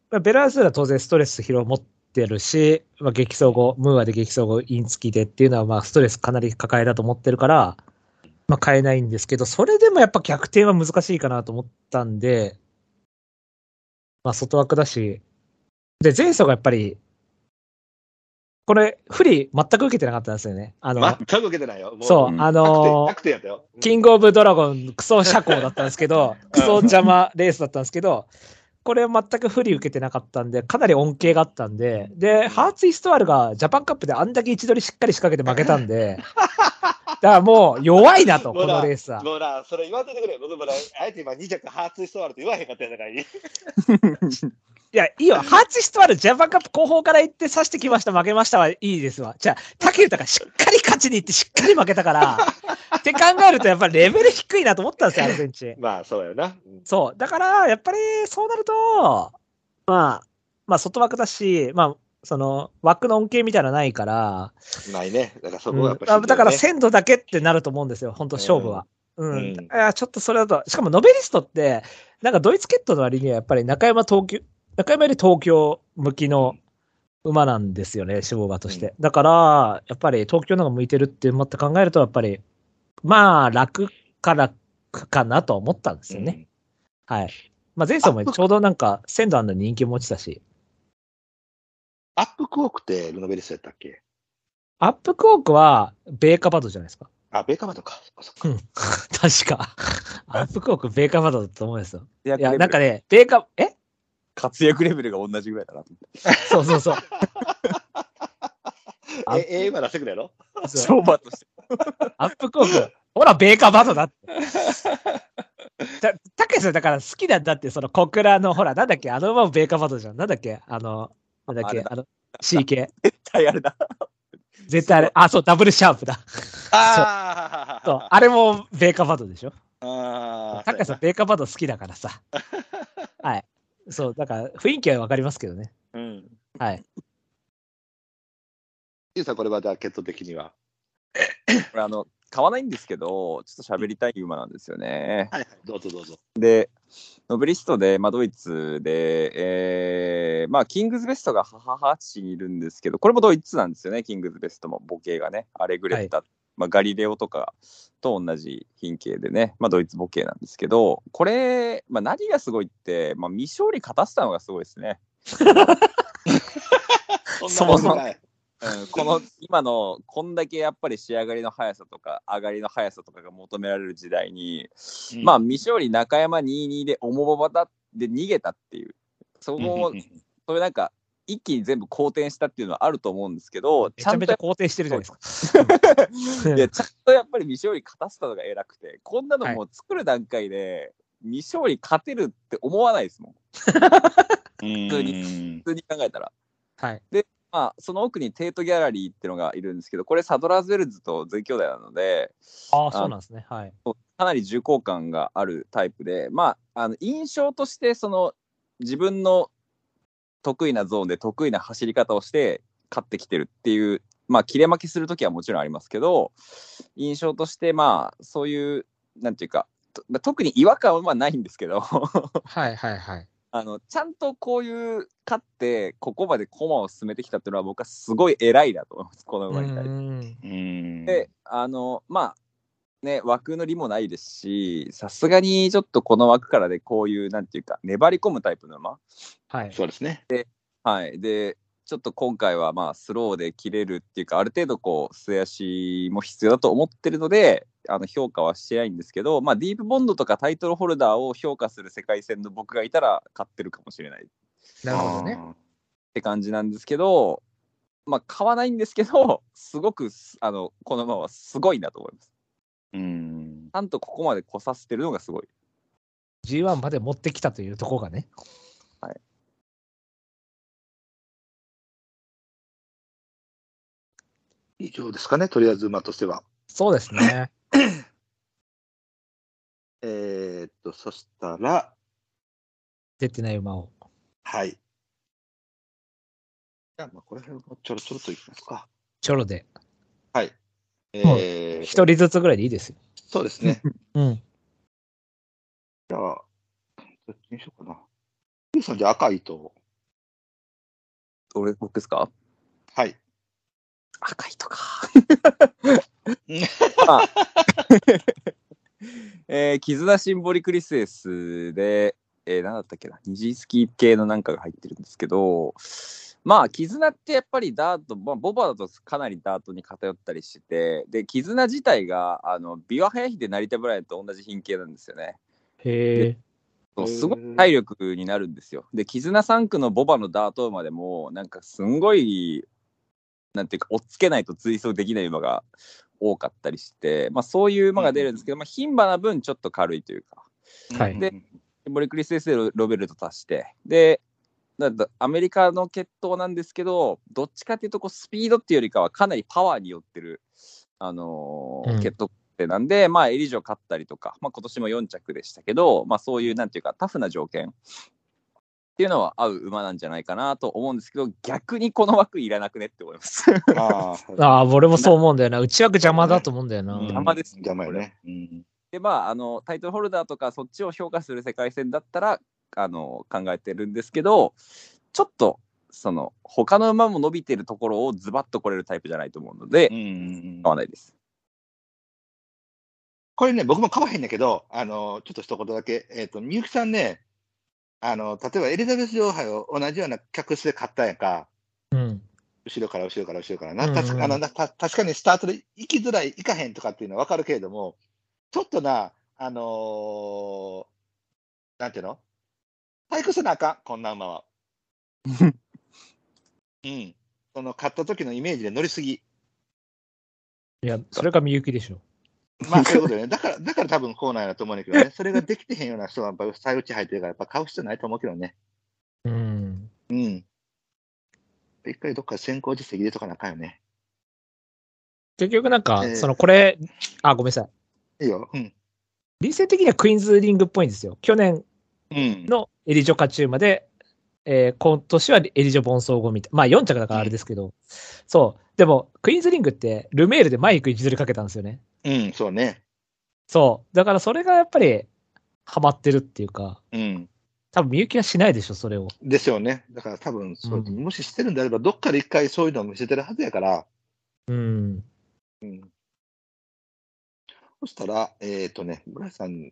まあ、ベラーズーラは当然ストレス疲労持ってるし、まあ、激走後、ムーアで激走後、イン付きでっていうのは、まあ、ストレスかなり抱えたと思ってるから、まあ、変えないんですけど、それでもやっぱ逆転は難しいかなと思ったんで、まあ、外枠だし、で、前走がやっぱり、これ、不利全く受けてなかったんですよね。あの、 全く受けてないよ。もそう、 うんあのひゃくてんやったよ。 ー、キングオブドラゴン、クソ車高だったんですけど、クソ邪魔レースだったんですけど、これ全く不利受けてなかったんで、かなり恩恵があったんで、で、ハーツイストワールがジャパンカップであんだけ位置取りしっかり仕掛けて負けたんで、だからもう弱いなと、このレースは。 もうな、それ言わんといてくれよ。僕もな、あえて今に着ハーツイストワールと言わへんかったやんかい。 いや、いいよ。ハーツイストワールジャパンカップ後方から行って刺してきました、負けましたはいいですわ。じゃあ、竹豊がしっかり勝ちに行ってしっかり負けたから、って考えるとやっぱりレベル低いなと思ったんですよ、アルゼンチン。 まあ、そうやな。 そう。だから、やっぱりそうなると、まあ、まあ、外枠だし、まあ、その、枠の恩恵みたいなのないから、 ないね。だからそこうんはやっぱしんどいね、 だから鮮度だけってなると思うんですよ、本当勝負は。うん。 うんいやちょっとそれだと、しかもノベリストって、なんかドイツケットの割にはやっぱり中山東京、中山より東京向きの馬なんですよね、脂肪馬として。だから、やっぱり東京の方が向いてるって思って考えると、やっぱり、まあ、楽か楽かなと思ったんですよね。はい。まあ前走もちょうどなんか鮮度あんのに人気持ちだし。 アップクォークってルノベリストやったっけ？ アップクォークはベーカバドじゃないですか。 あ、ベーカーバドか。そっかうん。確か。アップクォークベーカバドだと思うんですよ。 いやいや、なんかね、ベーカ、え活躍レベルが同じぐらいだなとそうそうそう。 え、ええ、今出してくれやろ？ 思って。 そう商売として。 アップクォーク。ほら、ベーカバドだって。た、たけしさんだから好きなんだって、その小倉の、ほら、なんだっけ、あの馬もベーカバドじゃん。なんだっけ、あの、なんだっけ、 あれだあの、シーケー。 絶対あれだ。 絶対あれ、あ、そう、ダブルシャープだ。 あそう、あれもベーカバドでしょ。 あたけしさん、ベーカバド好きだからさ。はい。そう、だから雰囲気はわかりますけどね。 うん。 はい。 ゆうさん、これはじゃあ、決闘的には。 これあの、買わないんですけど、ちょっと喋りたい馬なんですよね。 はいはい、どうぞどうぞ。 で、ノブリストで、まあ、ドイツで、えー、まあ、キングズベストが母八にいるんですけど、これもドイツなんですよね、キングズベストも母系がね、アレグレッタ、まあ、ガリレオとかと同じ品系でね、まあ、ドイツ母系なんですけど、これ、まあ、何がすごいって、まあ、未勝利勝たせたのがすごいですね。 そんなもんそもそもない。 うん、この今のこんだけやっぱり仕上がりの速さとか上がりの速さとかが求められる時代に、 うんまあ未勝利中山にじゅうにで重馬場で逃げたっていう、そこもそれなんか一気に全部好転したっていうのはあると思うんですけど、 めちゃめちゃ肯定してるじゃないですか。 いやちゃんとやっぱり未勝利勝たせたのが偉くて、こんなのもう作る段階で未勝利勝てるって思わないですもん。普通に普通に考えたら。 はい。 まあ、その奥にテートギャラリーっていうのがいるんですけど、これサドラーズウェルズと全兄弟なので、 ああ、そうなんですね。はい。 かなり重厚感があるタイプで、まあ、あの印象としてその自分の得意なゾーンで得意な走り方をして勝ってきてるっていう、まあ、切れ負けするときはもちろんありますけど、印象としてまあそういうなんていうか、と特に違和感はないんですけどはいはいはい。 あのちゃんとこういう勝ってここまで駒を進めてきたっていうのは僕はすごい偉いなと思います、この馬に対して。 うんで、あのまあね、枠の利もないですし、さすがにちょっとこの枠からでこういうなんていうか粘り込むタイプの馬、 はい。 そうですね。 はいでちょっと今回はまあスローで切れるっていうか、ある程度こう末足も必要だと思ってるので、あの評価はしてないんですけど、まあディープボンドとかタイトルホルダーを評価する世界戦の僕がいたら勝ってるかもしれないっなるほどね。 て感じなんですけど、まあ買わないんですけど、すごくあのこの馬はすごいなと思います。 うん。 ちゃんとここまで来させてるのがすごい。 ジーワン まで持ってきたというところがね。 はい。 以上ですかね、とりあえず馬としては。 そうですね。 えーっと、そしたら、 出てない馬を。 はい。じゃあ、まあ、これ辺もちょろちょろといきますか。 ちょろで。 はい。えー、 一人ずつぐらいでいいですよ。 そうですね。 うん。 じゃあ、どっちにしようかな。ゆうさん、じゃあ赤いと。 俺、僕ですか？ はい。 赤いとか。まあえー、絆シンボリクリスエスで、えー、何だったっけな、二次スキー系のなんかが入ってるんですけど、まあ、絆ってやっぱりダート、まあ、ボバだとかなりダートに偏ったりしてて、で、絆自体が、あの、ビワハヤヒデ成田ブライアンと同じ品系なんですよね。 へえ。 すごい体力になるんですよ。で、絆さん区のボバのダート馬でも、なんかすんごい、なんていうか、追っつけないと追走できない馬が多かったりして、まあ、そういう馬が出るんですけど、まあ、牝馬な分ちょっと軽いというか、 はいでボリクリスエスでロベルト足して、で、だだアメリカの血統なんですけど、どっちかっていうとこうスピードっていうよりかはかなりパワーによってる、あのーうん血統なんで、まあ、エリジョ勝ったりとか、まあ、今年もよん着でしたけど、まあ、そういうなんていうかタフな条件っていうのは合う馬なんじゃないかなと思うんですけど、逆にこの枠いらなくねって思います。 あああ、俺もそう思うんだよな。内枠邪魔だと思うんだよな。 あ、 邪魔です邪魔よね。うんで、まあ、あのタイトルホルダーとかそっちを評価する世界戦だったらあの考えてるんですけど、ちょっとその他の馬も伸びてるところをズバッと来れるタイプじゃないと思うので、 うんうん買わないです。 これね、僕も買わへんだけど、あの、ちょっと一言だけ、えっ、と、みゆきさんね、あの、例えばエリザベス女王杯を同じような客室で買ったんやんか、 うん。 後ろから後ろから後ろからな、 うんうん確かあのなた確かにスタートで行きづらい、行かへんとかっていうのは分かるけれども、ちょっとな、あのーなんていうの退屈せなあかん、こんな馬は。うん。その買った時のイメージで乗りすぎ。 いや、それがみゆきでしょ。 まあそういうことよね。だから、だから多分こうなんやと思うんだけどね。それができてへんような人はやっぱ最内入ってるから、やっぱ買う必要ないと思うけどね。 うん。 うん。一回どっか先行実績入れとかなあかんよね。 結局なんか、 えーそのこれ、あ、ごめんなさい。 いいよ。うん。 理性的にはクイーンズリングっぽいんですよ。去年うん。 のエリジョカチューマで、えー今年はエリジョボン総合みたいな。まあよん着だからあれですけど、そう。でも、クイーンズリングってルメールでマイク位置ずりかけたんですよね。 うん、そうね。 そう。だからそれがやっぱりハマってるっていうか、 うん。 多分みゆきはしないでしょ、それを。 ですよね。だから多分そう、 うんもししてるんであれば、どっかで一回そういうのを見せてるはずやから、 うん。 うん。そしたら、えっ、とね、村井さん、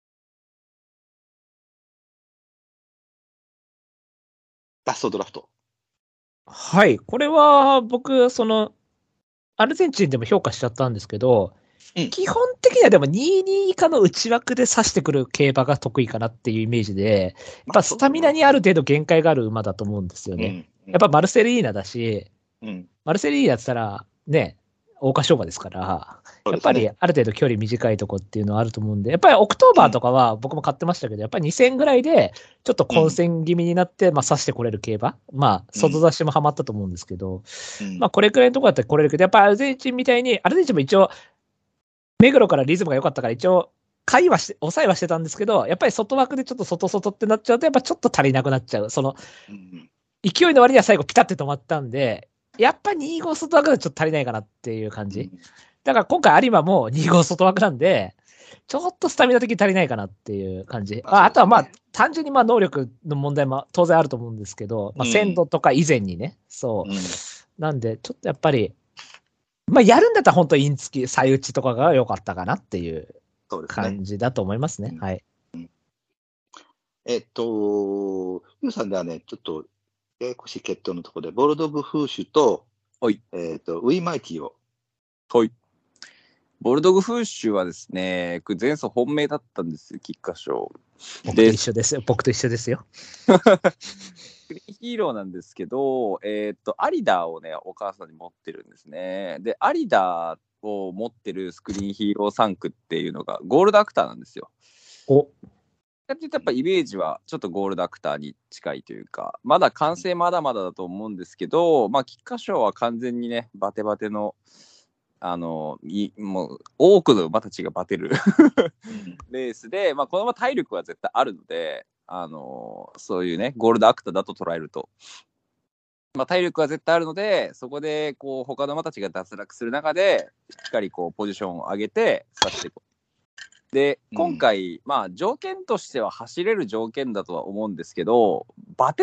ラストドラフト。 はい。これは僕、その、アルゼンチンでも評価しちゃったんですけど、 うん基本的にはでもにじゅうに以下の内枠で刺してくる競馬が得意かなっていうイメージで、やっぱスタミナにある程度限界がある馬だと思うんですよね。 うん。 やっぱマルセリーナだし、 うん。 マルセリーナって言ったらね、桜花賞馬ですから、 そうですねやっぱりある程度距離短いとこっていうのはあると思うんで、やっぱりオクトーバーとかは僕も買ってましたけど、やっぱりに戦ぐらいでちょっと混戦気味になって、まあ刺してこれる競馬。まあ、外出しもハマったと思うんですけど、 うんまあこれくらいのとこだったら来れるけど、やっぱアルゼンチンみたいに、アルゼンチンも一応、目黒からリズムが良かったから一応、回はして、抑えはしてたんですけど、やっぱり外枠でちょっと外外ってなっちゃうと、やっぱちょっと足りなくなっちゃう。その、 うん勢いの割には最後ピタって止まったんで、やっぱに号外枠だとちょっと足りないかなっていう感じ。だから今回有馬もに号外枠なんで、ちょっとスタミナ的に足りないかなっていう感じ。 まあああとはまあそうですね、 単純にまあ能力の問題も当然あると思うんですけど、まあうん鮮度とか以前にね、そう。 うんなんで、ちょっとやっぱり、まあやるんだったら本当イン付き、最打ちとかが良かったかなっていうそうですね。 感じだと思いますね。 うんはい。 えっと、ユウさんではね、ちょっと、ややこしい決闘のところで、ボルドグフーシュと、 はいえっと、ウィマイティを。 はい。ボルドグフーシュはですね、これ前走本命だったんですよ、菊花賞。 僕と一緒ですよ。僕と一緒ですよ。 スクリーンヒーローなんですけど、えーっと、アリダーをね、お母さんに持ってるんですね。で、アリダーを持ってるスクリーンヒーローさん区っていうのがゴールドアクターなんですよ。 お、 やってやっぱイメージはちょっとゴールドアクターに近いというか、まだ完成まだまだだと思うんですけど、まあ、菊花賞は完全にね、バテバテの、あの、いもう多くの馬たちがバテるレースで、まあ、この馬体力は絶対あるので、あのそういうね、ゴールドアクターだと捉えると、まあ、体力は絶対あるので、そこでこう他の馬たちが脱落する中で、しっかりこうポジションを上げて、さしていこう。で、今回、うん、まあ、条件としては走れる条件だとは思うんですけど、バテない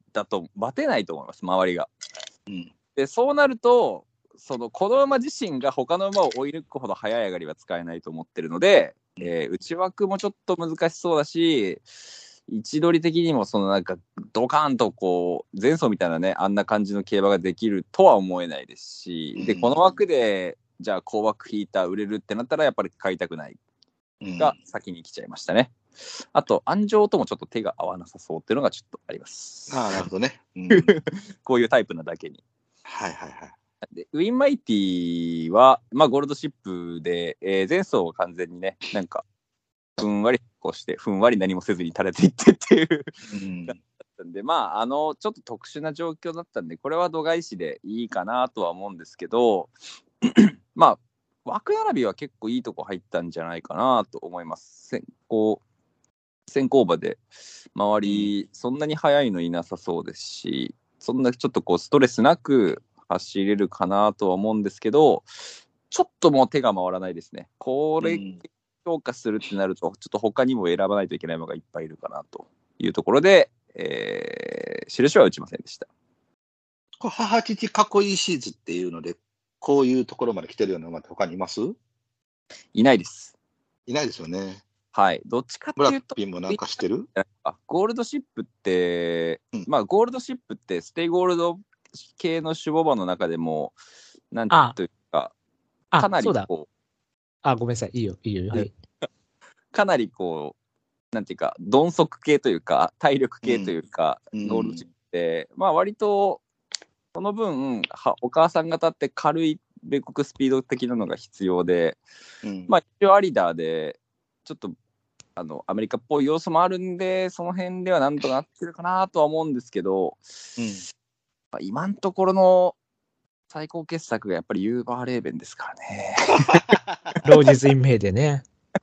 だと待てないと思います、周りが。 うん、 でそうなるとそのこの馬自身が他の馬を追い抜くほど早い上がりは使えないと思ってるので、えー、内枠もちょっと難しそうだし、位置取り的にもそのなんかドカーンとこう前走みたいなねあんな感じの競馬ができるとは思えないですし、でこの枠でじゃあ高枠引いた売れるってなったらやっぱり買いたくないが先に来ちゃいましたね。あと安城ともちょっと手が合わなさそうっていうのがちょっとあります。 ああ、なるほどね、うん、 こういうタイプなだけに。 はいはいはい。 でウィンマイティは、まあ、ゴールドシップで、えー、前走は完全にねなんかふんわりこうしてふんわり何もせずに垂れていってっていううんだったんで、まああのちょっと特殊な状況だったんでこれは度外視でいいかなとは思うんですけどまあ枠並びは結構いいとこ入ったんじゃないかなと思います。先行先行馬で周りそんなに速いのいなさそうですし、そんなちょっとこうストレスなく走れるかなとは思うんですけど、ちょっともう手が回らないですね。これ評価するってなると、ちょっと他にも選ばないといけない馬がいっぱいいるかなというところで、えー、印は打ちませんでした。 これ母父かっこいいシーズっていうので、こういうところまで来てるような馬って他にいます？ いないです。 いないですよね。 はい。どっちかってブラいうと、 ッピンもなんかしてる？ あゴールドシップって、 うん、 まあゴールドシップってステイゴールド系の種牡馬の中でも、なんというか、かなりこう、 あ、ごめんなさい、いいよ、いいよ、はい。 かなりこう、なんていうか、鈍足系というか、体力系というか、うん、ゴールドチップって、まあ割と、その分は、お母さん方って軽い米国スピード的なのが必要で、うん、まあ一応アリダーで、ちょっと、あの、アメリカっぽい要素もあるんで、その辺ではなんとかなってるかなとは思うんですけど、うんまあ、今のところの最高傑作がやっぱりユーバーレーベンですからね。 ロージズ・イン・メイでね。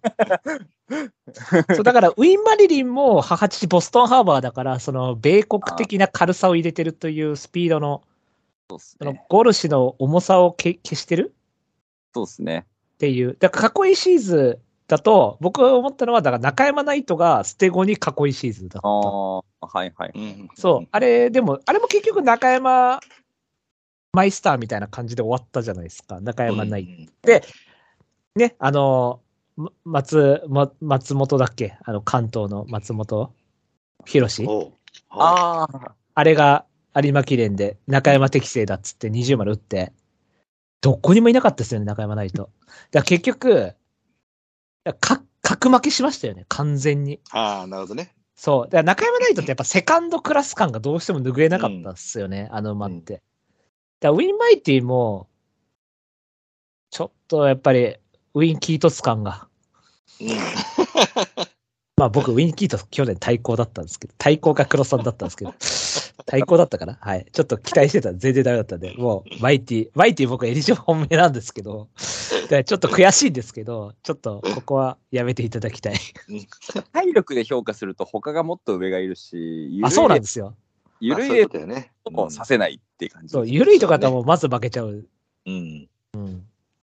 そうだからウィン・マリリンも母父ボストンハーバーだから、その米国的な軽さを入れてるというスピードの、 そうすね、 そのゴルシの重さをけ消してるそうですね。 っていう。だからかっこいいシーズンだと、僕が思ったのは、だから中山ナイトが捨て子にかっこいいシーズンだった。ああ、はいはい。 そう。あれ、でも、あれも結局中山マイスターみたいな感じで終わったじゃないですか。中山ナイト。うん、で、ね、あの、松、ま、松本だっけあの、関東の松本博士ああ。あれが有馬記念で中山適正だっつってにじゅう丸打って、どこにもいなかったですよね、中山ナイト。だから結局、か、格負けしましたよね、完全に。 ああ、なるほどね。 そう。だから中山ナイトってやっぱセカンドクラス感がどうしても拭えなかったっすよね、うん、あの馬って。だからウィンマイティも、ちょっとやっぱり、ウィン・キートス感が。うん、まあ僕、ウィン・キートス去年対抗だったんですけど、対抗か黒さんだったんですけど、対抗だったかなはい。ちょっと期待してたら全然ダメだったんで、もう、マイティ、マイティ僕エリジョン本命なんですけど、ちょっと悔しいんですけど、ちょっとここはやめていただきたい。 体力で評価すると他がもっと上がいるし、 あ、そうなんですよ。 ゆるいレートもさせないっていう感じ、ね。 そう、ゆるいとかだともうまず負けちゃう。うん。うん。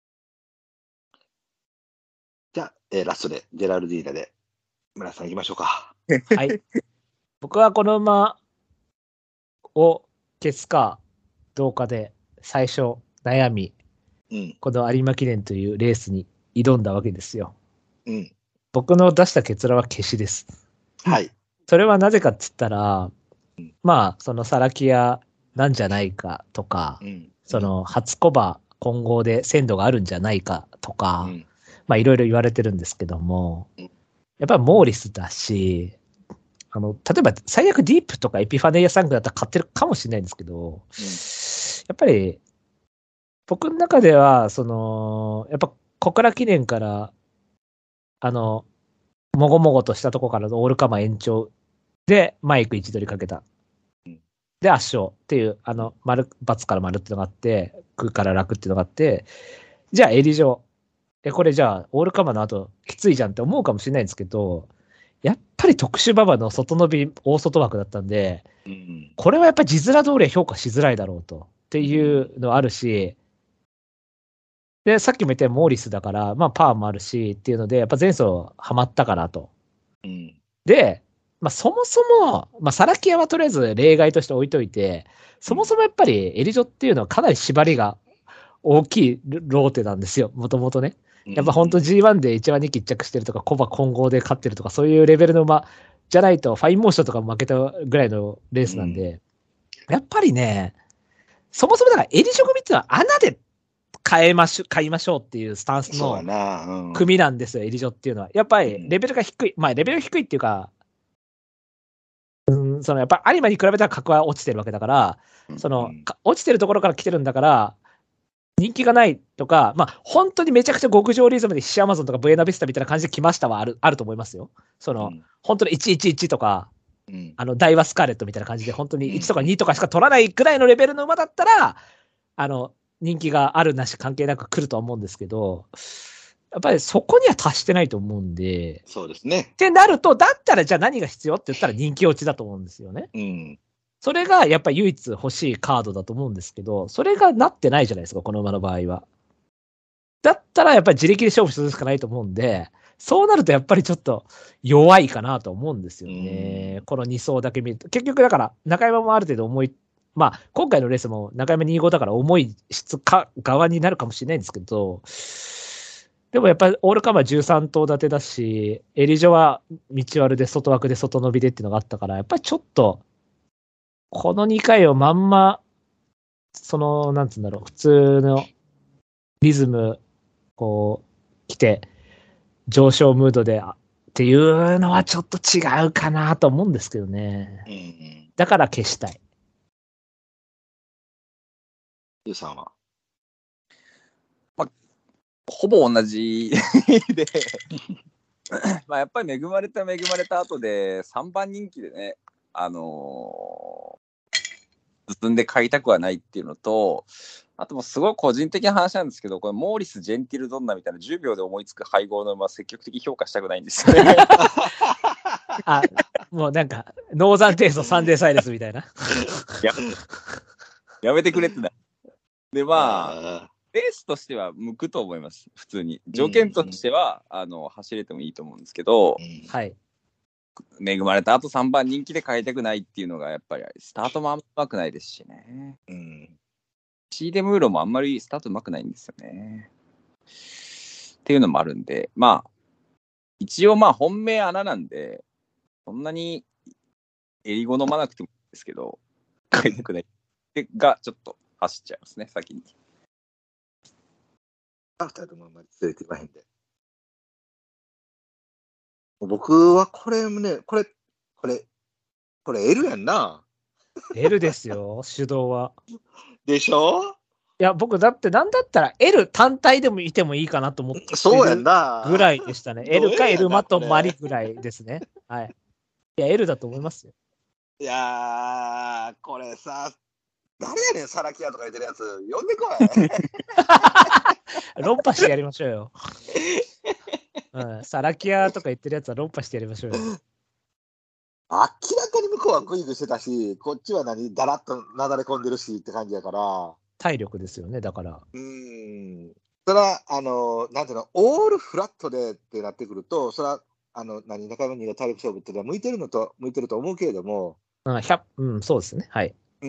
じゃあ、えー、ラストで、ジェラルディーナで、村さん行きましょうか。 はい。僕はこの馬を消すかどうかで最初悩み、うん、この有馬記念というレースに挑んだわけですよ。うん、僕の出した結論は消しです。 はい。 それはなぜかっつったら、うん、まあ、そのサラキアなんじゃないかとか、うん、その初コバ混合で鮮度があるんじゃないかとか、うん、まあいろいろ言われてるんですけども、うん、やっぱりモーリスだし、あの、例えば最悪ディープとかエピファネイアサンクだったら買ってるかもしれないんですけど、うん、やっぱり僕の中では、その、やっぱ小倉記念から、あの、もごもごとしたとこからのオールカマー延長でマイク位置取りかけた。で、圧勝っていう、あの、丸、×から丸っていうのがあって、空から楽っていうのがあって、じゃあエリ上。え、これじゃあ、オールカマーの後、きついじゃんって思うかもしれないんですけど、やっぱり特殊馬場の外伸び、大外枠だったんで、うん、これはやっぱり字面通りは評価しづらいだろうと。っていうのあるし、で、さっきも言ったようにモーリスだから、まあパワーもあるしっていうので、やっぱ前走ハマったかなと。うん、で、 まあ、そもそも、まあ、サラキアはとりあえず例外として置いといて、そもそもやっぱりエリジョっていうのはかなり縛りが大きいローテなんですよ、もともとね。やっぱ本当 ジーワン でいちわにき一着してるとか、コバ混合で勝ってるとか、そういうレベルの馬じゃないと、ファインモーションとかも負けたぐらいのレースなんで、やっぱりね、そもそもだからエリジョ組っていうのは穴で買えましょ、買いましょうっていうスタンスの組なんですよ、エリジョっていうのは。やっぱりレベルが低い、まあレベル低いっていうか、うん、そのやっぱ有馬に比べたら格は落ちてるわけだから、その落ちてるところから来てるんだから、人気がないとか、まあ、本当にめちゃくちゃ極上リズムでシアマゾンとかブエナビスタみたいな感じで来ましたはある、あると思いますよ。その、うん、本当にいちいちいちとか、うん、あの、ダイワスカーレットみたいな感じで、本当にいちとかにとかしか取らないくらいのレベルの馬だったら、あの、人気があるなし関係なく来ると思うんですけど、やっぱりそこには達してないと思うんで。 そうですね。 ってなると、だったらじゃあ何が必要って言ったら人気落ちだと思うんですよね。うん。それがやっぱり唯一欲しいカードだと思うんですけど、それがなってないじゃないですか、この馬の場合は。だったらやっぱり自力で勝負するしかないと思うんで、そうなるとやっぱりちょっと弱いかなと思うんですよね。このに走だけ見ると。結局だから中山もある程度重い、まあ今回のレースも中山に号だから重い質か側になるかもしれないんですけど、でもやっぱりオールカマーじゅうさん頭立てだし、エリジョは道悪で外枠で外伸びでっていうのがあったから、やっぱりちょっと、このにかいをまんま、その、なんつうんだろう、普通のリズム、こう、来て、上昇ムードで、っていうのはちょっと違うかなと思うんですけどね。うんうん、だから消したい。 ゆうさんはまあ、ほぼ同じで、まあやっぱり恵まれた恵まれた後で、さんばん人気でね、あのー、進んで買いたくはないっていうのと、あともすごい個人的な話なんですけど、これモーリス・ジェンティル・ドンナみたいなじゅうびょうで思いつく配合の馬、積極的に評価したくないんですよね。 あ、もうなんか、ノーザンテイストサンデーサイレスみたいな。 や, やめてくれってな。で、まあ、レースとしては向くと思います、普通に。条件としては、うん、あの走れてもいいと思うんですけど、うん、 はい。 恵まれたあとさんばん人気で買いたくないっていうのがやっぱりスタートもあんまうまくないですしね。うん。シーデムーロもあんまりスタートうまくないんですよね。っていうのもあるんで、まあ一応まあ本命穴なんでそんなに襟好まなくてもいいんですけど買いたくないがちょっと走っちゃいますね先に。 あ、ふたりともあんまり連れていまへんで。僕はこれね、これ、これ、これ L やんな。 L ですよ、手動は。 でしょ？ いや、僕だってなんだったら L 単体でもいてもいいかなと思ってるそうやんなぐらいでしたね。L か L マとマリぐらいですね。はい。いや、L だと思いますよ。 いやー、これさ、誰やねん、サラキアとか言ってるやつ、呼んでこい。論破してやりましょうよ。うん、サラキアとか言ってるやつは論破してやりましょうよ。 明らかに向こうはグイグイしてたし、こっちは何、だらっとなだれ込んでるしって感じやから。 体力ですよね、だから。 うん。それは、あの、なんていうの、オールフラットでってなってくると、それは、あの、何、中山にが体力勝負っていうのは向いてるのと、向いてると思うけれども。 あ、ひゃく、うん、そうですね。はい。 うん。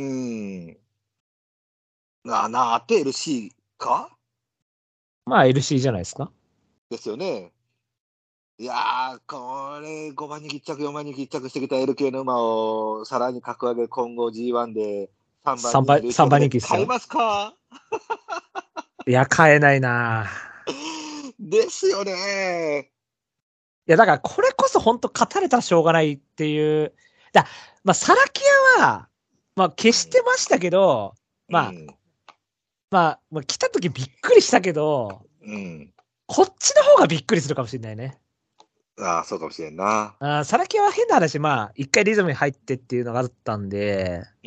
なあ、なあって エルシー か？ まあ、エルシー じゃないですか。 ですよね。いやー、これ、ごばんに一着、よんばんに一着してきた L 系の馬を、さらに格上げ、今後 ジーワン でさんばんにさんばん人気買いますか？ いや、買えないなですよね。 いや、だからこれこそ本当勝たれたらしょうがないっていう。だまあ、サラキアは、まあ、消してましたけど、うん、まあ、うん、まあ、まあ、来た時びっくりしたけど、うん、こっちの方がびっくりするかもしれないね。 ああ、そうかもしれんな。 あサラキアは変な話、まあ、一回リズムに入ってっていうのがあったんで、うん、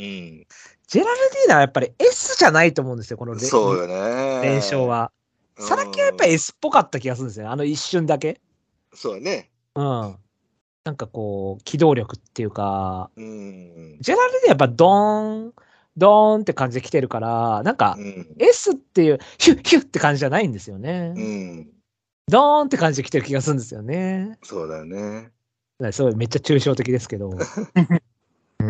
ジェラルディーナはやっぱり S じゃないと思うんですよ、このそうよね連勝は。サラキアはやっぱり S っぽかった気がするんですよ、あの一瞬だけ。 そうよね。 うん。なんかこう、機動力っていうか、うん、ジェラルディーナやっぱドーン、ドーンって感じで来てるから、なんか、S っていう、ヒュッヒュッって感じじゃないんですよね。うん、ドーンって感じで来てる気がするんですよね。 そうだよね。 すごいめっちゃ抽象的ですけど。うん。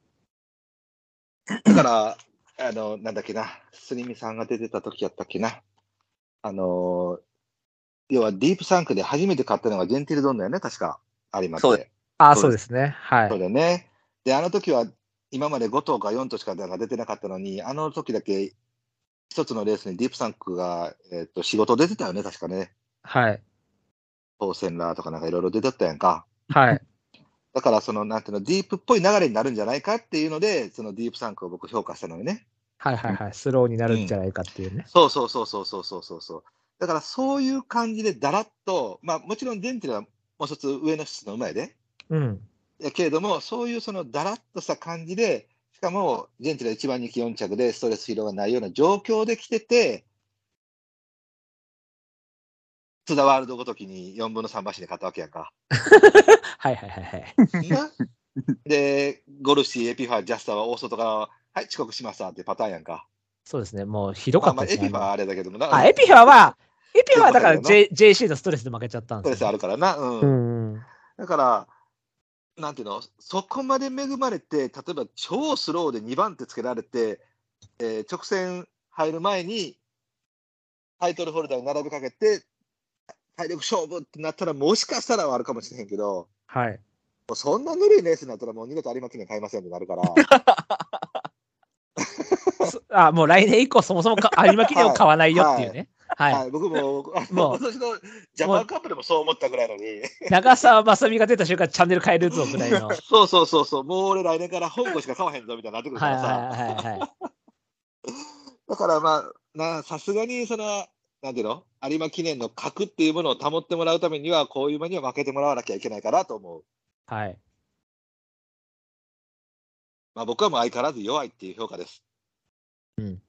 だから、あの、なんだっけな、すりみさんが出てた時やったっけな。あの、要はディープサンクで初めて買ったのがジェンティルドンだよね、確か。有馬って。 そうでああ、 そでそううですすね。はそうい。 だよね。で、あの時は今までご頭かよん頭しかなんか出てなかったのに、あの時だけ一つのレースにディープサンクが、えっと、仕事出てたよね、確かね。 はい。 当選ラーとかなんかいろいろ出てったやんか。 はい。 だから、その、なんていうの、ディープっぽい流れになるんじゃないかっていうので、そのディープサンクを僕評価したのよね。 はいはいはい。スローになるんじゃないかっていうね。 そうそうそうそうそうそうそうそう。だからそういう感じでだらっと、まあもちろんデンティルはもう一つ上の質の馬やで。 うん。 やけれども、そういうそのだらっとした感じで、しかもジェンティルはいちばん人気よん着でストレス疲労がないような状況で来てて、津田ワールドごときによんぶんのさんばしで勝ったわけやんか。 はいはいはいはい。 なで、ゴルシー、エピファー、ジャスターは大外から、はい、遅刻しましたってパターンやんか。 そうですね。もうひどまあまあ、 かったですね。 エピファーはあれだけどもな。 あ、エピファーは、エピファーはだからよくわかる J、ジェーシー のストレスで負けちゃったんストレスですよ、 あるからな。うん。 うんうん。 だから、なんていうの、そこまで恵まれて、例えば超スローでにばん手つけられて、えー直線入る前にタイトルホルダーに並びかけて、体力勝負ってなったら、もしかしたらはあるかもしれへんけど、 はい。 もうそんなぬるいレースになったら、もう二度と有馬記念買いませんってなるから、 そあ、もう来年以降そもそもか有馬記念を買わないよっていうね。はい。 はい、僕も、あのもう今年のジャパンカップでもそう思ったぐらいのに、 長澤まさみが出た瞬間チャンネル変えるぞぐらいの。はいそうそうそうそう、もう俺来年から香港しか買わへんぞみたいになってくるかはいらさ、 はいはい。 だからまあ、なさすがにその、なんていうの、有馬記念の格っていうものを保ってもらうためには、こういう馬には負けてもらわなきゃいけないかなと思う。 はい。 まあ僕はもう相変わらず弱いっていう評価です。 うん。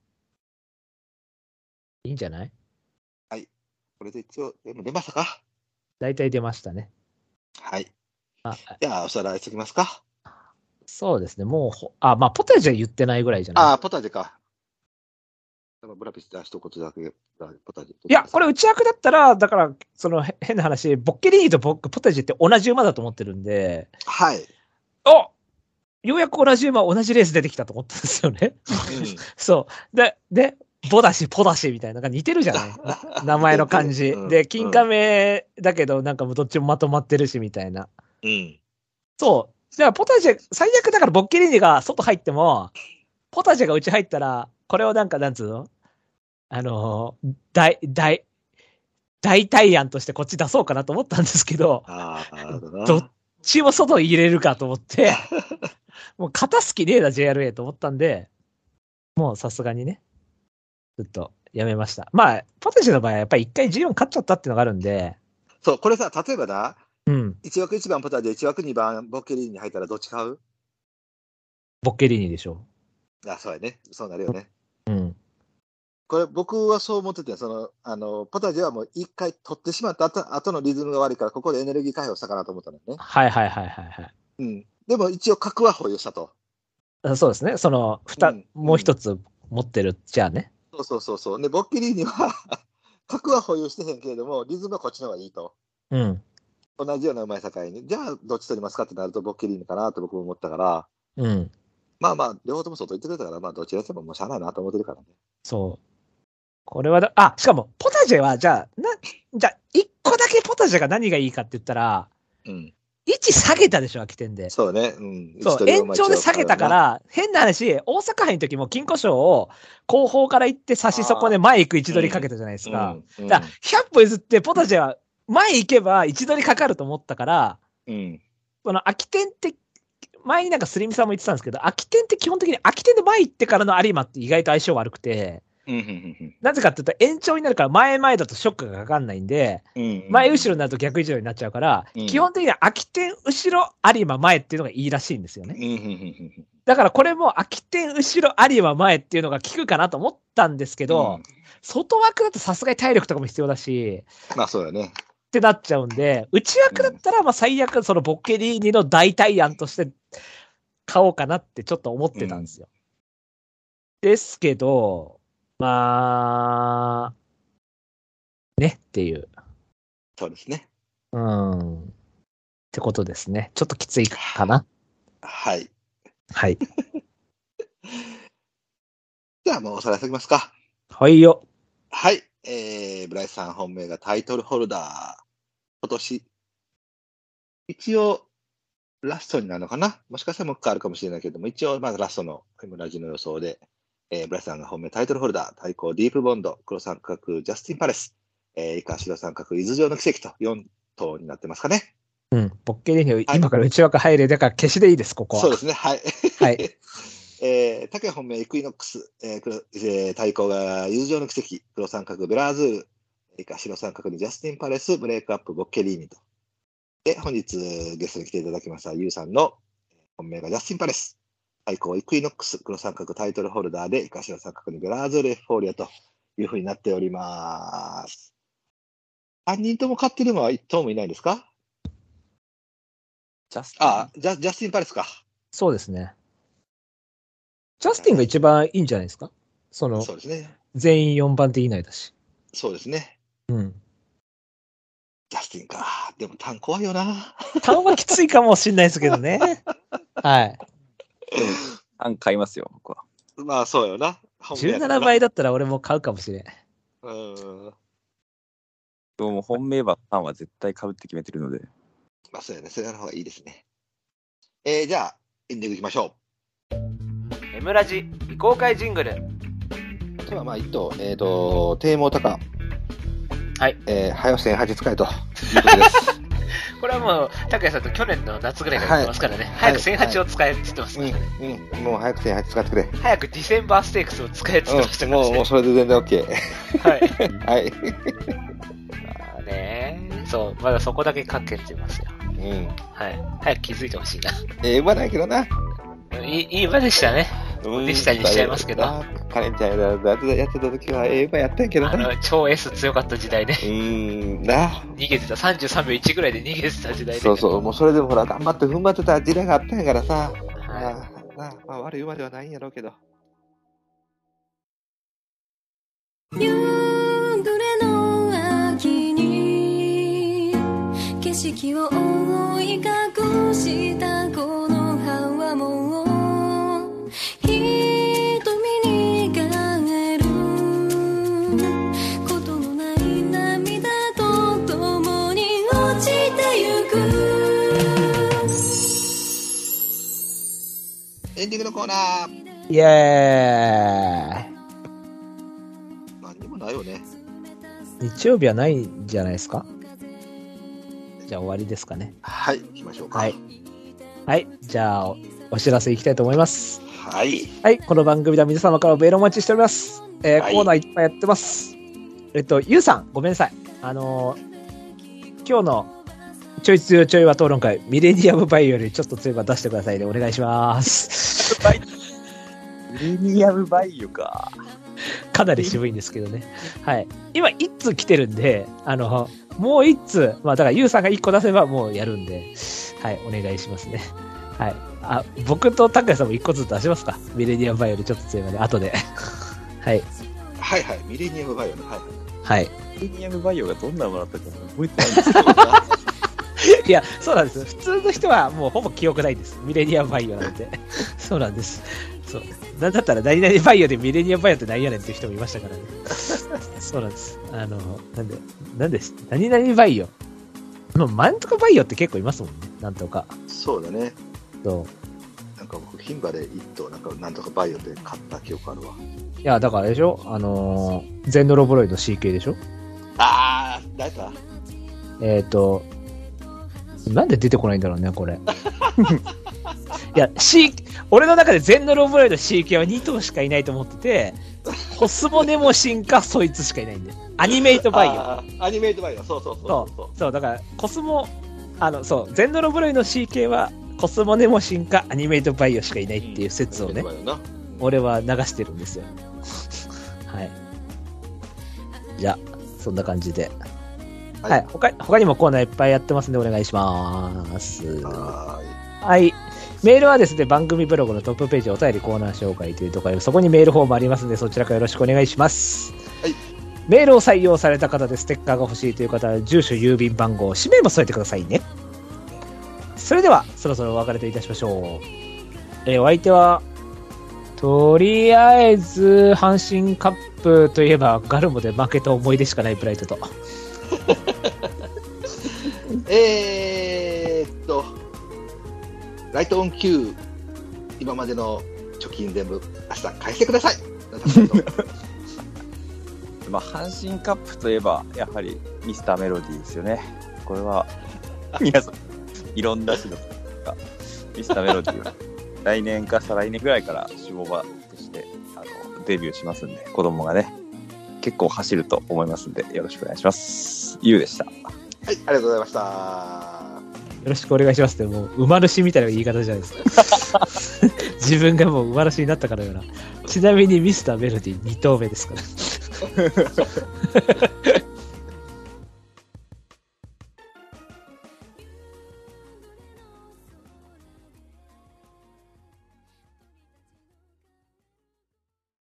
いいんじゃない？ これで一応、でも出ましたか？ 大体出ましたね。 はい。 あ、 じゃあ、おさらいしておきますか。 そうですね。もうほ、あ、まあ、ポタジェは言ってないぐらいじゃない？ ああ、ポタジェか。ブラピスで一言だけ、ポタジェ。 いや、これ内枠だったら、だから、そのへ変な話、ボッケリーニとボポタジェって同じ馬だと思ってるんで、 はい。 おようやく同じ馬、同じレース出てきたと思ったんですよね。 うんそう。で、で、ボだし、ポだしみたいな、なんか似てるじゃないな名前の感じ。 うんで、金亀だけど、なんかもうどっちもまとまってるし、みたいな。 うん。 そう。じゃあ、ポタジェ、最悪だからボッケリーニが外入っても、ポタジェが内入ったら、これをなんか、なんつうのあのー、大、大、大対案としてこっち出そうかなと思ったんですけど、 ああ、なるほどな。 どっちも外入れるかと思って、もう肩すきねえな ジェイアールエー と思ったんで、もうさすがにね、ちょっとやめました。まあ、ポテチの場合はやっぱり一回 ジーワン 勝っちゃったっていうのがあるんで、 そう、これさ、例えばな、 うん、 いち枠いちばんポタジェ、いち枠にばんボッケリーニに入ったらどっち買う？ ボッケリーニでしょ。 あ、そうやね。そうなるよね。 うん。 これ僕はそう思ってて、その、あの、ポタジェはもう一回取ってしまった後後のリズムが悪いから、ここでエネルギー解放したかなと思ったのよね。 はいはいはいはいはい。 うん。でも一応角は保有したと。 あそうですね。その、ふた、 うんもう一つ持ってる、じゃあね。 そうそうそうそう。で、ボッケリーニは角は保有してへんけれども、リズムはこっちの方がいいと。 うん。 同じようなうまい境に。じゃあ、どっち取りますかってなると、ボッケリーニかなと僕も思ったから、 うん。 まあまあ、両方とも外行ってくれたから、まあ、どっちやってももうしゃあないなと思ってるからね。 そう。これはだ、あ、しかも、ポタジェは、じゃあ、な、じゃあ、一個だけポタジェが何がいいかって言ったら、 うん。 位置下げたでしょ、空き店で。 そうね。うん。 そう、延長で下げたか、ら、変な話、大阪杯の時も金庫賞を後方から行って差し損ね前行く位置取りかけたじゃないですか。 うんうん、 だからひゃっぽ譲ってポタジェは前行けば位置取りかかると思ったから、 うん。 その空き店って、前になんかスリミさんも言ってたんですけど、空き店って基本的に空き店で前行ってからの有馬って意外と相性悪くて、 うんうんうんなぜかって言うと延長になるから前々だとショックがかかんないんで、 うんうん、 前後ろになると逆位置になっちゃうから、 うん、 基本的には空き店後ろ有馬前っていうのがいいらしいんですよね。 うんうんうん、 だからこれも空き店後ろ有馬前っていうのが効くかなと思ったんですけど、うん、外枠だとさすがに体力とかも必要だし、 まあそうだね。 ってなっちゃうんで、内枠だったらまあ最悪そのボッケリーニの代替案として買おうかなってちょっと思ってたんですよ。うん、ですけど、まあ、ねっていう。 そうですね。 うん。 てことですね。ちょっときついかな。 はい。 はい。 じゃあもうおさらいしておきますか。 はいよ。 はい。えー、ブライスさん本命がタイトルホルダー。今年、一応、ラストになるのかな、もしかしたらもう一回あるかもしれないけども、一応、まずラストのエムラジの予想で、えー、ブライスさんが本命タイトルホルダー、対抗ディープボンド、黒三角ジャスティンパレス、えー、以下白三角伊豆城の奇跡とよん頭になってますかね。 うん、ボッケリーニョ、今から内枠入れ、だから消しでいいです、ここは。 そうですね、はい。 はい。 えー、竹本命イクイノックス、えー黒えー、対抗が友情の奇跡、黒三角ブラーズール、以下白三角にジャスティンパレス、ブレイクアップボッケリーニと。で、本日ゲストに来ていただきましたユウさんの本命がジャスティンパレス、対抗イクイノックス、黒三角タイトルホルダーで、以下白三角にブラーズールエフフォーリアというふうになっております。さんにんとも勝ってるのはいち頭もいないですか？ ジャスティンあジャ、ジャスティンパレスか。 そうですね。ジャスティンが一番いいんじゃないですか？その、 そうですね。 全員よんばん手以内だし。 そうですね。 うん。 ジャスティンか。でもタン怖いよな。 タンはきついかもしれないですけどね。はい。 タン買いますよ、僕は。 まあそうよな。 じゅうななばいだったら俺も買うかもしれん。 うん。 どうも本命馬タンは絶対買うって決めてるので。 まあそうやね。それの方がいいですね。えー、じゃあ、エンディングいきましょう。エムラジ未公開ジングル。 ではまあ一頭、えっ、ー、と、低毛高。 はい。 えー、早せんはち使えということです。 これはもう、拓也さんと去年の夏ぐらいから言ってますからね。はい、早くせんはちを使えって言ってますからね、 はいはいうん。うん。もう早くせんはち使ってくれ。 早くディセンバーステークスを使えって言ってましたからね、 うん。もう、もうそれで全然 OK。 はい。 はい。 まあね、そう、まだそこだけかけてますよ。 うん。 はい。早く気づいてほしいな。 ええー、馬ないけどな。 いい、いい馬でしたね。でしたにしちゃいますけど。 カレンちゃんやってた時はええ馬やったんやけどな。 あの、超 S 強かった時代ね。 うーん、な。 逃げてた。さんじゅうさんびょういちぐらいで逃げてた時代ね。 そうそう。もうそれでもほら、頑張って踏ん張ってた時代があったんやからさ。はい。なあ、まあ悪い馬ではないんやろうけど。夕暮れの秋に景色を覆い隠したこの葉はもうエンディングのコーナー。 イエーイ。 何にもないよね。 日曜日はないんじゃないですか。じゃあ終わりですかね。 はい、行きましょうか。 はい。はい、じゃあ お, お知らせいきたいと思います。 はい。 はい、この番組では皆様からメールお待ちしております。えーはい、コーナーいっぱいやってます。えっと、ゆうさん、ごめんなさい。あのー、今日のちょい強いちょいは討論会、ミレニアムバイオよりちょっと強いは出してくださいね。お願いします。 ミレニアムバイオか。 かなり渋いんですけどね。はい。今、いっ通来てるんで、あの、もういっ通、まあ、だから、ゆうさんがいっこ出せばもうやるんで、はい、お願いしますね。はい。あ、僕と拓也さんもいっこずつ出しますか。ミレニアムバイオよりちょっと強いまで、後で。はい。 はいはい、ミレニアムバイオね。はい。 はい。 ミレニアムバイオがどんなものだったか覚えてないんですけど。 いや、そうなんですよ。普通の人はもうほぼ記憶ないんです。ミレニアムバイオなんて。そうなんです。そう。なんだったら何々バイオでミレニアムバイオって何やねんっていう人もいましたからね。そうなんです。あの、なんで、なんで、何々バイオ。もう、なんとかバイオって結構いますもんね。なんとか。 そうだね。 そう。 なんか僕、牝馬で一頭、なんか、なんとかバイオで買った記憶あるわ。 いや、だからあれでしょあのー、ゼンノロボロイド シーケー でしょあー、誰だえっ、ー、と、なんで出てこないんだろうね、これ。いや、C、俺の中でゼンノロボロイド シーケー はに頭しかいないと思ってて、コスモネモシンかそいつしかいないんで。アニメイトバイオ。 アニメイトバイオ、そうそうそうそう。 そう、そうだから、コスモ、あの、そう、ゼンノロボロイド シーケー は、コスモネモシンかアニメイトバイオしかいないっていう説をね、うん、俺は流してるんですよ。はい。じゃあ、そんな感じで。はい、はい、他、他にもコーナーいっぱいやってますんでお願いします。はい。はい。メールはですね、番組ブログのトップページお便りコーナー紹介というところで、そこにメールフォームありますので、そちらからよろしくお願いします。はい。メールを採用された方でステッカーが欲しいという方は、住所、郵便番号、氏名も添えてくださいね。 それではそろそろお別れといたしましょう。えー、お相手はとりあえず阪神カップといえばガルモで負けた思い出しかないブライトとえーっとライトオン Q 今までの貯金全部明日返してください。 まあ、阪神カップといえばやはりミスターメロディーですよね。これは皆さんいろんな人がミスターメロディーは来年か再来年ぐらいから守護場としてあのデビューしますんで、子供がね結構走ると思いますんでよろしくお願いします。ゆうでした。 はい、ありがとうございました。 よろしくお願いしますって、もう馬主みたいな言い方じゃないですか自分がもう馬主になったからような。ちなみにミスターメロディーに投目ですから